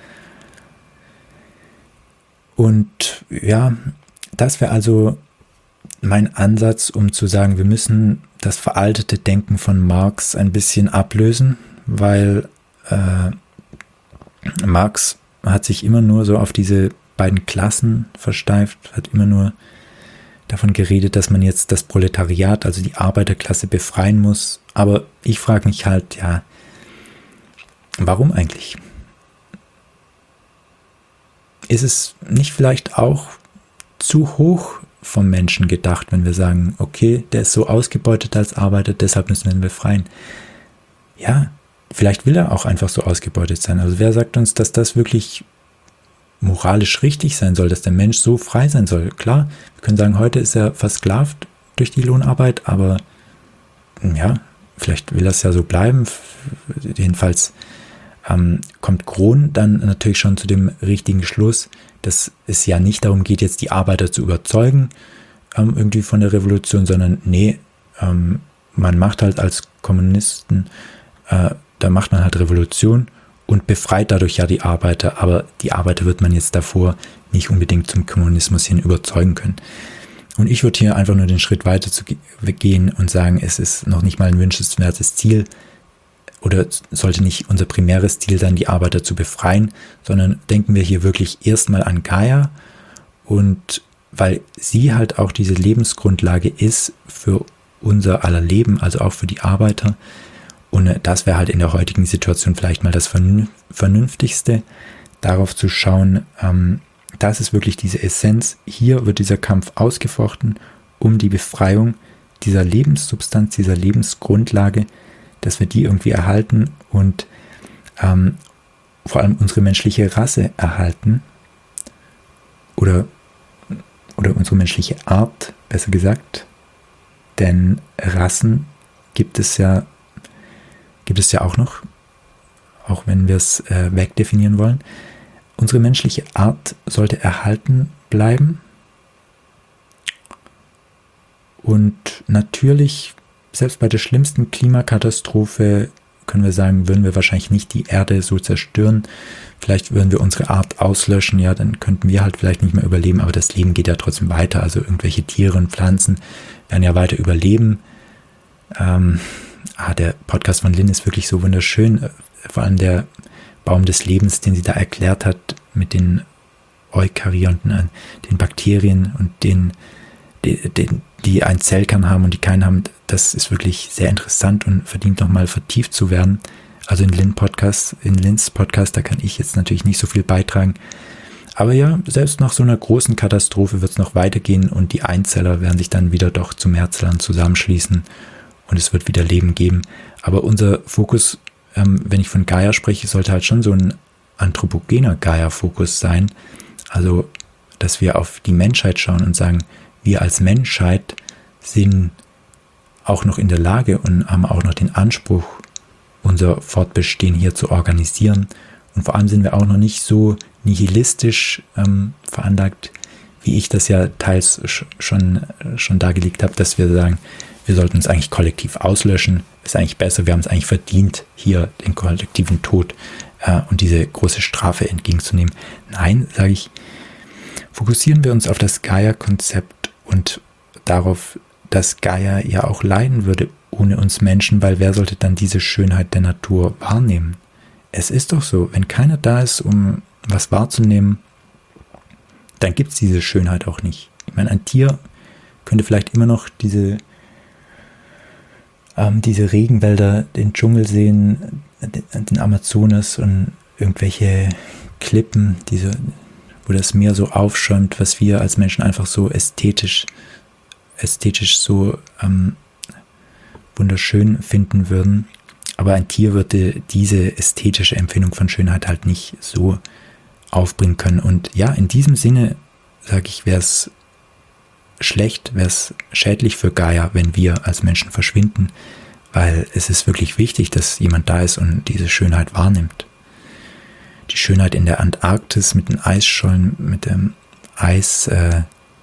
Und ja, das wäre also mein Ansatz, um zu sagen, wir müssen das veraltete Denken von Marx ein bisschen ablösen, weil äh, Marx hat sich immer nur so auf diese beiden Klassen versteift, hat immer nur davon geredet, dass man jetzt das Proletariat, also die Arbeiterklasse, befreien muss. Aber ich frage mich halt, ja, warum eigentlich? Ist es nicht vielleicht auch zu hoch vom Menschen gedacht, wenn wir sagen, okay, der ist so ausgebeutet als Arbeiter, deshalb müssen wir ihn befreien? Ja, vielleicht will er auch einfach so ausgebeutet sein. Also wer sagt uns, dass das wirklich moralisch richtig sein soll, dass der Mensch so frei sein soll? Klar, wir können sagen, heute ist er versklavt durch die Lohnarbeit, aber ja, vielleicht will das ja so bleiben. Jedenfalls ähm, kommt Krohn dann natürlich schon zu dem richtigen Schluss, dass es ja nicht darum geht, jetzt die Arbeiter zu überzeugen ähm, irgendwie von der Revolution, sondern nee, ähm, man macht halt als Kommunisten, äh, da macht man halt Revolution und befreit dadurch ja die Arbeiter, aber die Arbeiter wird man jetzt davor nicht unbedingt zum Kommunismus hin überzeugen können. Und ich würde hier einfach nur den Schritt weiter zu gehen und sagen, es ist noch nicht mal ein wünschenswertes Ziel oder sollte nicht unser primäres Ziel sein, die Arbeiter zu befreien, sondern denken wir hier wirklich erstmal an Gaia, und weil sie halt auch diese Lebensgrundlage ist für unser aller Leben, also auch für die Arbeiter. Und das wäre halt in der heutigen Situation vielleicht mal das Vernünftigste, darauf zu schauen, ähm, das ist wirklich diese Essenz. Hier wird dieser Kampf ausgefochten um die Befreiung dieser Lebenssubstanz, dieser Lebensgrundlage, dass wir die irgendwie erhalten und ähm, vor allem unsere menschliche Rasse erhalten oder, oder unsere menschliche Art, besser gesagt. Denn Rassen gibt es ja gibt es ja auch noch, auch wenn wir es äh, wegdefinieren wollen. Unsere menschliche Art sollte erhalten bleiben. Und natürlich, selbst bei der schlimmsten Klimakatastrophe, können wir sagen, würden wir wahrscheinlich nicht die Erde so zerstören. Vielleicht würden wir unsere Art auslöschen, ja, dann könnten wir halt vielleicht nicht mehr überleben, aber das Leben geht ja trotzdem weiter. Also irgendwelche Tiere und Pflanzen werden ja weiter überleben. Ähm, Ah, der Podcast von Lynn ist wirklich so wunderschön, vor allem der Baum des Lebens, den sie da erklärt hat, mit den Eukaryonten, den Bakterien und den, die, die, die einen Zellkern haben und die keinen haben. Das ist wirklich sehr interessant und verdient nochmal vertieft zu werden. Also in Lynn Podcast, in Lynns Podcast, da kann ich jetzt natürlich nicht so viel beitragen. Aber ja, selbst nach so einer großen Katastrophe wird es noch weitergehen und die Einzeller werden sich dann wieder doch zu Mehrzellern zusammenschließen. Und es wird wieder Leben geben. Aber unser Fokus, ähm, wenn ich von Gaia spreche, sollte halt schon so ein anthropogener Gaia-Fokus sein. Also, dass wir auf die Menschheit schauen und sagen, wir als Menschheit sind auch noch in der Lage und haben auch noch den Anspruch, unser Fortbestehen hier zu organisieren. Und vor allem sind wir auch noch nicht so nihilistisch ähm, veranlagt, wie ich das ja teils schon, schon dargelegt habe, dass wir sagen, wir sollten uns eigentlich kollektiv auslöschen, ist eigentlich besser, wir haben es eigentlich verdient, hier den kollektiven Tod äh, und diese große Strafe entgegenzunehmen. Nein, sage ich, fokussieren wir uns auf das Gaia-Konzept und darauf, dass Gaia ja auch leiden würde ohne uns Menschen, weil wer sollte dann diese Schönheit der Natur wahrnehmen? Es ist doch so, wenn keiner da ist, um was wahrzunehmen, dann gibt es diese Schönheit auch nicht. Ich meine, ein Tier könnte vielleicht immer noch diese, ähm, diese Regenwälder, den Dschungel sehen, den Amazonas und irgendwelche Klippen, diese, wo das Meer so aufschäumt, was wir als Menschen einfach so ästhetisch, ästhetisch so ähm, wunderschön finden würden. Aber ein Tier würde diese ästhetische Empfindung von Schönheit halt nicht so aufbringen können. Und ja, in diesem Sinne, sage ich, wäre es schlecht, wäre es schädlich für Gaia, wenn wir als Menschen verschwinden, weil es ist wirklich wichtig, dass jemand da ist und diese Schönheit wahrnimmt. Die Schönheit in der Antarktis mit den Eisschollen, mit dem Eis, äh,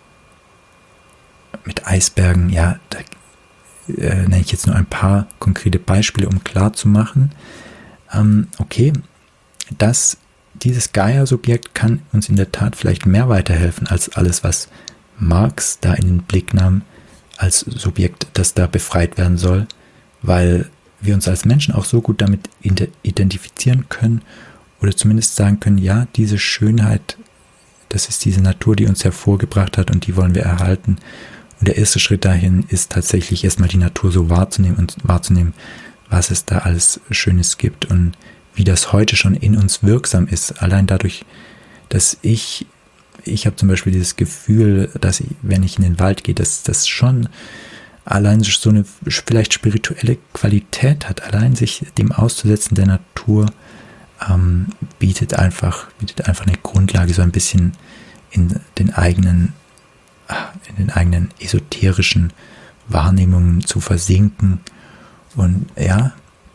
mit Eisbergen, ja, da äh, nenne ich jetzt nur ein paar konkrete Beispiele, um klarzumachen, ähm, okay, dass dieses Gaia-Subjekt kann uns in der Tat vielleicht mehr weiterhelfen als alles, was Marx da in den Blick nahm, als Subjekt, das da befreit werden soll, weil wir uns als Menschen auch so gut damit identifizieren können oder zumindest sagen können, ja, diese Schönheit, das ist diese Natur, die uns hervorgebracht hat und die wollen wir erhalten. Und der erste Schritt dahin ist tatsächlich erstmal die Natur so wahrzunehmen und wahrzunehmen, was es da alles Schönes gibt und wie das heute schon in uns wirksam ist. Allein dadurch, dass ich, ich habe zum Beispiel dieses Gefühl, dass ich, wenn ich in den Wald gehe, dass das schon allein so eine vielleicht spirituelle Qualität hat. Allein sich dem auszusetzen der Natur ähm, bietet einfach, bietet einfach eine Grundlage, so ein bisschen in den eigenen, in den eigenen esoterischen Wahrnehmungen zu versinken. Und ja,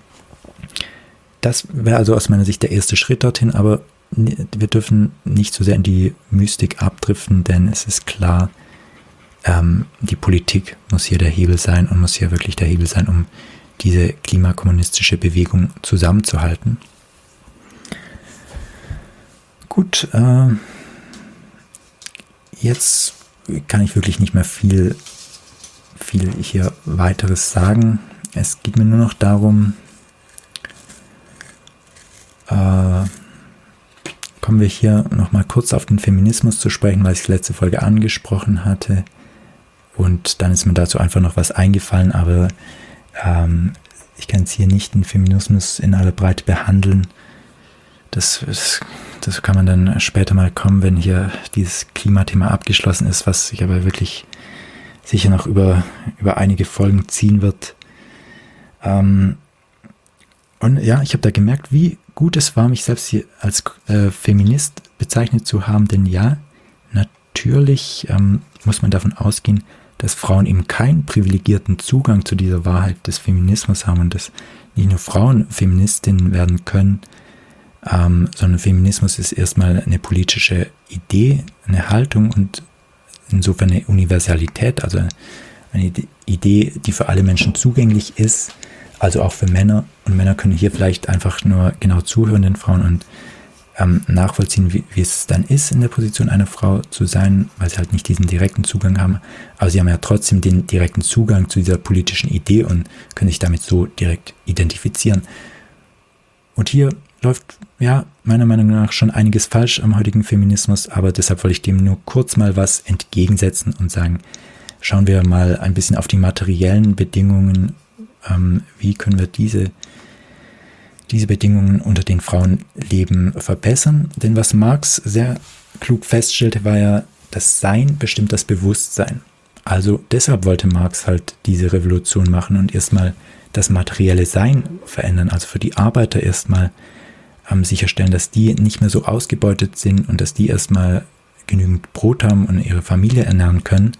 das wäre also aus meiner Sicht der erste Schritt dorthin, aber wir dürfen nicht so sehr in die Mystik abdriften, denn es ist klar, ähm, die Politik muss hier der Hebel sein und muss hier wirklich der Hebel sein, um diese klimakommunistische Bewegung zusammenzuhalten. Gut, äh, jetzt kann ich wirklich nicht mehr viel, viel hier weiteres sagen. Es geht mir nur noch darum, äh, kommen wir hier nochmal kurz auf den Feminismus zu sprechen, weil ich es letzte Folge angesprochen hatte. Und dann ist mir dazu einfach noch was eingefallen, aber ähm, ich kann jetzt hier nicht den Feminismus in aller Breite behandeln. Das, das, das kann man dann später mal kommen, wenn hier dieses Klimathema abgeschlossen ist, was sich aber wirklich sicher noch über, über einige Folgen ziehen wird. Ähm, und ja, ich habe da gemerkt, wie gut es war, mich selbst hier als äh, Feminist bezeichnet zu haben, denn ja, natürlich ähm, muss man davon ausgehen, dass Frauen eben keinen privilegierten Zugang zu dieser Wahrheit des Feminismus haben und dass nicht nur Frauen Feministinnen werden können, ähm, sondern Feminismus ist erstmal eine politische Idee, eine Haltung und insofern eine Universalität, also eine Idee, die für alle Menschen zugänglich ist, also auch für Männer. Und Männer können hier vielleicht einfach nur genau zuhören den Frauen und ähm, nachvollziehen, wie, wie es dann ist, in der Position einer Frau zu sein, weil sie halt nicht diesen direkten Zugang haben. Aber sie haben ja trotzdem den direkten Zugang zu dieser politischen Idee und können sich damit so direkt identifizieren. Und hier läuft, ja, meiner Meinung nach schon einiges falsch am heutigen Feminismus, aber deshalb wollte ich dem nur kurz mal was entgegensetzen und sagen, schauen wir mal ein bisschen auf die materiellen Bedingungen. Ähm, wie können wir diese, diese Bedingungen unter den Frauenleben verbessern? Denn was Marx sehr klug feststellte, war ja, das Sein bestimmt das Bewusstsein. Also deshalb wollte Marx halt diese Revolution machen und erstmal das materielle Sein verändern, also für die Arbeiter erstmal ähm, sicherstellen, dass die nicht mehr so ausgebeutet sind und dass die erstmal genügend Brot haben und ihre Familie ernähren können.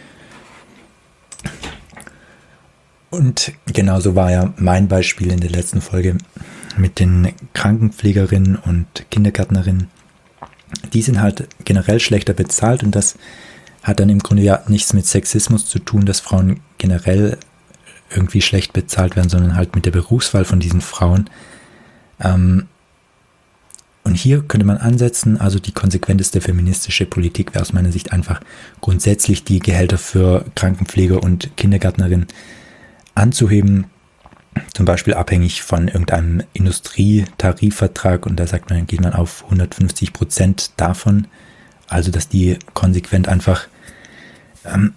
Und genauso war ja mein Beispiel in der letzten Folge mit den Krankenpflegerinnen und Kindergärtnerinnen. Die sind halt generell schlechter bezahlt und das hat dann im Grunde ja nichts mit Sexismus zu tun, dass Frauen generell irgendwie schlecht bezahlt werden, sondern halt mit der Berufswahl von diesen Frauen. Ähm, und hier könnte man ansetzen, also die konsequenteste feministische Politik wäre aus meiner Sicht einfach grundsätzlich die Gehälter für Krankenpfleger und Kindergärtnerinnen anzuheben, zum Beispiel abhängig von irgendeinem Industrietarifvertrag und da sagt man, dann geht man auf hundertfünfzig Prozent davon, also dass die konsequent einfach ähm,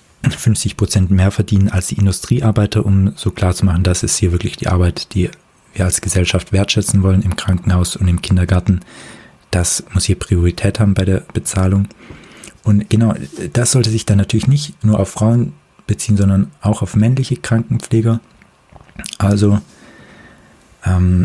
fünfzig Prozent mehr verdienen als die Industriearbeiter, um so klar zu machen, das ist hier wirklich die Arbeit, die wir als Gesellschaft wertschätzen wollen im Krankenhaus und im Kindergarten, das muss hier Priorität haben bei der Bezahlung. Und genau, das sollte sich dann natürlich nicht nur auf Frauen beziehen, sondern auch auf männliche Krankenpfleger. Also ähm,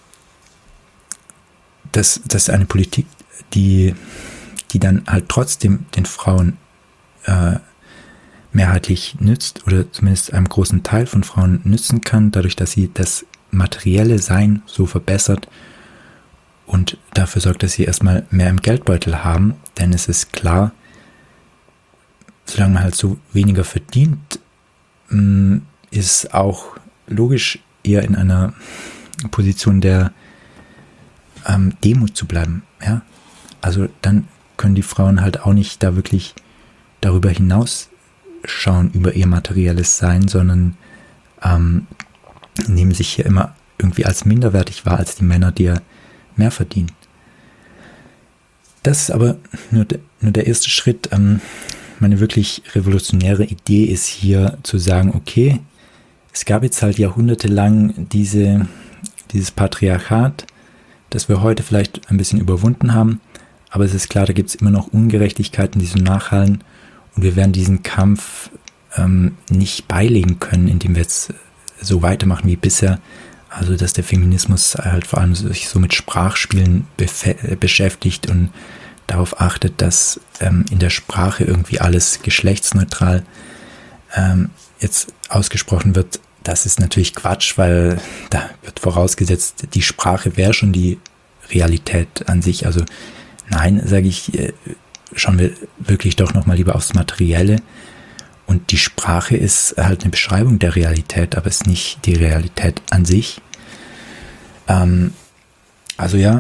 das, das ist eine Politik, die, die dann halt trotzdem den Frauen äh, mehrheitlich nützt oder zumindest einem großen Teil von Frauen nützen kann, dadurch, dass sie das materielle Sein so verbessert und dafür sorgt, dass sie erstmal mehr im Geldbeutel haben, denn es ist klar, solange man halt so weniger verdient, ist auch logisch eher in einer Position der ähm, Demut zu bleiben. Ja? Also dann können die Frauen halt auch nicht da wirklich darüber hinaus schauen über ihr materielles Sein, sondern ähm, nehmen sich hier immer irgendwie als minderwertig wahr als die Männer, die ja mehr verdienen. Das ist aber nur, de, nur der erste Schritt. Ähm, meine wirklich revolutionäre Idee ist hier zu sagen, okay, es gab jetzt halt jahrhundertelang diese, dieses Patriarchat, das wir heute vielleicht ein bisschen überwunden haben, aber es ist klar, da gibt es immer noch Ungerechtigkeiten, die so nachhallen. Und wir werden diesen Kampf ähm, nicht beilegen können, indem wir jetzt so weitermachen wie bisher. Also, dass der Feminismus halt vor allem sich so mit Sprachspielen befe- beschäftigt und darauf achtet, dass ähm, in der Sprache irgendwie alles geschlechtsneutral ähm, jetzt ausgesprochen wird. Das ist natürlich Quatsch, weil da wird vorausgesetzt, die Sprache wäre schon die Realität an sich. Also nein, sage ich, äh, schauen wir wirklich doch nochmal lieber aufs Materielle. Und die Sprache ist halt eine Beschreibung der Realität, aber ist nicht die Realität an sich. Ähm, also ja,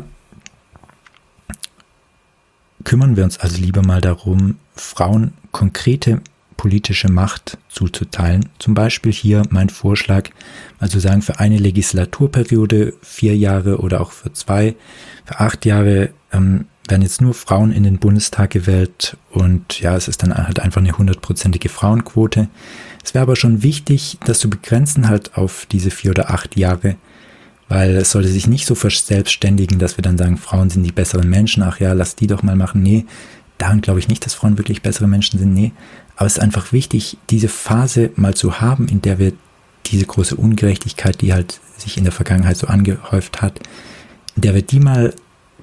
kümmern wir uns also lieber mal darum, Frauen konkrete politische Macht zuzuteilen. Zum Beispiel hier mein Vorschlag, also sagen für eine Legislaturperiode, vier Jahre oder auch für zwei, für acht Jahre, ähm, werden jetzt nur Frauen in den Bundestag gewählt und ja, es ist dann halt einfach eine hundertprozentige Frauenquote. Es wäre aber schon wichtig, das zu begrenzen halt auf diese vier oder acht Jahre, weil es sollte sich nicht so verselbstständigen, dass wir dann sagen, Frauen sind die besseren Menschen, ach ja, lass die doch mal machen. Nee, daran glaube ich nicht, dass Frauen wirklich bessere Menschen sind, nee. Aber es ist einfach wichtig, diese Phase mal zu haben, in der wir diese große Ungerechtigkeit, die halt sich in der Vergangenheit so angehäuft hat, in der wir die mal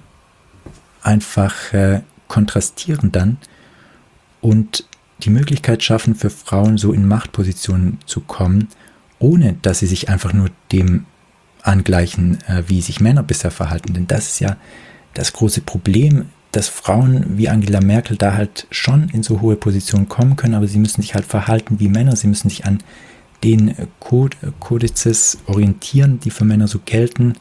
einfach äh, kontrastieren dann und die Möglichkeit schaffen, für Frauen so in Machtpositionen zu kommen, ohne dass sie sich einfach nur dem angleichen, äh, wie sich Männer bisher verhalten. Denn das ist ja das große Problem, dass Frauen wie Angela Merkel da halt schon in so hohe Positionen kommen können, aber sie müssen sich halt verhalten wie Männer, sie müssen sich an den Code, Kodizes orientieren, die für Männer so gelten.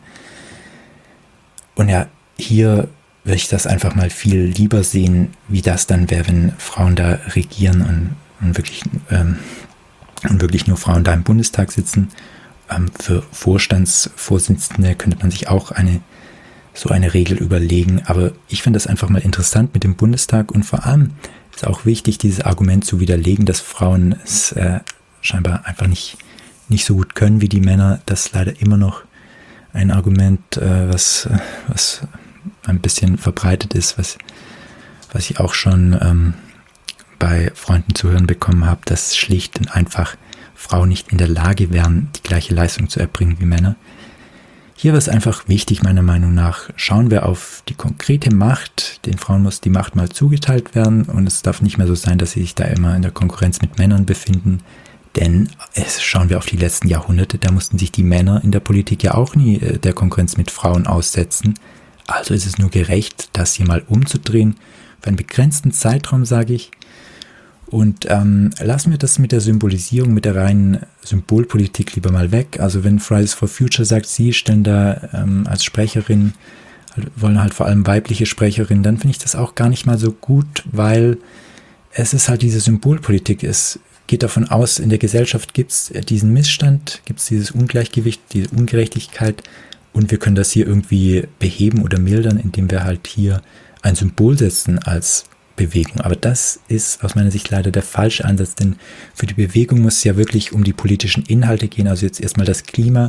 Und ja, hier würde ich das einfach mal viel lieber sehen, wie das dann wäre, wenn Frauen da regieren und, und, wirklich, ähm, und wirklich nur Frauen da im Bundestag sitzen. Ähm, für Vorstandsvorsitzende könnte man sich auch eine so eine Regel überlegen. Aber ich finde das einfach mal interessant mit dem Bundestag und vor allem ist auch wichtig, dieses Argument zu widerlegen, dass Frauen es äh, scheinbar einfach nicht, nicht so gut können wie die Männer. Das ist leider immer noch ein Argument, äh, was, was ein bisschen verbreitet ist, was, was ich auch schon ähm, bei Freunden zu hören bekommen habe, dass schlicht und einfach Frauen nicht in der Lage wären, die gleiche Leistung zu erbringen wie Männer. Hier wäre es einfach wichtig, meiner Meinung nach, schauen wir auf die konkrete Macht. Den Frauen muss die Macht mal zugeteilt werden und es darf nicht mehr so sein, dass sie sich da immer in der Konkurrenz mit Männern befinden. Denn es, schauen wir auf die letzten Jahrhunderte, da mussten sich die Männer in der Politik ja auch nie äh, der Konkurrenz mit Frauen aussetzen. Also ist es nur gerecht, das hier mal umzudrehen. Für einen begrenzten Zeitraum, sage ich. Und ähm, lassen wir das mit der Symbolisierung, mit der reinen Symbolpolitik lieber mal weg. Also wenn Fridays for Future sagt, sie stellen da ähm, als Sprecherin, wollen halt vor allem weibliche Sprecherinnen, dann finde ich das auch gar nicht mal so gut, weil es ist halt diese Symbolpolitik. Es geht davon aus, in der Gesellschaft gibt es diesen Missstand, gibt es dieses Ungleichgewicht, diese Ungerechtigkeit und wir können das hier irgendwie beheben oder mildern, indem wir halt hier ein Symbol setzen als Bewegung. Aber das ist aus meiner Sicht leider der falsche Ansatz, denn für die Bewegung muss es ja wirklich um die politischen Inhalte gehen, also jetzt erstmal das Klima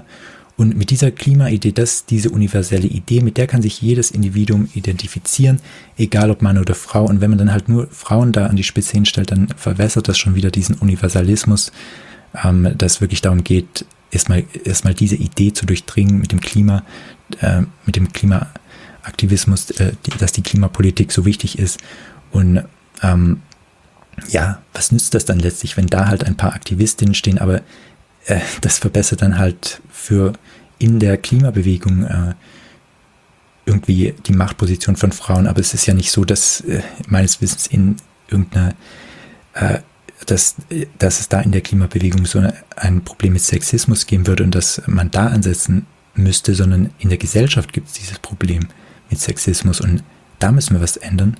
Und mit dieser Klimaidee, das ist diese universelle Idee, mit der kann sich jedes Individuum identifizieren, egal ob Mann oder Frau. Und wenn man dann halt nur Frauen da an die Spitze hinstellt, dann verwässert das schon wieder diesen Universalismus, ähm, dass wirklich darum geht, erstmal erstmal diese Idee zu durchdringen mit dem Klima, äh, mit dem Klimaaktivismus, äh, die, dass die Klimapolitik so wichtig ist. Und ähm, ja, was nützt das dann letztlich, wenn da halt ein paar Aktivistinnen stehen, aber äh, das verbessert dann halt für in der Klimabewegung äh, irgendwie die Machtposition von Frauen, aber es ist ja nicht so, dass äh, meines Wissens in irgendeiner, äh, dass, dass es da in der Klimabewegung so ein Problem mit Sexismus geben würde und dass man da ansetzen müsste, sondern in der Gesellschaft gibt es dieses Problem mit Sexismus und da müssen wir was ändern.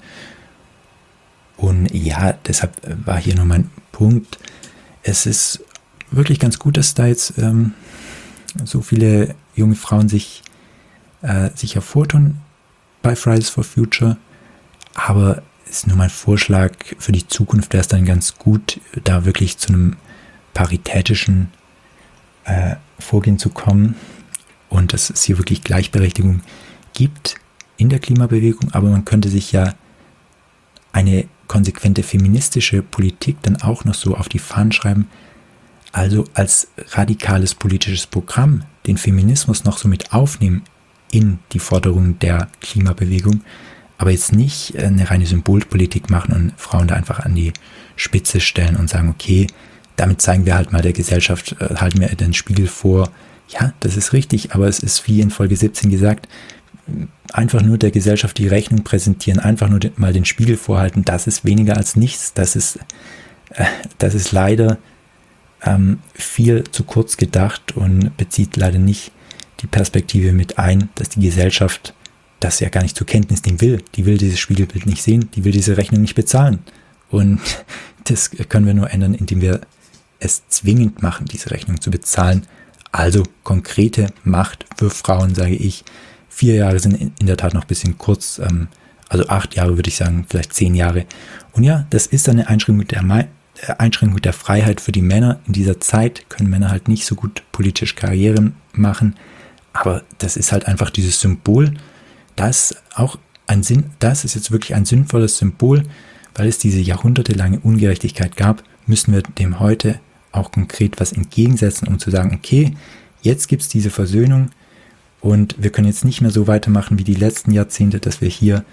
Und ja, deshalb war hier nur mein Punkt. Es ist wirklich ganz gut, dass da jetzt ähm, so viele junge Frauen sich, äh, sich hervortun bei Fridays for Future. Aber es ist nur mein Vorschlag, für die Zukunft wäre es dann ganz gut, da wirklich zu einem paritätischen äh, Vorgehen zu kommen und dass es hier wirklich Gleichberechtigung gibt in der Klimabewegung. Aber man könnte sich ja eine konsequente feministische Politik dann auch noch so auf die Fahnen schreiben, also als radikales politisches Programm den Feminismus noch so mit aufnehmen in die Forderungen der Klimabewegung, aber jetzt nicht eine reine Symbolpolitik machen und Frauen da einfach an die Spitze stellen und sagen, okay, damit zeigen wir halt mal der Gesellschaft, halten wir den Spiegel vor. Ja, das ist richtig, aber es ist wie in Folge siebzehn gesagt, einfach nur der Gesellschaft die Rechnung präsentieren, einfach nur mal den Spiegel vorhalten, das ist weniger als nichts. Das ist, äh, das ist leider ähm, viel zu kurz gedacht und bezieht leider nicht die Perspektive mit ein, dass die Gesellschaft das ja gar nicht zur Kenntnis nehmen will. Die will dieses Spiegelbild nicht sehen, die will diese Rechnung nicht bezahlen. Und das können wir nur ändern, indem wir es zwingend machen, diese Rechnung zu bezahlen. Also konkrete Macht für Frauen, sage ich. Vier Jahre sind in der Tat noch ein bisschen kurz, ähm, also acht Jahre würde ich sagen, vielleicht zehn Jahre. Und ja, das ist eine Einschränkung der, Me- Einschränkung der Freiheit für die Männer. In dieser Zeit können Männer halt nicht so gut politisch Karrieren machen, aber das ist halt einfach dieses Symbol. Das auch ein Sinn, das ist jetzt wirklich ein sinnvolles Symbol, weil es diese jahrhundertelange Ungerechtigkeit gab, müssen wir dem heute auch konkret was entgegensetzen, um zu sagen, okay, jetzt gibt es diese Versöhnung. Und wir können jetzt nicht mehr so weitermachen wie die letzten Jahrzehnte, dass wir hier,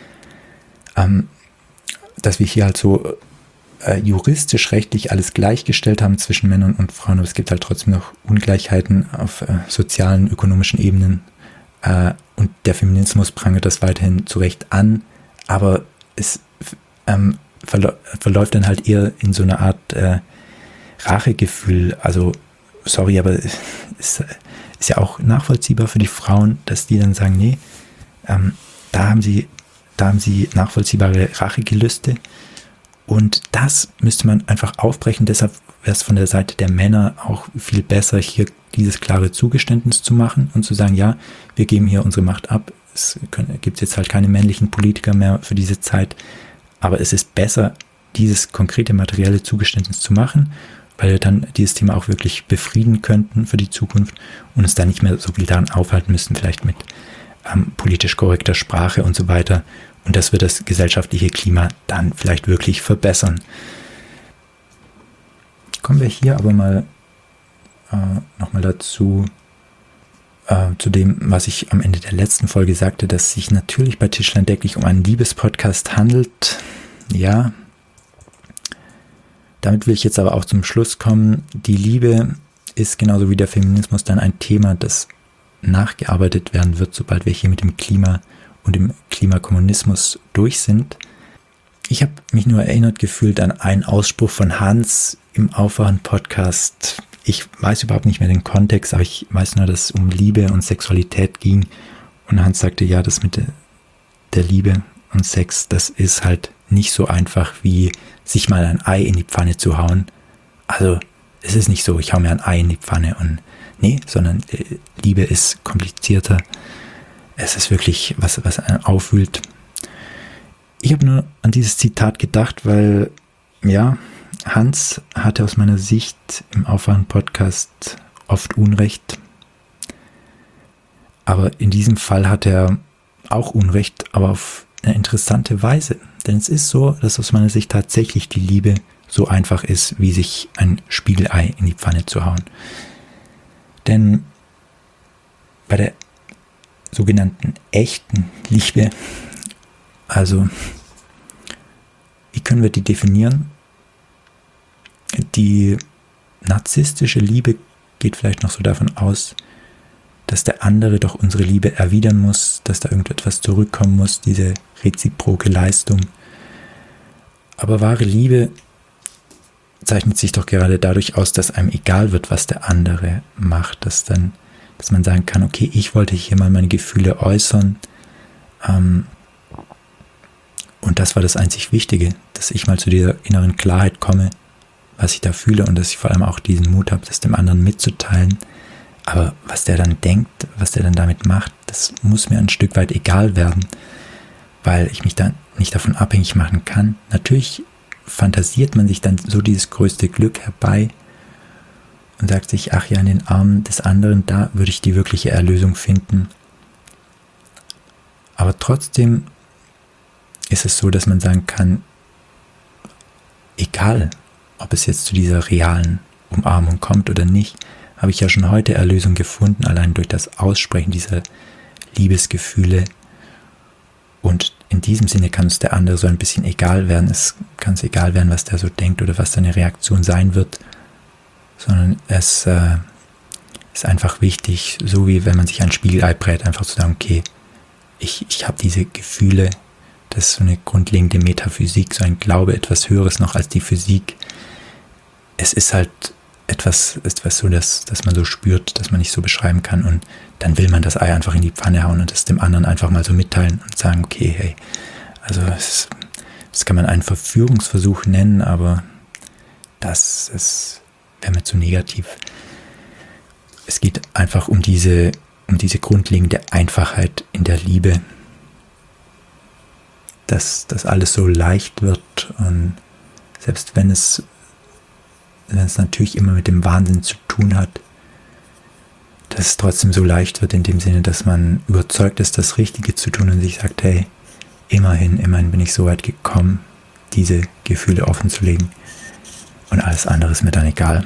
ähm, dass wir hier halt so äh, juristisch, rechtlich alles gleichgestellt haben zwischen Männern und Frauen. Aber es gibt halt trotzdem noch Ungleichheiten auf äh, sozialen, ökonomischen Ebenen. Äh, und der Feminismus prangert das weiterhin zu Recht an. Aber es ähm, verla- verläuft dann halt eher in so eine Art äh, Rachegefühl. Also, sorry, aber es ist... Ist ja auch nachvollziehbar für die Frauen, dass die dann sagen, nee, ähm, da haben sie, da haben sie nachvollziehbare Rachegelüste und das müsste man einfach aufbrechen. Deshalb wäre es von der Seite der Männer auch viel besser, hier dieses klare Zugeständnis zu machen und zu sagen, ja, wir geben hier unsere Macht ab. Es können, gibt jetzt halt keine männlichen Politiker mehr für diese Zeit, aber es ist besser, dieses konkrete materielle Zugeständnis zu machen, weil wir dann dieses Thema auch wirklich befrieden könnten für die Zukunft und uns da nicht mehr so viel daran aufhalten müssen, vielleicht mit ähm, politisch korrekter Sprache und so weiter. Und das wird das gesellschaftliche Klima dann vielleicht wirklich verbessern. Kommen wir hier aber mal äh, nochmal dazu, äh, zu dem, was ich am Ende der letzten Folge sagte, dass sich natürlich bei Tischlein Decklich um einen Liebespodcast handelt. Ja, damit will ich jetzt aber auch zum Schluss kommen. Die Liebe ist genauso wie der Feminismus dann ein Thema, das nachgearbeitet werden wird, sobald wir hier mit dem Klima und dem Klimakommunismus durch sind. Ich habe mich nur erinnert gefühlt an einen Ausspruch von Hans im Aufwachen-Podcast. Ich weiß überhaupt nicht mehr den Kontext, aber ich weiß nur, dass es um Liebe und Sexualität ging. Und Hans sagte, ja, das mit der, der Liebe und Sex, das ist halt nicht so einfach wie sich mal ein Ei in die Pfanne zu hauen. Also es ist nicht so, ich hau mir ein Ei in die Pfanne und nee, sondern äh, Liebe ist komplizierter. Es ist wirklich was, was einen aufwühlt. Ich habe nur an dieses Zitat gedacht, weil ja, Hans hatte aus meiner Sicht im Aufwachen-Podcast oft Unrecht. Aber in diesem Fall hat er auch Unrecht, aber auf eine interessante Weise. Denn es ist so, dass aus meiner Sicht tatsächlich die Liebe so einfach ist, wie sich ein Spiegelei in die Pfanne zu hauen. Denn bei der sogenannten echten Liebe, also wie können wir die definieren? Die narzisstische Liebe geht vielleicht noch so davon aus, dass der andere doch unsere Liebe erwidern muss, dass da irgendetwas zurückkommen muss, diese reziproke Leistung. Aber wahre Liebe zeichnet sich doch gerade dadurch aus, dass einem egal wird, was der andere macht, dass dann, dass man sagen kann, okay, ich wollte hier mal meine Gefühle äußern, ähm, und das war das einzig Wichtige, dass ich mal zu dieser inneren Klarheit komme, was ich da fühle und dass ich vor allem auch diesen Mut habe, das dem anderen mitzuteilen. Aber was der dann denkt, was der dann damit macht, das muss mir ein Stück weit egal werden, weil ich mich dann nicht davon abhängig machen kann. Natürlich fantasiert man sich dann so dieses größte Glück herbei und sagt sich, ach ja, in den Armen des anderen, da würde ich die wirkliche Erlösung finden. Aber trotzdem ist es so, dass man sagen kann, egal, ob es jetzt zu dieser realen Umarmung kommt oder nicht, habe ich ja schon heute Erlösung gefunden, allein durch das Aussprechen dieser Liebesgefühle. Und in diesem Sinne kann es der andere so ein bisschen egal werden. Es kann es egal werden, was der so denkt oder was seine Reaktion sein wird, sondern es äh, ist einfach wichtig, so wie wenn man sich ein Spiegelei brät, einfach zu sagen, okay, ich, ich habe diese Gefühle. Das ist so eine grundlegende Metaphysik, so ein Glaube, etwas Höheres noch als die Physik. Es ist halt etwas, etwas so, dass, dass man so spürt, dass man nicht so beschreiben kann. Und dann will man das Ei einfach in die Pfanne hauen und es dem anderen einfach mal so mitteilen und sagen, okay, hey, also es, das kann man einen Verführungsversuch nennen, aber das ist, wäre mir zu negativ. Es geht einfach um diese, um diese grundlegende Einfachheit in der Liebe, dass das alles so leicht wird und selbst wenn es, wenn es natürlich immer mit dem Wahnsinn zu tun hat, dass es trotzdem so leicht wird in dem Sinne, dass man überzeugt ist, das Richtige zu tun und sich sagt, hey, immerhin, immerhin bin ich so weit gekommen, diese Gefühle offen zu legen und alles andere ist mir dann egal.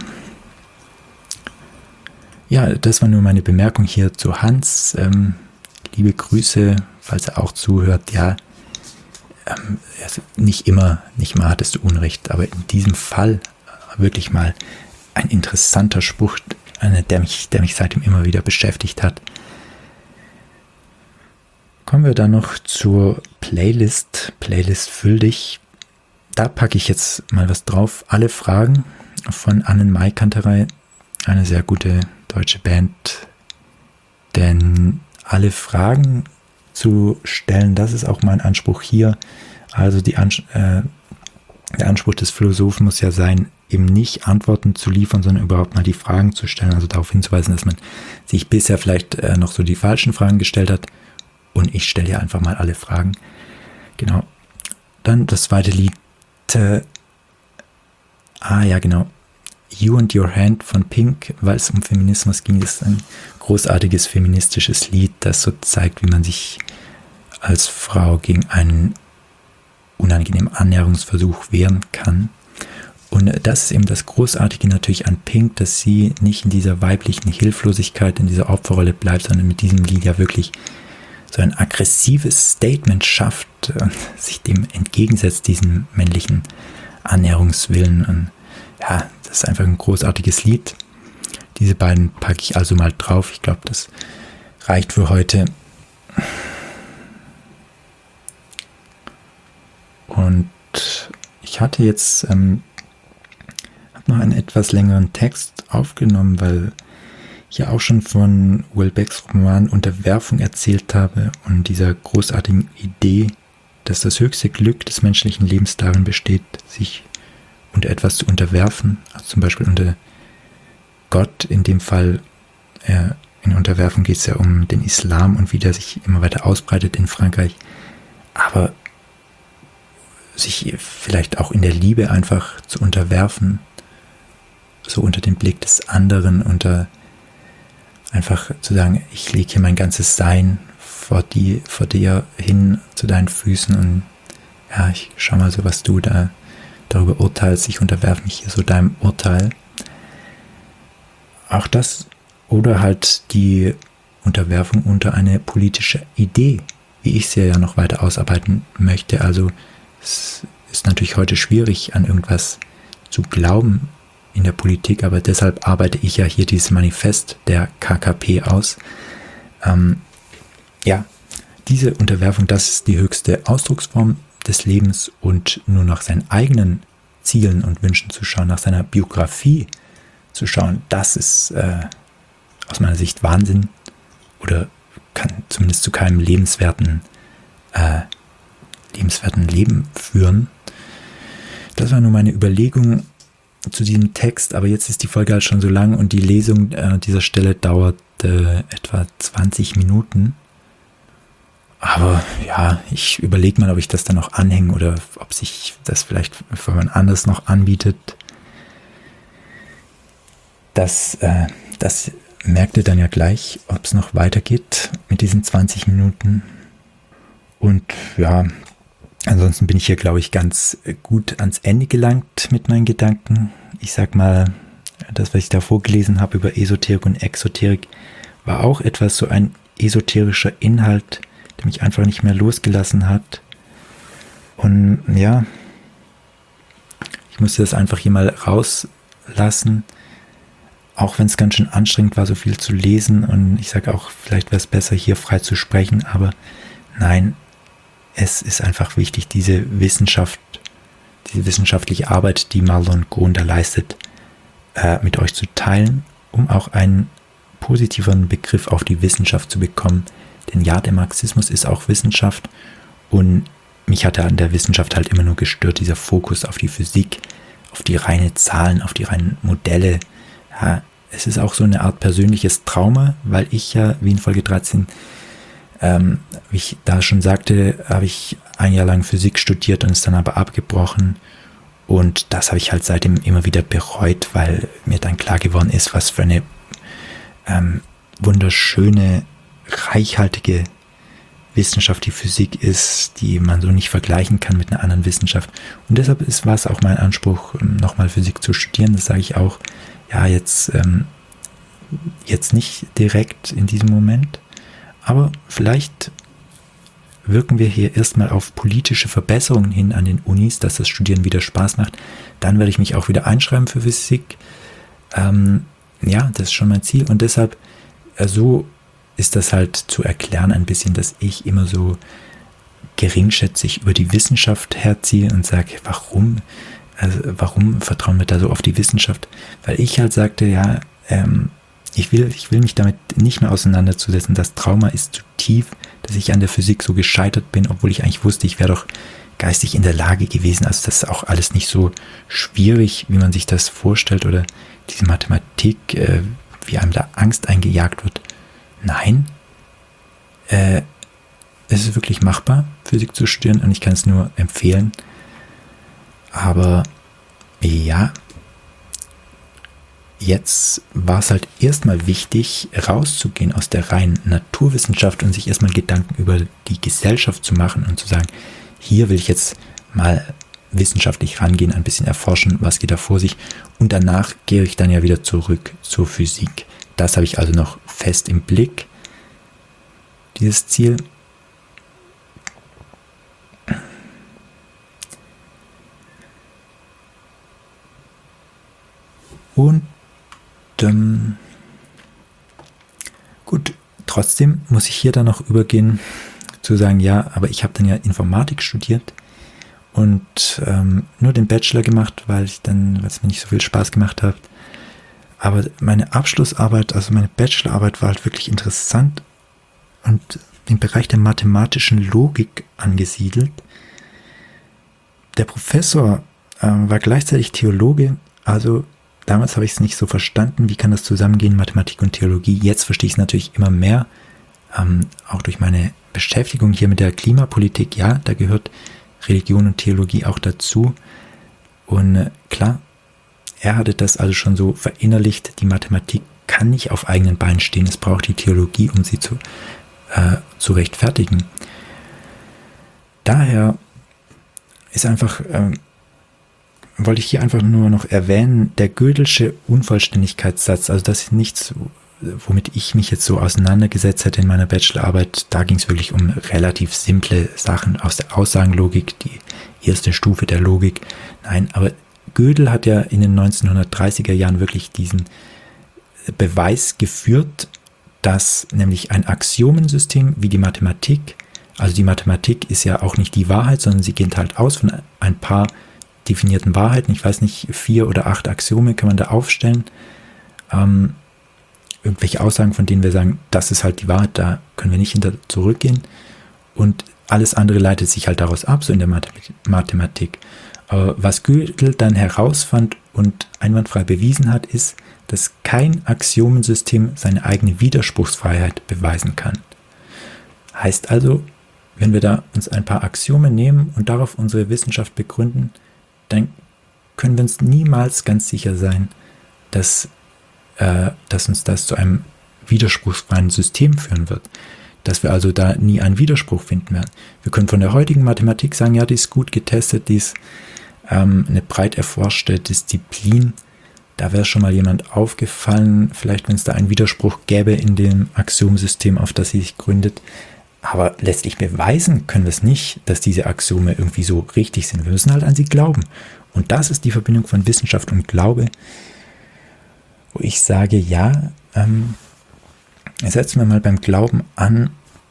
Ja, das war nur meine Bemerkung hier zu Hans. Ähm, liebe Grüße, falls er auch zuhört, ja, also nicht immer, nicht mal hattest du Unrecht, aber in diesem Fall wirklich mal ein interessanter Spruch, einer, der mich, der mich seitdem immer wieder beschäftigt hat. Kommen wir dann noch zur Playlist. Playlist Füll dich. Da packe ich jetzt mal was drauf. Alle Fragen von Annen Maikanterei, eine sehr gute deutsche Band. Denn alle Fragen zu stellen, das ist auch mein Anspruch hier. Also die Ans- äh, der Anspruch des Philosophen muss ja sein, eben nicht Antworten zu liefern, sondern überhaupt mal die Fragen zu stellen, also darauf hinzuweisen, dass man sich bisher vielleicht äh, noch so die falschen Fragen gestellt hat und ich stelle ja einfach mal alle Fragen. Genau. Dann das zweite Lied, äh, ah ja genau, You and Your Hand von Pink, weil es um Feminismus ging, ist ein großartiges feministisches Lied, das so zeigt, wie man sich als Frau gegen einen unangenehmen Annäherungsversuch wehren kann. Und das ist eben das Großartige natürlich an Pink, dass sie nicht in dieser weiblichen Hilflosigkeit, in dieser Opferrolle bleibt, sondern mit diesem Lied ja wirklich so ein aggressives Statement schafft und sich dem entgegensetzt, diesem männlichen Annäherungswillen. Und ja, das ist einfach ein großartiges Lied. Diese beiden packe ich also mal drauf. Ich glaube, das reicht für heute. Und ich hatte jetzt ähm, habe noch einen etwas längeren Text aufgenommen, weil ich ja auch schon von Will Becks Roman Unterwerfung erzählt habe und dieser großartigen Idee, dass das höchste Glück des menschlichen Lebens darin besteht, sich unter etwas zu unterwerfen, also zum Beispiel unter Gott. In dem Fall äh, in Unterwerfung geht es ja um den Islam und wie der sich immer weiter ausbreitet in Frankreich, aber sich vielleicht auch in der Liebe einfach zu unterwerfen, so unter dem Blick des anderen, unter Einfach zu sagen, ich lege hier mein ganzes Sein vor, die, vor dir hin zu deinen Füßen und ja, ich schau mal so, was du da darüber urteilst. Ich unterwerfe mich hier so deinem Urteil. Auch das oder halt die Unterwerfung unter eine politische Idee, wie ich sie ja noch weiter ausarbeiten möchte. Also es ist natürlich heute schwierig, an irgendwas zu glauben in der Politik, aber deshalb arbeite ich ja hier dieses Manifest der K K P aus. Ähm, ja, diese Unterwerfung, das ist die höchste Ausdrucksform des Lebens und nur nach seinen eigenen Zielen und Wünschen zu schauen, nach seiner Biografie zu schauen, das ist äh, aus meiner Sicht Wahnsinn oder kann zumindest zu keinem lebenswerten, äh, lebenswerten Leben führen. Das war nur meine Überlegung zu diesem Text, aber jetzt ist die Folge halt schon so lang und die Lesung äh, dieser Stelle dauert äh, etwa zwanzig Minuten. Aber ja, ich überlege mal, ob ich das dann noch anhänge oder ob sich das vielleicht für jemand anderes noch anbietet. Das, äh, das merkt ihr dann ja gleich, ob es noch weitergeht mit diesen zwanzig Minuten. Und ja, ansonsten bin ich hier, glaube ich, ganz gut ans Ende gelangt mit meinen Gedanken. Ich sag mal, das, was ich da vorgelesen habe über Esoterik und Exoterik, war auch etwas so ein esoterischer Inhalt, der mich einfach nicht mehr losgelassen hat. Und ja, ich musste das einfach hier mal rauslassen, auch wenn es ganz schön anstrengend war, so viel zu lesen. Und ich sage auch, vielleicht wäre es besser, hier frei zu sprechen, aber nein, es ist einfach wichtig, diese Wissenschaft, diese wissenschaftliche Arbeit, die Marlon Cohn da leistet, äh, mit euch zu teilen, um auch einen positiveren Begriff auf die Wissenschaft zu bekommen. Denn ja, der Marxismus ist auch Wissenschaft und mich hat an der Wissenschaft halt immer nur gestört, dieser Fokus auf die Physik, auf die reinen Zahlen, auf die reinen Modelle. Ja, es ist auch so eine Art persönliches Trauma, weil ich ja, wie in Folge dreizehn, ähm, wie ich da schon sagte, habe ich ein Jahr lang Physik studiert und es dann aber abgebrochen. Und das habe ich halt seitdem immer wieder bereut, weil mir dann klar geworden ist, was für eine ähm, wunderschöne, reichhaltige Wissenschaft die Physik ist, die man so nicht vergleichen kann mit einer anderen Wissenschaft. Und deshalb ist, war es auch mein Anspruch, nochmal Physik zu studieren. Das sage ich auch, ja, jetzt, ähm, jetzt nicht direkt in diesem Moment, aber vielleicht wirken wir hier erstmal auf politische Verbesserungen hin an den Unis, dass das Studieren wieder Spaß macht. Dann werde ich mich auch wieder einschreiben für Physik. Ähm, ja, das ist schon mein Ziel. Und deshalb, äh, so ist das halt zu erklären ein bisschen, dass ich immer so geringschätzig über die Wissenschaft herziehe und sage, warum, also warum vertrauen wir da so auf die Wissenschaft? Weil ich halt sagte, ja, ähm, ich will, ich will mich damit nicht mehr auseinanderzusetzen. Das Trauma ist zu tief, dass ich an der Physik so gescheitert bin, obwohl ich eigentlich wusste, ich wäre doch geistig in der Lage gewesen. Also das ist auch alles nicht so schwierig, wie man sich das vorstellt, oder diese Mathematik, äh, wie einem da Angst eingejagt wird. Nein, äh, es ist wirklich machbar, Physik zu studieren, und ich kann es nur empfehlen. Aber ja, jetzt war es halt erstmal wichtig, rauszugehen aus der reinen Naturwissenschaft und sich erstmal Gedanken über die Gesellschaft zu machen und zu sagen, hier will ich jetzt mal wissenschaftlich rangehen, ein bisschen erforschen, was geht da vor sich, und danach gehe ich dann ja wieder zurück zur Physik. Das habe ich also noch fest im Blick, dieses Ziel. Und ähm, gut, trotzdem muss ich hier dann noch übergehen zu sagen, ja, aber ich habe dann ja Informatik studiert und ähm, nur den Bachelor gemacht, weil ich dann, weil es mir nicht so viel Spaß gemacht hat. Aber meine Abschlussarbeit, also meine Bachelorarbeit, war halt wirklich interessant und im Bereich der mathematischen Logik angesiedelt. Der Professor äh, war gleichzeitig Theologe, also damals habe ich es nicht so verstanden, wie kann das zusammengehen, Mathematik und Theologie. Jetzt verstehe ich es natürlich immer mehr, ähm, auch durch meine Beschäftigung hier mit der Klimapolitik. Ja, da gehört Religion und Theologie auch dazu. Und äh, klar, er hatte das also schon so verinnerlicht, die Mathematik kann nicht auf eigenen Beinen stehen. Es braucht die Theologie, um sie zu, äh, zu rechtfertigen. Daher ist einfach, äh, wollte ich hier einfach nur noch erwähnen, der Gödel'sche Unvollständigkeitssatz, also das ist nichts, womit ich mich jetzt so auseinandergesetzt hätte in meiner Bachelorarbeit. Da ging es wirklich um relativ simple Sachen aus der Aussagenlogik, die erste Stufe der Logik. Nein, aber Gödel hat ja in den neunzehnhundertdreißiger Jahren wirklich diesen Beweis geführt, dass nämlich ein Axiomensystem wie die Mathematik, also die Mathematik ist ja auch nicht die Wahrheit, sondern sie geht halt aus von ein paar definierten Wahrheiten. Ich weiß nicht, vier oder acht Axiome kann man da aufstellen. Ähm, irgendwelche Aussagen, von denen wir sagen, das ist halt die Wahrheit, da können wir nicht hinter zurückgehen. Und alles andere leitet sich halt daraus ab, so in der Mathematik. Aber was Gödel dann herausfand und einwandfrei bewiesen hat, ist, dass kein Axiomensystem seine eigene Widerspruchsfreiheit beweisen kann. Heißt also, wenn wir da uns ein paar Axiome nehmen und darauf unsere Wissenschaft begründen, dann können wir uns niemals ganz sicher sein, dass, äh, dass uns das zu einem widerspruchsfreien System führen wird. Dass wir also da nie einen Widerspruch finden werden. Wir können von der heutigen Mathematik sagen, ja, die ist gut getestet, die ist ähm, eine breit erforschte Disziplin. Da wäre schon mal jemand aufgefallen, vielleicht wenn es da einen Widerspruch gäbe in dem Axiomsystem, auf das sie sich gründet. Aber letztlich beweisen können wir es nicht, dass diese Axiome irgendwie so richtig sind. Wir müssen halt an sie glauben. Und das ist die Verbindung von Wissenschaft und Glaube, wo ich sage, ja, ähm, setzen wir mal beim Glauben an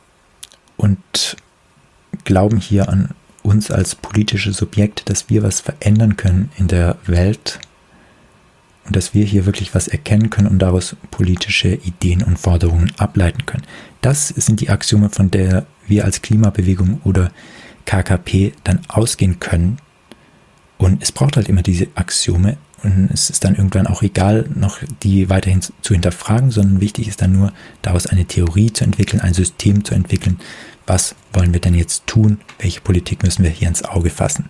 und glauben hier an uns als politische Subjekte, dass wir was verändern können in der Welt und dass wir hier wirklich was erkennen können und daraus politische Ideen und Forderungen ableiten können. Das sind die Axiome, von der wir als Klimabewegung oder K K P dann ausgehen können. Und es braucht halt immer diese Axiome. Und es ist dann irgendwann auch egal, noch die weiterhin zu hinterfragen, sondern wichtig ist dann nur, daraus eine Theorie zu entwickeln, ein System zu entwickeln. Was wollen wir denn jetzt tun? Welche Politik müssen wir hier ins Auge fassen?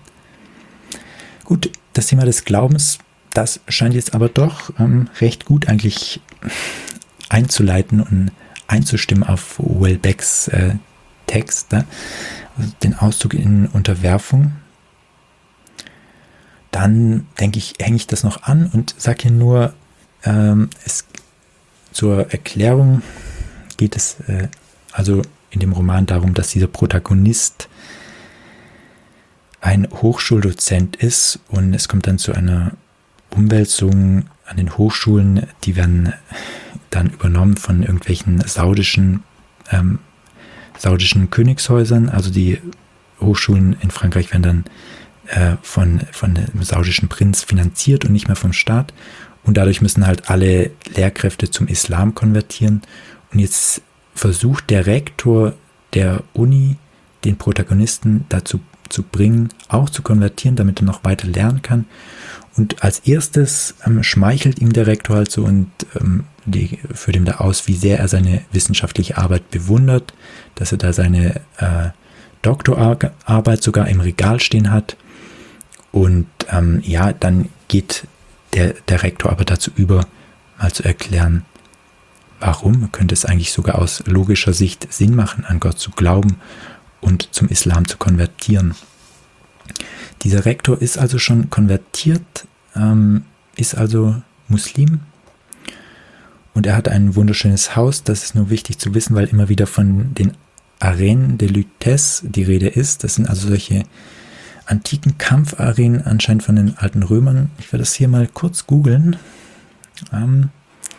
Gut, das Thema des Glaubens, das scheint jetzt aber doch ähm, recht gut eigentlich einzuleiten und einzustimmen auf Houellebecqs äh, Text, ne? Also den Auszug in Unterwerfung. Dann denke ich, hänge ich das noch an und sage hier nur, ähm, es, zur Erklärung geht es äh, also in dem Roman darum, dass dieser Protagonist ein Hochschuldozent ist und es kommt dann zu einer Umwälzung an den Hochschulen, die werden dann übernommen von irgendwelchen saudischen, ähm, saudischen Königshäusern, also die Hochschulen in Frankreich werden dann Von, von dem saudischen Prinz finanziert und nicht mehr vom Staat. Und dadurch müssen halt alle Lehrkräfte zum Islam konvertieren. Und jetzt versucht der Rektor der Uni, den Protagonisten dazu zu bringen, auch zu konvertieren, damit er noch weiter lernen kann. Und als erstes ähm, schmeichelt ihm der Rektor halt so und ähm, die, führt ihm da aus, wie sehr er seine wissenschaftliche Arbeit bewundert, dass er da seine äh, Doktorarbeit sogar im Regal stehen hat. Und ähm, ja, dann geht der, der Rektor aber dazu über, mal zu erklären, warum könnte es eigentlich sogar aus logischer Sicht Sinn machen, an Gott zu glauben und zum Islam zu konvertieren. Dieser Rektor ist also schon konvertiert, ähm, ist also Muslim und er hat ein wunderschönes Haus. Das ist nur wichtig zu wissen, weil immer wieder von den Arènes de Lutèce die Rede ist. Das sind also solche antiken Kampfarenen anscheinend von den alten Römern. Ich werde das hier mal kurz googeln. Ähm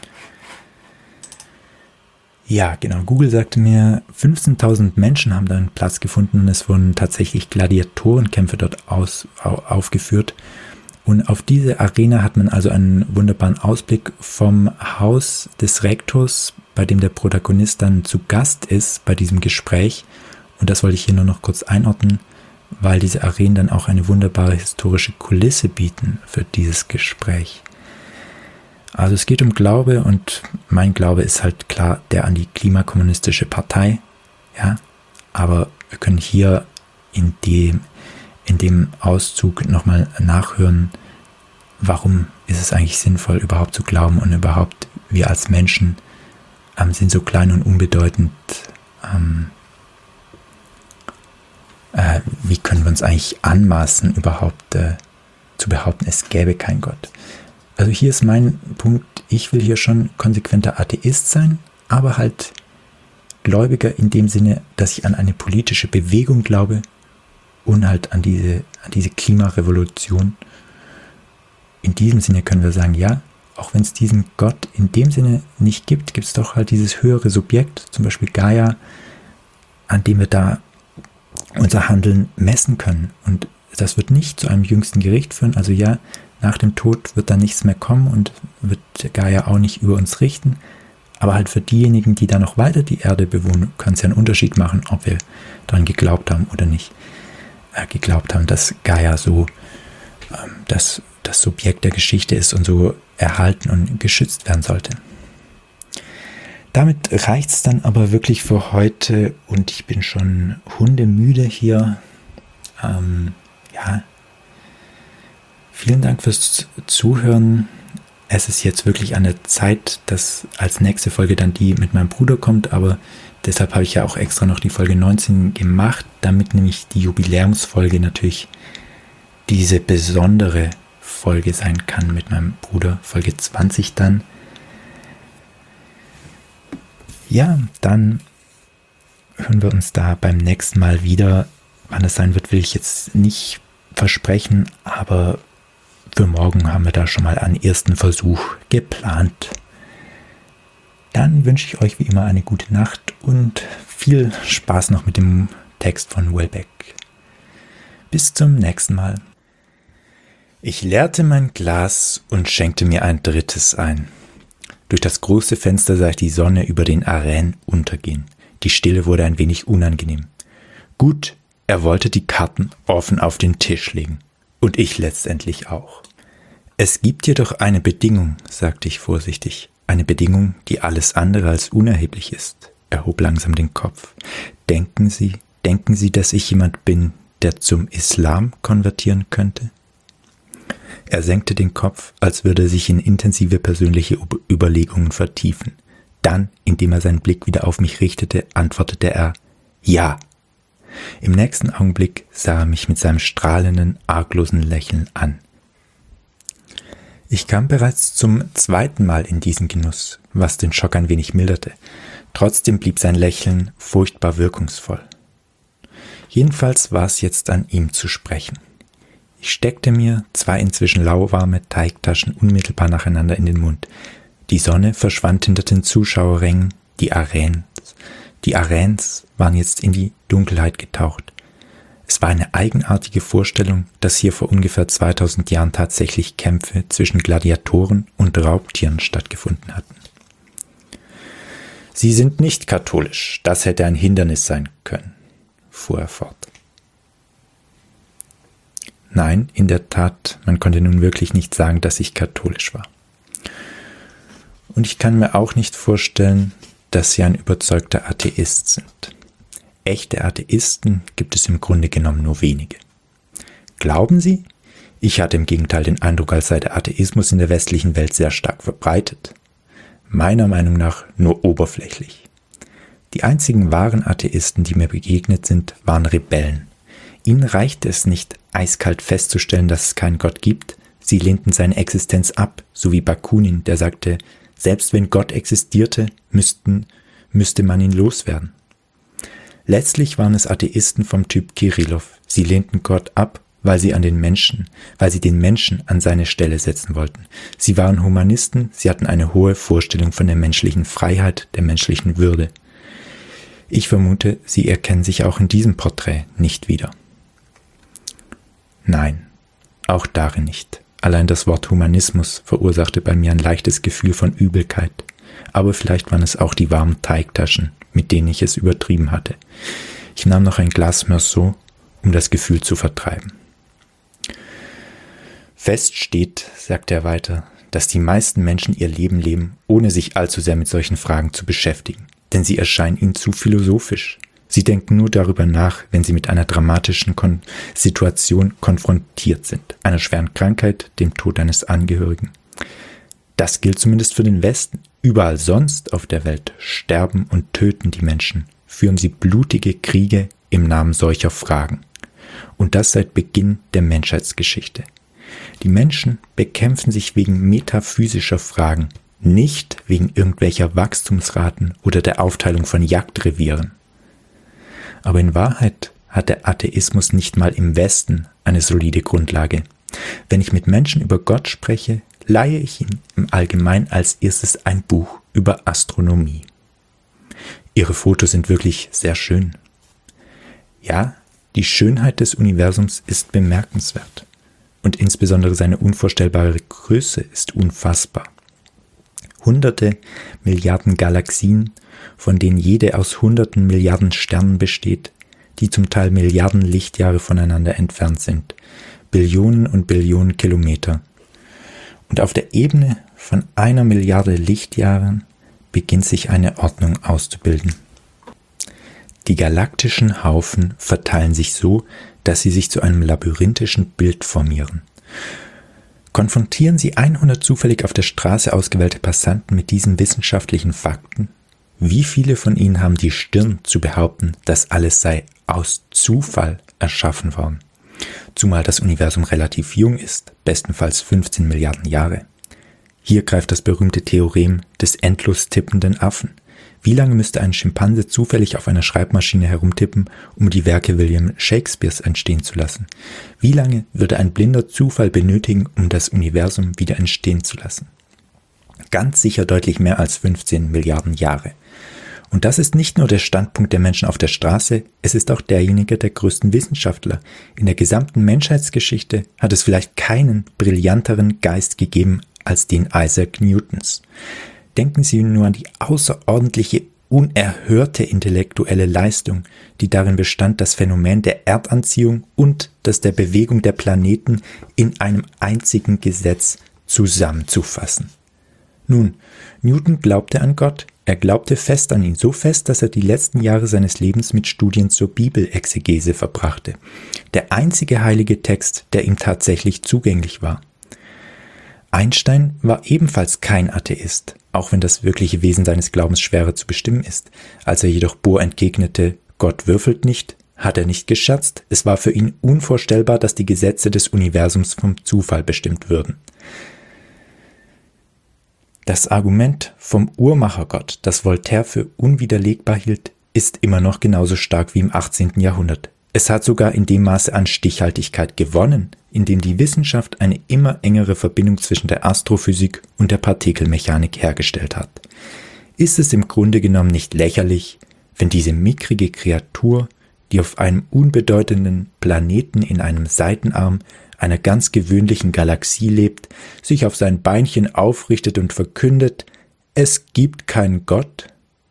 ja, genau. Google sagte mir, fünfzehntausend Menschen haben da einen Platz gefunden und es wurden tatsächlich Gladiatorenkämpfe dort aus, au, aufgeführt. Und auf diese Arena hat man also einen wunderbaren Ausblick vom Haus des Rektors, bei dem der Protagonist dann zu Gast ist bei diesem Gespräch. Und das wollte ich hier nur noch kurz einordnen, weil diese Arenen dann auch eine wunderbare historische Kulisse bieten für dieses Gespräch. Also es geht um Glaube und mein Glaube ist halt klar der an die klimakommunistische Partei, ja, aber wir können hier in dem, in dem Auszug nochmal nachhören, warum ist es eigentlich sinnvoll, überhaupt zu glauben und überhaupt wir als Menschen ähm, sind so klein und unbedeutend. Ähm, äh, wie können wir uns eigentlich anmaßen, überhaupt äh, zu behaupten, es gäbe keinen Gott? Also hier ist mein Punkt, ich will hier schon konsequenter Atheist sein, aber halt Gläubiger in dem Sinne, dass ich an eine politische Bewegung glaube und halt an diese, an diese Klimarevolution. In diesem Sinne können wir sagen, ja, auch wenn es diesen Gott in dem Sinne nicht gibt, gibt es doch halt dieses höhere Subjekt, zum Beispiel Gaia, an dem wir da unser Handeln messen können. Und das wird nicht zu einem jüngsten Gericht führen. Also ja, nach dem Tod wird da nichts mehr kommen und wird Gaia auch nicht über uns richten. Aber halt für diejenigen, die da noch weiter die Erde bewohnen, kann es ja einen Unterschied machen, ob wir daran geglaubt haben oder nicht. Äh, geglaubt haben, dass Gaia so ähm, das, das Subjekt der Geschichte ist und so erhalten und geschützt werden sollte. Damit reicht es dann aber wirklich für heute und ich bin schon hundemüde hier. Ähm, ja, vielen Dank fürs Zuhören. Es ist jetzt wirklich an der Zeit, dass als nächste Folge dann die mit meinem Bruder kommt, aber deshalb habe ich ja auch extra noch die Folge neunzehn gemacht, damit nämlich die Jubiläumsfolge natürlich diese besondere Folge sein kann mit meinem Bruder, Folge zwanzig dann. Ja, dann hören wir uns da beim nächsten Mal wieder. Wann es sein wird, will ich jetzt nicht versprechen, aber für morgen haben wir da schon mal einen ersten Versuch geplant. Dann wünsche ich euch wie immer eine gute Nacht und viel Spaß noch mit dem Text von Welbeck. Bis zum nächsten Mal. Ich leerte mein Glas und schenkte mir ein drittes ein. Durch das große Fenster sah ich die Sonne über den Arène untergehen. Die Stille wurde ein wenig unangenehm. Gut, er wollte die Karten offen auf den Tisch legen. Und ich letztendlich auch. Es gibt jedoch eine Bedingung, sagte ich vorsichtig. Eine Bedingung, die alles andere als unerheblich ist. Er hob langsam den Kopf. Denken Sie, denken Sie, dass ich jemand bin, der zum Islam konvertieren könnte? Er senkte den Kopf, als würde er sich in intensive persönliche Überlegungen vertiefen. Dann, indem er seinen Blick wieder auf mich richtete, antwortete er, ja. Im nächsten Augenblick sah er mich mit seinem strahlenden, arglosen Lächeln an. Ich kam bereits zum zweiten Mal in diesen Genuss, was den Schock ein wenig milderte. Trotzdem blieb sein Lächeln furchtbar wirkungsvoll. Jedenfalls war es jetzt an ihm zu sprechen. Ich steckte mir zwei inzwischen lauwarme Teigtaschen unmittelbar nacheinander in den Mund. Die Sonne verschwand hinter den Zuschauerrängen, die Arènes. Die Arènes waren jetzt in die Dunkelheit getaucht. Es war eine eigenartige Vorstellung, dass hier vor ungefähr zweitausend Jahren tatsächlich Kämpfe zwischen Gladiatoren und Raubtieren stattgefunden hatten. Sie sind nicht katholisch, das hätte ein Hindernis sein können, fuhr er fort. Nein, in der Tat, man konnte nun wirklich nicht sagen, dass ich katholisch war. Und ich kann mir auch nicht vorstellen, dass Sie ein überzeugter Atheist sind. Echte Atheisten gibt es im Grunde genommen nur wenige. Glauben Sie? Ich hatte im Gegenteil den Eindruck, als sei der Atheismus in der westlichen Welt sehr stark verbreitet. Meiner Meinung nach nur oberflächlich. Die einzigen wahren Atheisten, die mir begegnet sind, waren Rebellen. Ihnen reichte es nicht, eiskalt festzustellen, dass es keinen Gott gibt. Sie lehnten seine Existenz ab, so wie Bakunin, der sagte, selbst wenn Gott existierte, müssten, müsste man ihn loswerden. Letztlich waren es Atheisten vom Typ Kirillov. Sie lehnten Gott ab, weil sie an den Menschen, weil sie den Menschen an seine Stelle setzen wollten. Sie waren Humanisten, sie hatten eine hohe Vorstellung von der menschlichen Freiheit, der menschlichen Würde. Ich vermute, Sie erkennen sich auch in diesem Porträt nicht wieder. Nein, auch darin nicht. Allein das Wort Humanismus verursachte bei mir ein leichtes Gefühl von Übelkeit. Aber vielleicht waren es auch die warmen Teigtaschen, mit denen ich es übertrieben hatte. Ich nahm noch ein Glas Meursault, um das Gefühl zu vertreiben. Fest steht, sagte er weiter, dass die meisten Menschen ihr Leben leben, ohne sich allzu sehr mit solchen Fragen zu beschäftigen. Denn sie erscheinen ihnen zu philosophisch. Sie denken nur darüber nach, wenn sie mit einer dramatischen Kon- Situation konfrontiert sind, einer schweren Krankheit, dem Tod eines Angehörigen. Das gilt zumindest für den Westen. Überall sonst auf der Welt sterben und töten die Menschen, führen sie blutige Kriege im Namen solcher Fragen. Und das seit Beginn der Menschheitsgeschichte. Die Menschen bekämpfen sich wegen metaphysischer Fragen, nicht wegen irgendwelcher Wachstumsraten oder der Aufteilung von Jagdrevieren. Aber in Wahrheit hat der Atheismus nicht mal im Westen eine solide Grundlage. Wenn ich mit Menschen über Gott spreche, leihe ich ihnen im Allgemeinen als erstes ein Buch über Astronomie. Ihre Fotos sind wirklich sehr schön. Ja, die Schönheit des Universums ist bemerkenswert. Und insbesondere seine unvorstellbare Größe ist unfassbar. Hunderte Milliarden Galaxien, von denen jede aus hunderten Milliarden Sternen besteht, die zum Teil Milliarden Lichtjahre voneinander entfernt sind, Billionen und Billionen Kilometer. Und auf der Ebene von einer Milliarde Lichtjahren beginnt sich eine Ordnung auszubilden. Die galaktischen Haufen verteilen sich so, dass sie sich zu einem labyrinthischen Bild formieren. Konfrontieren Sie hundert zufällig auf der Straße ausgewählte Passanten mit diesen wissenschaftlichen Fakten? Wie viele von ihnen haben die Stirn zu behaupten, dass alles sei aus Zufall erschaffen worden? Zumal das Universum relativ jung ist, bestenfalls fünfzehn Milliarden Jahre. Hier greift das berühmte Theorem des endlos tippenden Affen. Wie lange müsste ein Schimpanse zufällig auf einer Schreibmaschine herumtippen, um die Werke William Shakespeares entstehen zu lassen? Wie lange würde ein blinder Zufall benötigen, um das Universum wieder entstehen zu lassen? Ganz sicher deutlich mehr als fünfzehn Milliarden Jahre. Und das ist nicht nur der Standpunkt der Menschen auf der Straße, es ist auch derjenige der größten Wissenschaftler. In der gesamten Menschheitsgeschichte hat es vielleicht keinen brillanteren Geist gegeben als den Isaac Newtons. Denken Sie nur an die außerordentliche, unerhörte intellektuelle Leistung, die darin bestand, das Phänomen der Erdanziehung und das der Bewegung der Planeten in einem einzigen Gesetz zusammenzufassen. Nun, Newton glaubte an Gott, er glaubte fest an ihn, so fest, dass er die letzten Jahre seines Lebens mit Studien zur Bibelexegese verbrachte. Der einzige heilige Text, der ihm tatsächlich zugänglich war. Einstein war ebenfalls kein Atheist, auch wenn das wirkliche Wesen seines Glaubens schwerer zu bestimmen ist. Als er jedoch Bohr entgegnete, Gott würfelt nicht, hat er nicht gescherzt, es war für ihn unvorstellbar, dass die Gesetze des Universums vom Zufall bestimmt würden. Das Argument vom Uhrmachergott, das Voltaire für unwiderlegbar hielt, ist immer noch genauso stark wie im achtzehnten Jahrhundert. Es hat sogar in dem Maße an Stichhaltigkeit gewonnen, indem die Wissenschaft eine immer engere Verbindung zwischen der Astrophysik und der Partikelmechanik hergestellt hat. Ist es im Grunde genommen nicht lächerlich, wenn diese mickrige Kreatur, die auf einem unbedeutenden Planeten in einem Seitenarm einer ganz gewöhnlichen Galaxie lebt, sich auf sein Beinchen aufrichtet und verkündet, es gibt keinen Gott?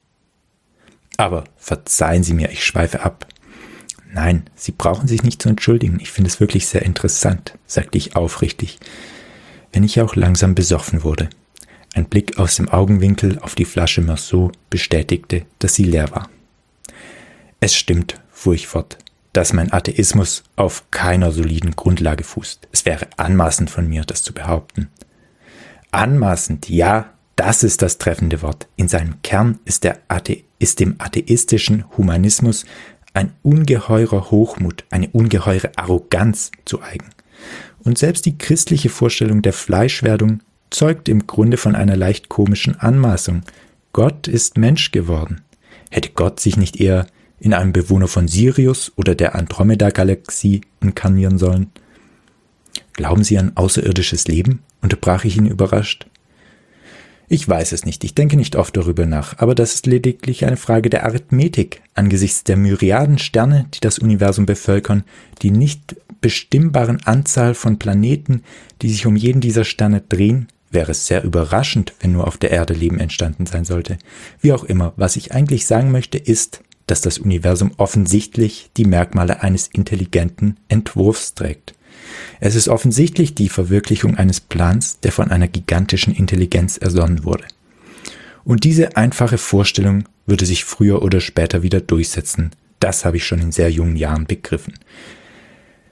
Aber verzeihen Sie mir, ich schweife ab. Nein, Sie brauchen sich nicht zu entschuldigen. Ich finde es wirklich sehr interessant, sagte ich aufrichtig, wenn ich auch langsam besoffen wurde. Ein Blick aus dem Augenwinkel auf die Flasche Meursault bestätigte, dass sie leer war. Es stimmt, fuhr ich fort, dass mein Atheismus auf keiner soliden Grundlage fußt. Es wäre anmaßend von mir, das zu behaupten. Anmaßend, ja, das ist das treffende Wort. In seinem Kern ist, der Athe- ist dem atheistischen Humanismus ein ungeheurer Hochmut, eine ungeheure Arroganz zu eigen. Und selbst die christliche Vorstellung der Fleischwerdung zeugt im Grunde von einer leicht komischen Anmaßung. Gott ist Mensch geworden. Hätte Gott sich nicht eher in einem Bewohner von Sirius oder der Andromeda-Galaxie inkarnieren sollen? Glauben Sie an außerirdisches Leben? Unterbrach ich ihn überrascht. Ich weiß es nicht, ich denke nicht oft darüber nach, aber das ist lediglich eine Frage der Arithmetik. Angesichts der Myriaden Sterne, die das Universum bevölkern, die nicht bestimmbaren Anzahl von Planeten, die sich um jeden dieser Sterne drehen, wäre es sehr überraschend, wenn nur auf der Erde Leben entstanden sein sollte. Wie auch immer, was ich eigentlich sagen möchte, ist, dass das Universum offensichtlich die Merkmale eines intelligenten Entwurfs trägt. Es ist offensichtlich die Verwirklichung eines Plans, der von einer gigantischen Intelligenz ersonnen wurde. Und diese einfache Vorstellung würde sich früher oder später wieder durchsetzen. Das habe ich schon in sehr jungen Jahren begriffen.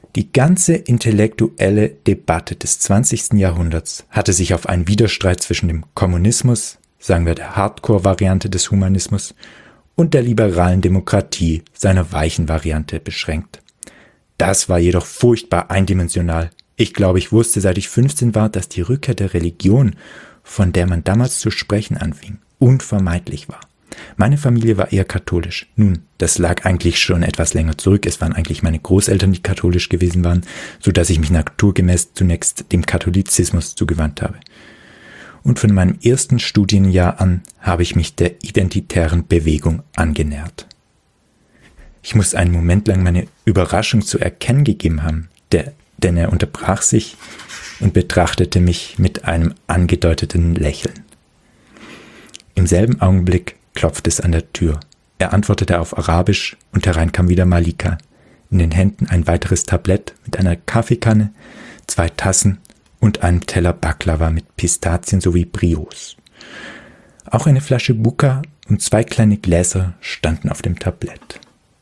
Die ganze intellektuelle Debatte des zwanzigsten Jahrhunderts hatte sich auf einen Widerstreit zwischen dem Kommunismus, sagen wir der Hardcore-Variante des Humanismus, und der liberalen Demokratie, seiner weichen Variante, beschränkt. Das war jedoch furchtbar eindimensional. Ich glaube, ich wusste, seit ich fünfzehn war, dass die Rückkehr der Religion, von der man damals zu sprechen anfing, unvermeidlich war. Meine Familie war eher katholisch. Nun, das lag eigentlich schon etwas länger zurück. Es waren eigentlich meine Großeltern, die katholisch gewesen waren, so dass ich mich naturgemäß zunächst dem Katholizismus zugewandt habe. Und von meinem ersten Studienjahr an habe ich mich der identitären Bewegung angenähert. Ich muss einen Moment lang meine Überraschung zu erkennen gegeben haben, der, denn er unterbrach sich und betrachtete mich mit einem angedeuteten Lächeln. Im selben Augenblick klopfte es an der Tür. Er antwortete auf Arabisch und herein kam wieder Malika. In den Händen ein weiteres Tablett mit einer Kaffeekanne, zwei Tassen und einem Teller Baklava mit Pistazien sowie Brios. Auch eine Flasche Buka und zwei kleine Gläser standen auf dem Tablett.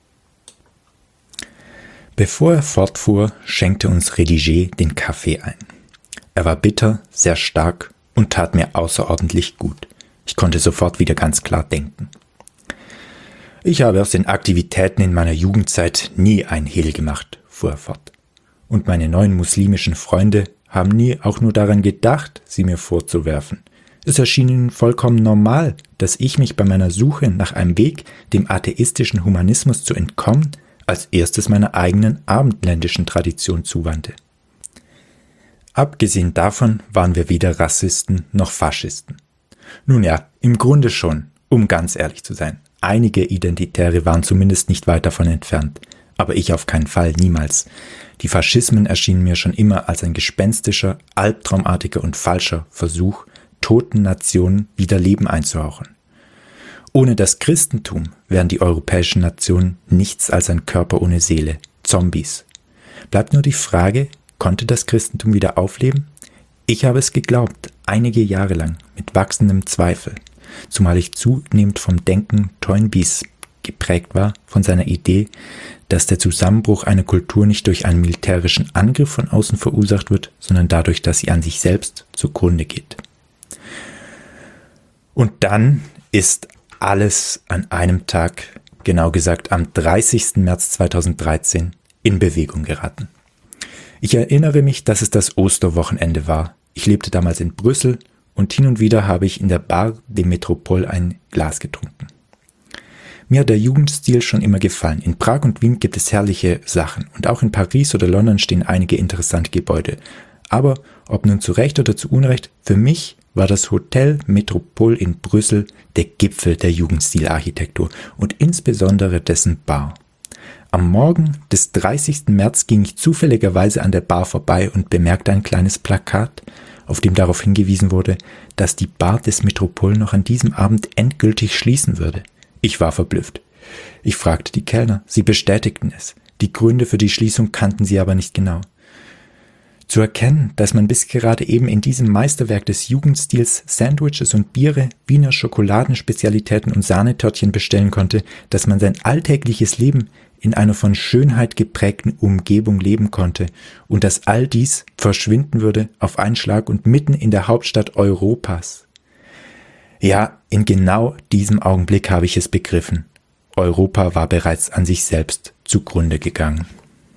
Bevor er fortfuhr, schenkte uns Rédigé den Kaffee ein. Er war bitter, sehr stark und tat mir außerordentlich gut. Ich konnte sofort wieder ganz klar denken. Ich habe aus den Aktivitäten in meiner Jugendzeit nie ein Hehl gemacht, fuhr er fort. Und meine neuen muslimischen Freunde haben nie auch nur daran gedacht, sie mir vorzuwerfen. Es erschien ihnen vollkommen normal, dass ich mich bei meiner Suche nach einem Weg, dem atheistischen Humanismus zu entkommen, als erstes meiner eigenen abendländischen Tradition zuwandte. Abgesehen davon waren wir weder Rassisten noch Faschisten. Nun ja, im Grunde schon, um ganz ehrlich zu sein. Einige Identitäre waren zumindest nicht weit davon entfernt, aber ich auf keinen Fall, niemals. Die Faschismen erschienen mir schon immer als ein gespenstischer, albtraumartiger und falscher Versuch, toten Nationen wieder Leben einzuhauchen. Ohne das Christentum wären die europäischen Nationen nichts als ein Körper ohne Seele, Zombies. Bleibt nur die Frage, konnte das Christentum wieder aufleben? Ich habe es geglaubt, einige Jahre lang, mit wachsendem Zweifel, zumal ich zunehmend vom Denken Toynbees geprägt war, von seiner Idee, dass der Zusammenbruch einer Kultur nicht durch einen militärischen Angriff von außen verursacht wird, sondern dadurch, dass sie an sich selbst zugrunde geht. Und dann ist alles an einem Tag, genau gesagt am dreißigsten März zweitausenddreizehn, in Bewegung geraten. Ich erinnere mich, dass es das Osterwochenende war. Ich lebte damals in Brüssel und hin und wieder habe ich in der Bar de Métropole ein Glas getrunken. Mir hat der Jugendstil schon immer gefallen. In Prag und Wien gibt es herrliche Sachen und auch in Paris oder London stehen einige interessante Gebäude. Aber ob nun zu Recht oder zu Unrecht, für mich war das Hotel Métropole in Brüssel der Gipfel der Jugendstilarchitektur und insbesondere dessen Bar. Am Morgen des dreißigsten März ging ich zufälligerweise an der Bar vorbei und bemerkte ein kleines Plakat, auf dem darauf hingewiesen wurde, dass die Bar des Métropole noch an diesem Abend endgültig schließen würde. Ich war verblüfft. Ich fragte die Kellner, sie bestätigten es. Die Gründe für die Schließung kannten sie aber nicht genau. Zu erkennen, dass man bis gerade eben in diesem Meisterwerk des Jugendstils Sandwiches und Biere, Wiener Schokoladenspezialitäten und Sahnetörtchen bestellen konnte, dass man sein alltägliches Leben in einer von Schönheit geprägten Umgebung leben konnte und dass all dies verschwinden würde auf einen Schlag und mitten in der Hauptstadt Europas. Ja, in genau diesem Augenblick habe ich es begriffen. Europa war bereits an sich selbst zugrunde gegangen.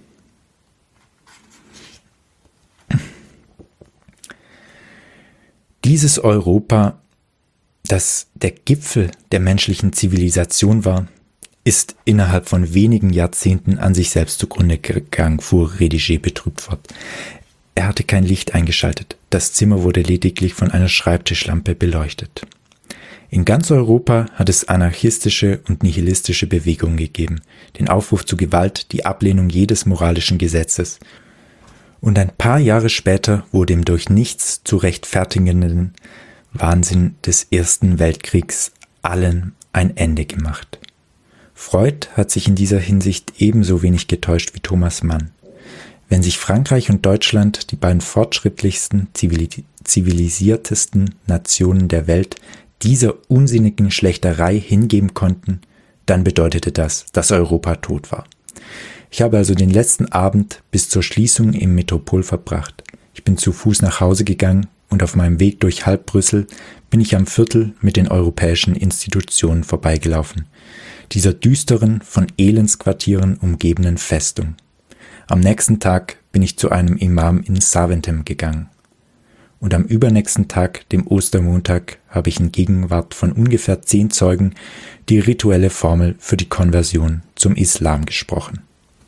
Dieses Europa, das der Gipfel der menschlichen Zivilisation war, ist innerhalb von wenigen Jahrzehnten an sich selbst zugrunde gegangen, fuhr Rédigé betrübt fort. Er hatte kein Licht eingeschaltet, das Zimmer wurde lediglich von einer Schreibtischlampe beleuchtet. In ganz Europa hat es anarchistische und nihilistische Bewegungen gegeben, den Aufruf zu Gewalt, die Ablehnung jedes moralischen Gesetzes. Und ein paar Jahre später wurde im durch nichts zu rechtfertigenden Wahnsinn des Ersten Weltkriegs allen ein Ende gemacht. Freud hat sich in dieser Hinsicht ebenso wenig getäuscht wie Thomas Mann. Wenn sich Frankreich und Deutschland, die beiden fortschrittlichsten, zivilisiertesten Nationen der Welt, dieser unsinnigen Schlächterei hingeben konnten, dann bedeutete das, dass Europa tot war. Ich habe also den letzten Abend bis zur Schließung im Metropol verbracht. Ich bin zu Fuß nach Hause gegangen und auf meinem Weg durch halb Brüssel bin ich am Viertel mit den europäischen Institutionen vorbeigelaufen, dieser düsteren, von Elendsquartieren umgebenen Festung. Am nächsten Tag bin ich zu einem Imam in Zaventem gegangen. Und am übernächsten Tag, dem Ostermontag, habe ich in Gegenwart von ungefähr zehn Zeugen die rituelle Formel für die Konversion zum Islam gesprochen.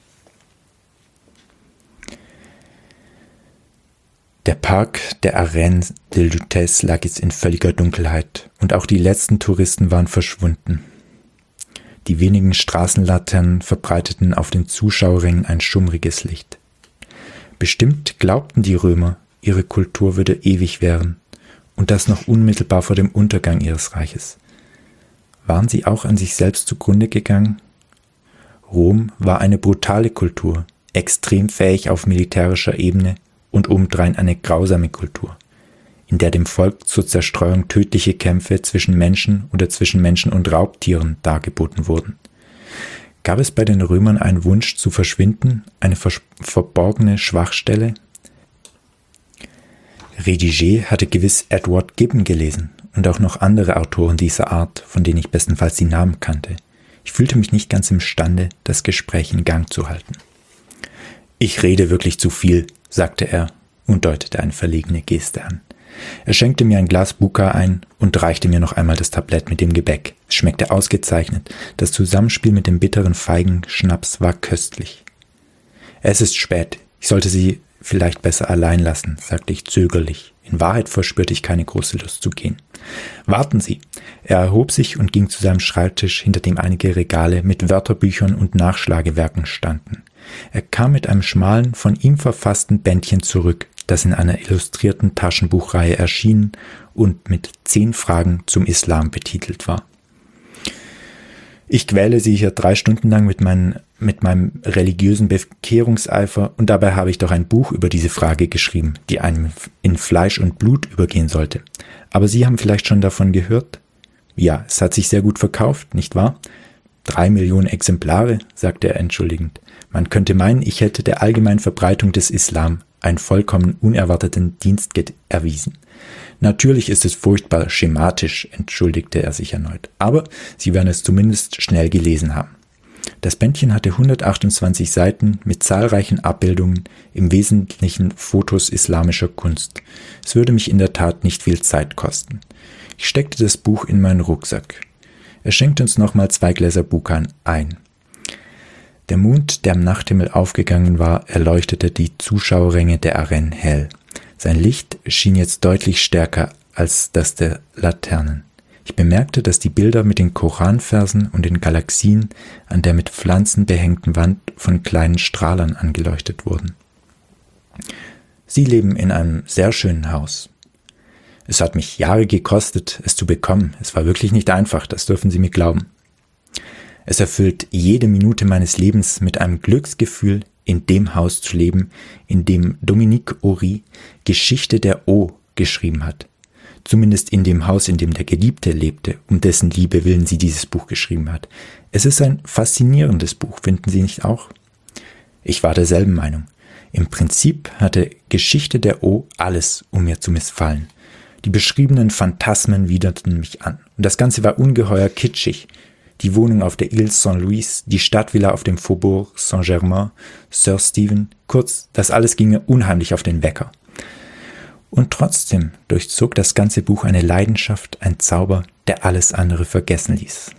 Der Park der Arène de Lutèce lag jetzt in völliger Dunkelheit und auch die letzten Touristen waren verschwunden. Die wenigen Straßenlaternen verbreiteten auf den Zuschauerrängen ein schummriges Licht. Bestimmt glaubten die Römer, ihre Kultur würde ewig währen und das noch unmittelbar vor dem Untergang ihres Reiches. Waren sie auch an sich selbst zugrunde gegangen? Rom war eine brutale Kultur, extrem fähig auf militärischer Ebene und obendrein eine grausame Kultur, in der dem Volk zur Zerstreuung tödliche Kämpfe zwischen Menschen oder zwischen Menschen und Raubtieren dargeboten wurden. Gab es bei den Römern einen Wunsch zu verschwinden, eine vers- verborgene Schwachstelle? Rédiger hatte gewiss Edward Gibbon gelesen und auch noch andere Autoren dieser Art, von denen ich bestenfalls die Namen kannte. Ich fühlte mich nicht ganz imstande, das Gespräch in Gang zu halten. »Ich rede wirklich zu viel«, sagte er und deutete eine verlegene Geste an. Er schenkte mir ein Glas Buka ein und reichte mir noch einmal das Tablett mit dem Gebäck. Es schmeckte ausgezeichnet. Das Zusammenspiel mit dem bitteren Feigenschnaps war köstlich. »Es ist spät. Ich sollte Sie vielleicht besser allein lassen«, sagte ich zögerlich. In Wahrheit verspürte ich keine große Lust zu gehen. »Warten Sie!« Er erhob sich und ging zu seinem Schreibtisch, hinter dem einige Regale mit Wörterbüchern und Nachschlagewerken standen. Er kam mit einem schmalen, von ihm verfassten Bändchen zurück, das in einer illustrierten Taschenbuchreihe erschienen und mit zehn Fragen zum Islam betitelt war. »Ich quäle Sie hier drei Stunden lang mit, mein, mit meinem religiösen Bekehrungseifer und dabei habe ich doch ein Buch über diese Frage geschrieben, die einem in Fleisch und Blut übergehen sollte. Aber Sie haben vielleicht schon davon gehört? Ja, es hat sich sehr gut verkauft, nicht wahr? Drei Millionen Exemplare«, sagte er entschuldigend. »Man könnte meinen, ich hätte der allgemeinen Verbreitung des Islam einen vollkommen unerwarteten Dienst erwiesen. Natürlich ist es furchtbar schematisch«, entschuldigte er sich erneut, »aber Sie werden es zumindest schnell gelesen haben.« Das Bändchen hatte hundertachtundzwanzig Seiten mit zahlreichen Abbildungen, im Wesentlichen Fotos islamischer Kunst. Es würde mich in der Tat nicht viel Zeit kosten. Ich steckte das Buch in meinen Rucksack. Er schenkte uns nochmal zwei Gläser Bukan ein. Der Mond, der am Nachthimmel aufgegangen war, erleuchtete die Zuschauerränge der Arène hell. Sein Licht schien jetzt deutlich stärker als das der Laternen. Ich bemerkte, dass die Bilder mit den Koranversen und den Galaxien an der mit Pflanzen behängten Wand von kleinen Strahlern angeleuchtet wurden. »Sie leben in einem sehr schönen Haus. Es hat mich Jahre gekostet, es zu bekommen. Es war wirklich nicht einfach, das dürfen Sie mir glauben. Es erfüllt jede Minute meines Lebens mit einem Glücksgefühl, in dem Haus zu leben, in dem Dominique Horry Geschichte der O geschrieben hat. Zumindest in dem Haus, in dem der Geliebte lebte, um dessen Liebe willen sie dieses Buch geschrieben hat. Es ist ein faszinierendes Buch, finden Sie nicht auch?« Ich war derselben Meinung. Im Prinzip hatte Geschichte der O alles, um mir zu missfallen. Die beschriebenen Phantasmen widerten mich an. Und das Ganze war ungeheuer kitschig. Die Wohnung auf der Ile Saint-Louis, die Stadtvilla auf dem Faubourg Saint-Germain, Sir Stephen, kurz, das alles ging mir unheimlich auf den Wecker. Und trotzdem durchzog das ganze Buch eine Leidenschaft, ein Zauber, der alles andere vergessen ließ.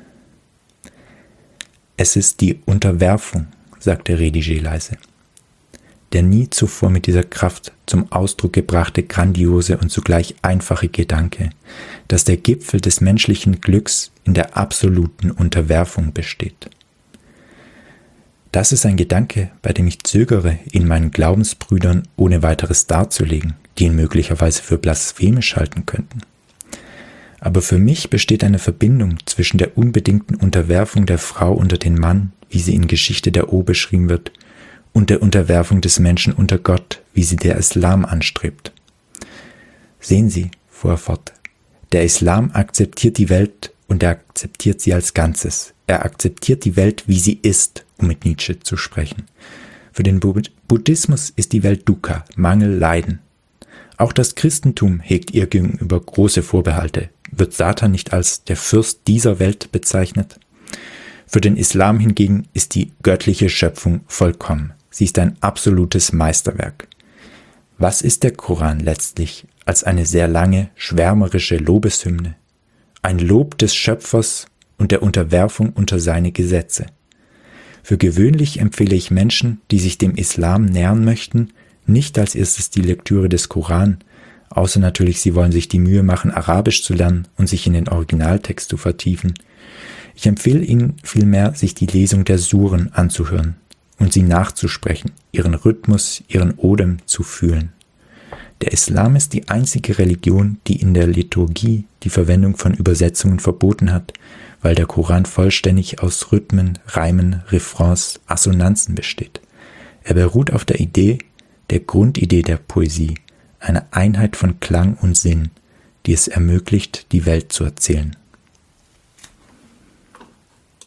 »Es ist die Unterwerfung«, sagte Rédiger leise. Der nie zuvor mit dieser Kraft zum Ausdruck gebrachte grandiose und zugleich einfache Gedanke, dass der Gipfel des menschlichen Glücks in der absoluten Unterwerfung besteht. Das ist ein Gedanke, bei dem ich zögere, ihn meinen Glaubensbrüdern ohne weiteres darzulegen, die ihn möglicherweise für blasphemisch halten könnten. Aber für mich besteht eine Verbindung zwischen der unbedingten Unterwerfung der Frau unter den Mann, wie sie in Geschichte der O beschrieben wird, und der Unterwerfung des Menschen unter Gott, wie sie der Islam anstrebt. Sehen Sie, fuhr er fort, der Islam akzeptiert die Welt und er akzeptiert sie als Ganzes. Er akzeptiert die Welt, wie sie ist, um mit Nietzsche zu sprechen. Für den Buddhismus ist die Welt Dukkha, Mangel, Leiden. Auch das Christentum hegt ihr gegenüber große Vorbehalte. Wird Satan nicht als der Fürst dieser Welt bezeichnet? Für den Islam hingegen ist die göttliche Schöpfung vollkommen. Sie ist ein absolutes Meisterwerk. Was ist der Koran letztlich als eine sehr lange, schwärmerische Lobeshymne? Ein Lob des Schöpfers und der Unterwerfung unter seine Gesetze. Für gewöhnlich empfehle ich Menschen, die sich dem Islam nähern möchten, nicht als erstes die Lektüre des Koran, außer natürlich, sie wollen sich die Mühe machen, Arabisch zu lernen und sich in den Originaltext zu vertiefen. Ich empfehle Ihnen vielmehr, sich die Lesung der Suren anzuhören und sie nachzusprechen, ihren Rhythmus, ihren Odem zu fühlen. Der Islam ist die einzige Religion, die in der Liturgie die Verwendung von Übersetzungen verboten hat, weil der Koran vollständig aus Rhythmen, Reimen, Refrains, Assonanzen besteht. Er beruht auf der Idee, der Grundidee der Poesie, einer Einheit von Klang und Sinn, die es ermöglicht, die Welt zu erzählen.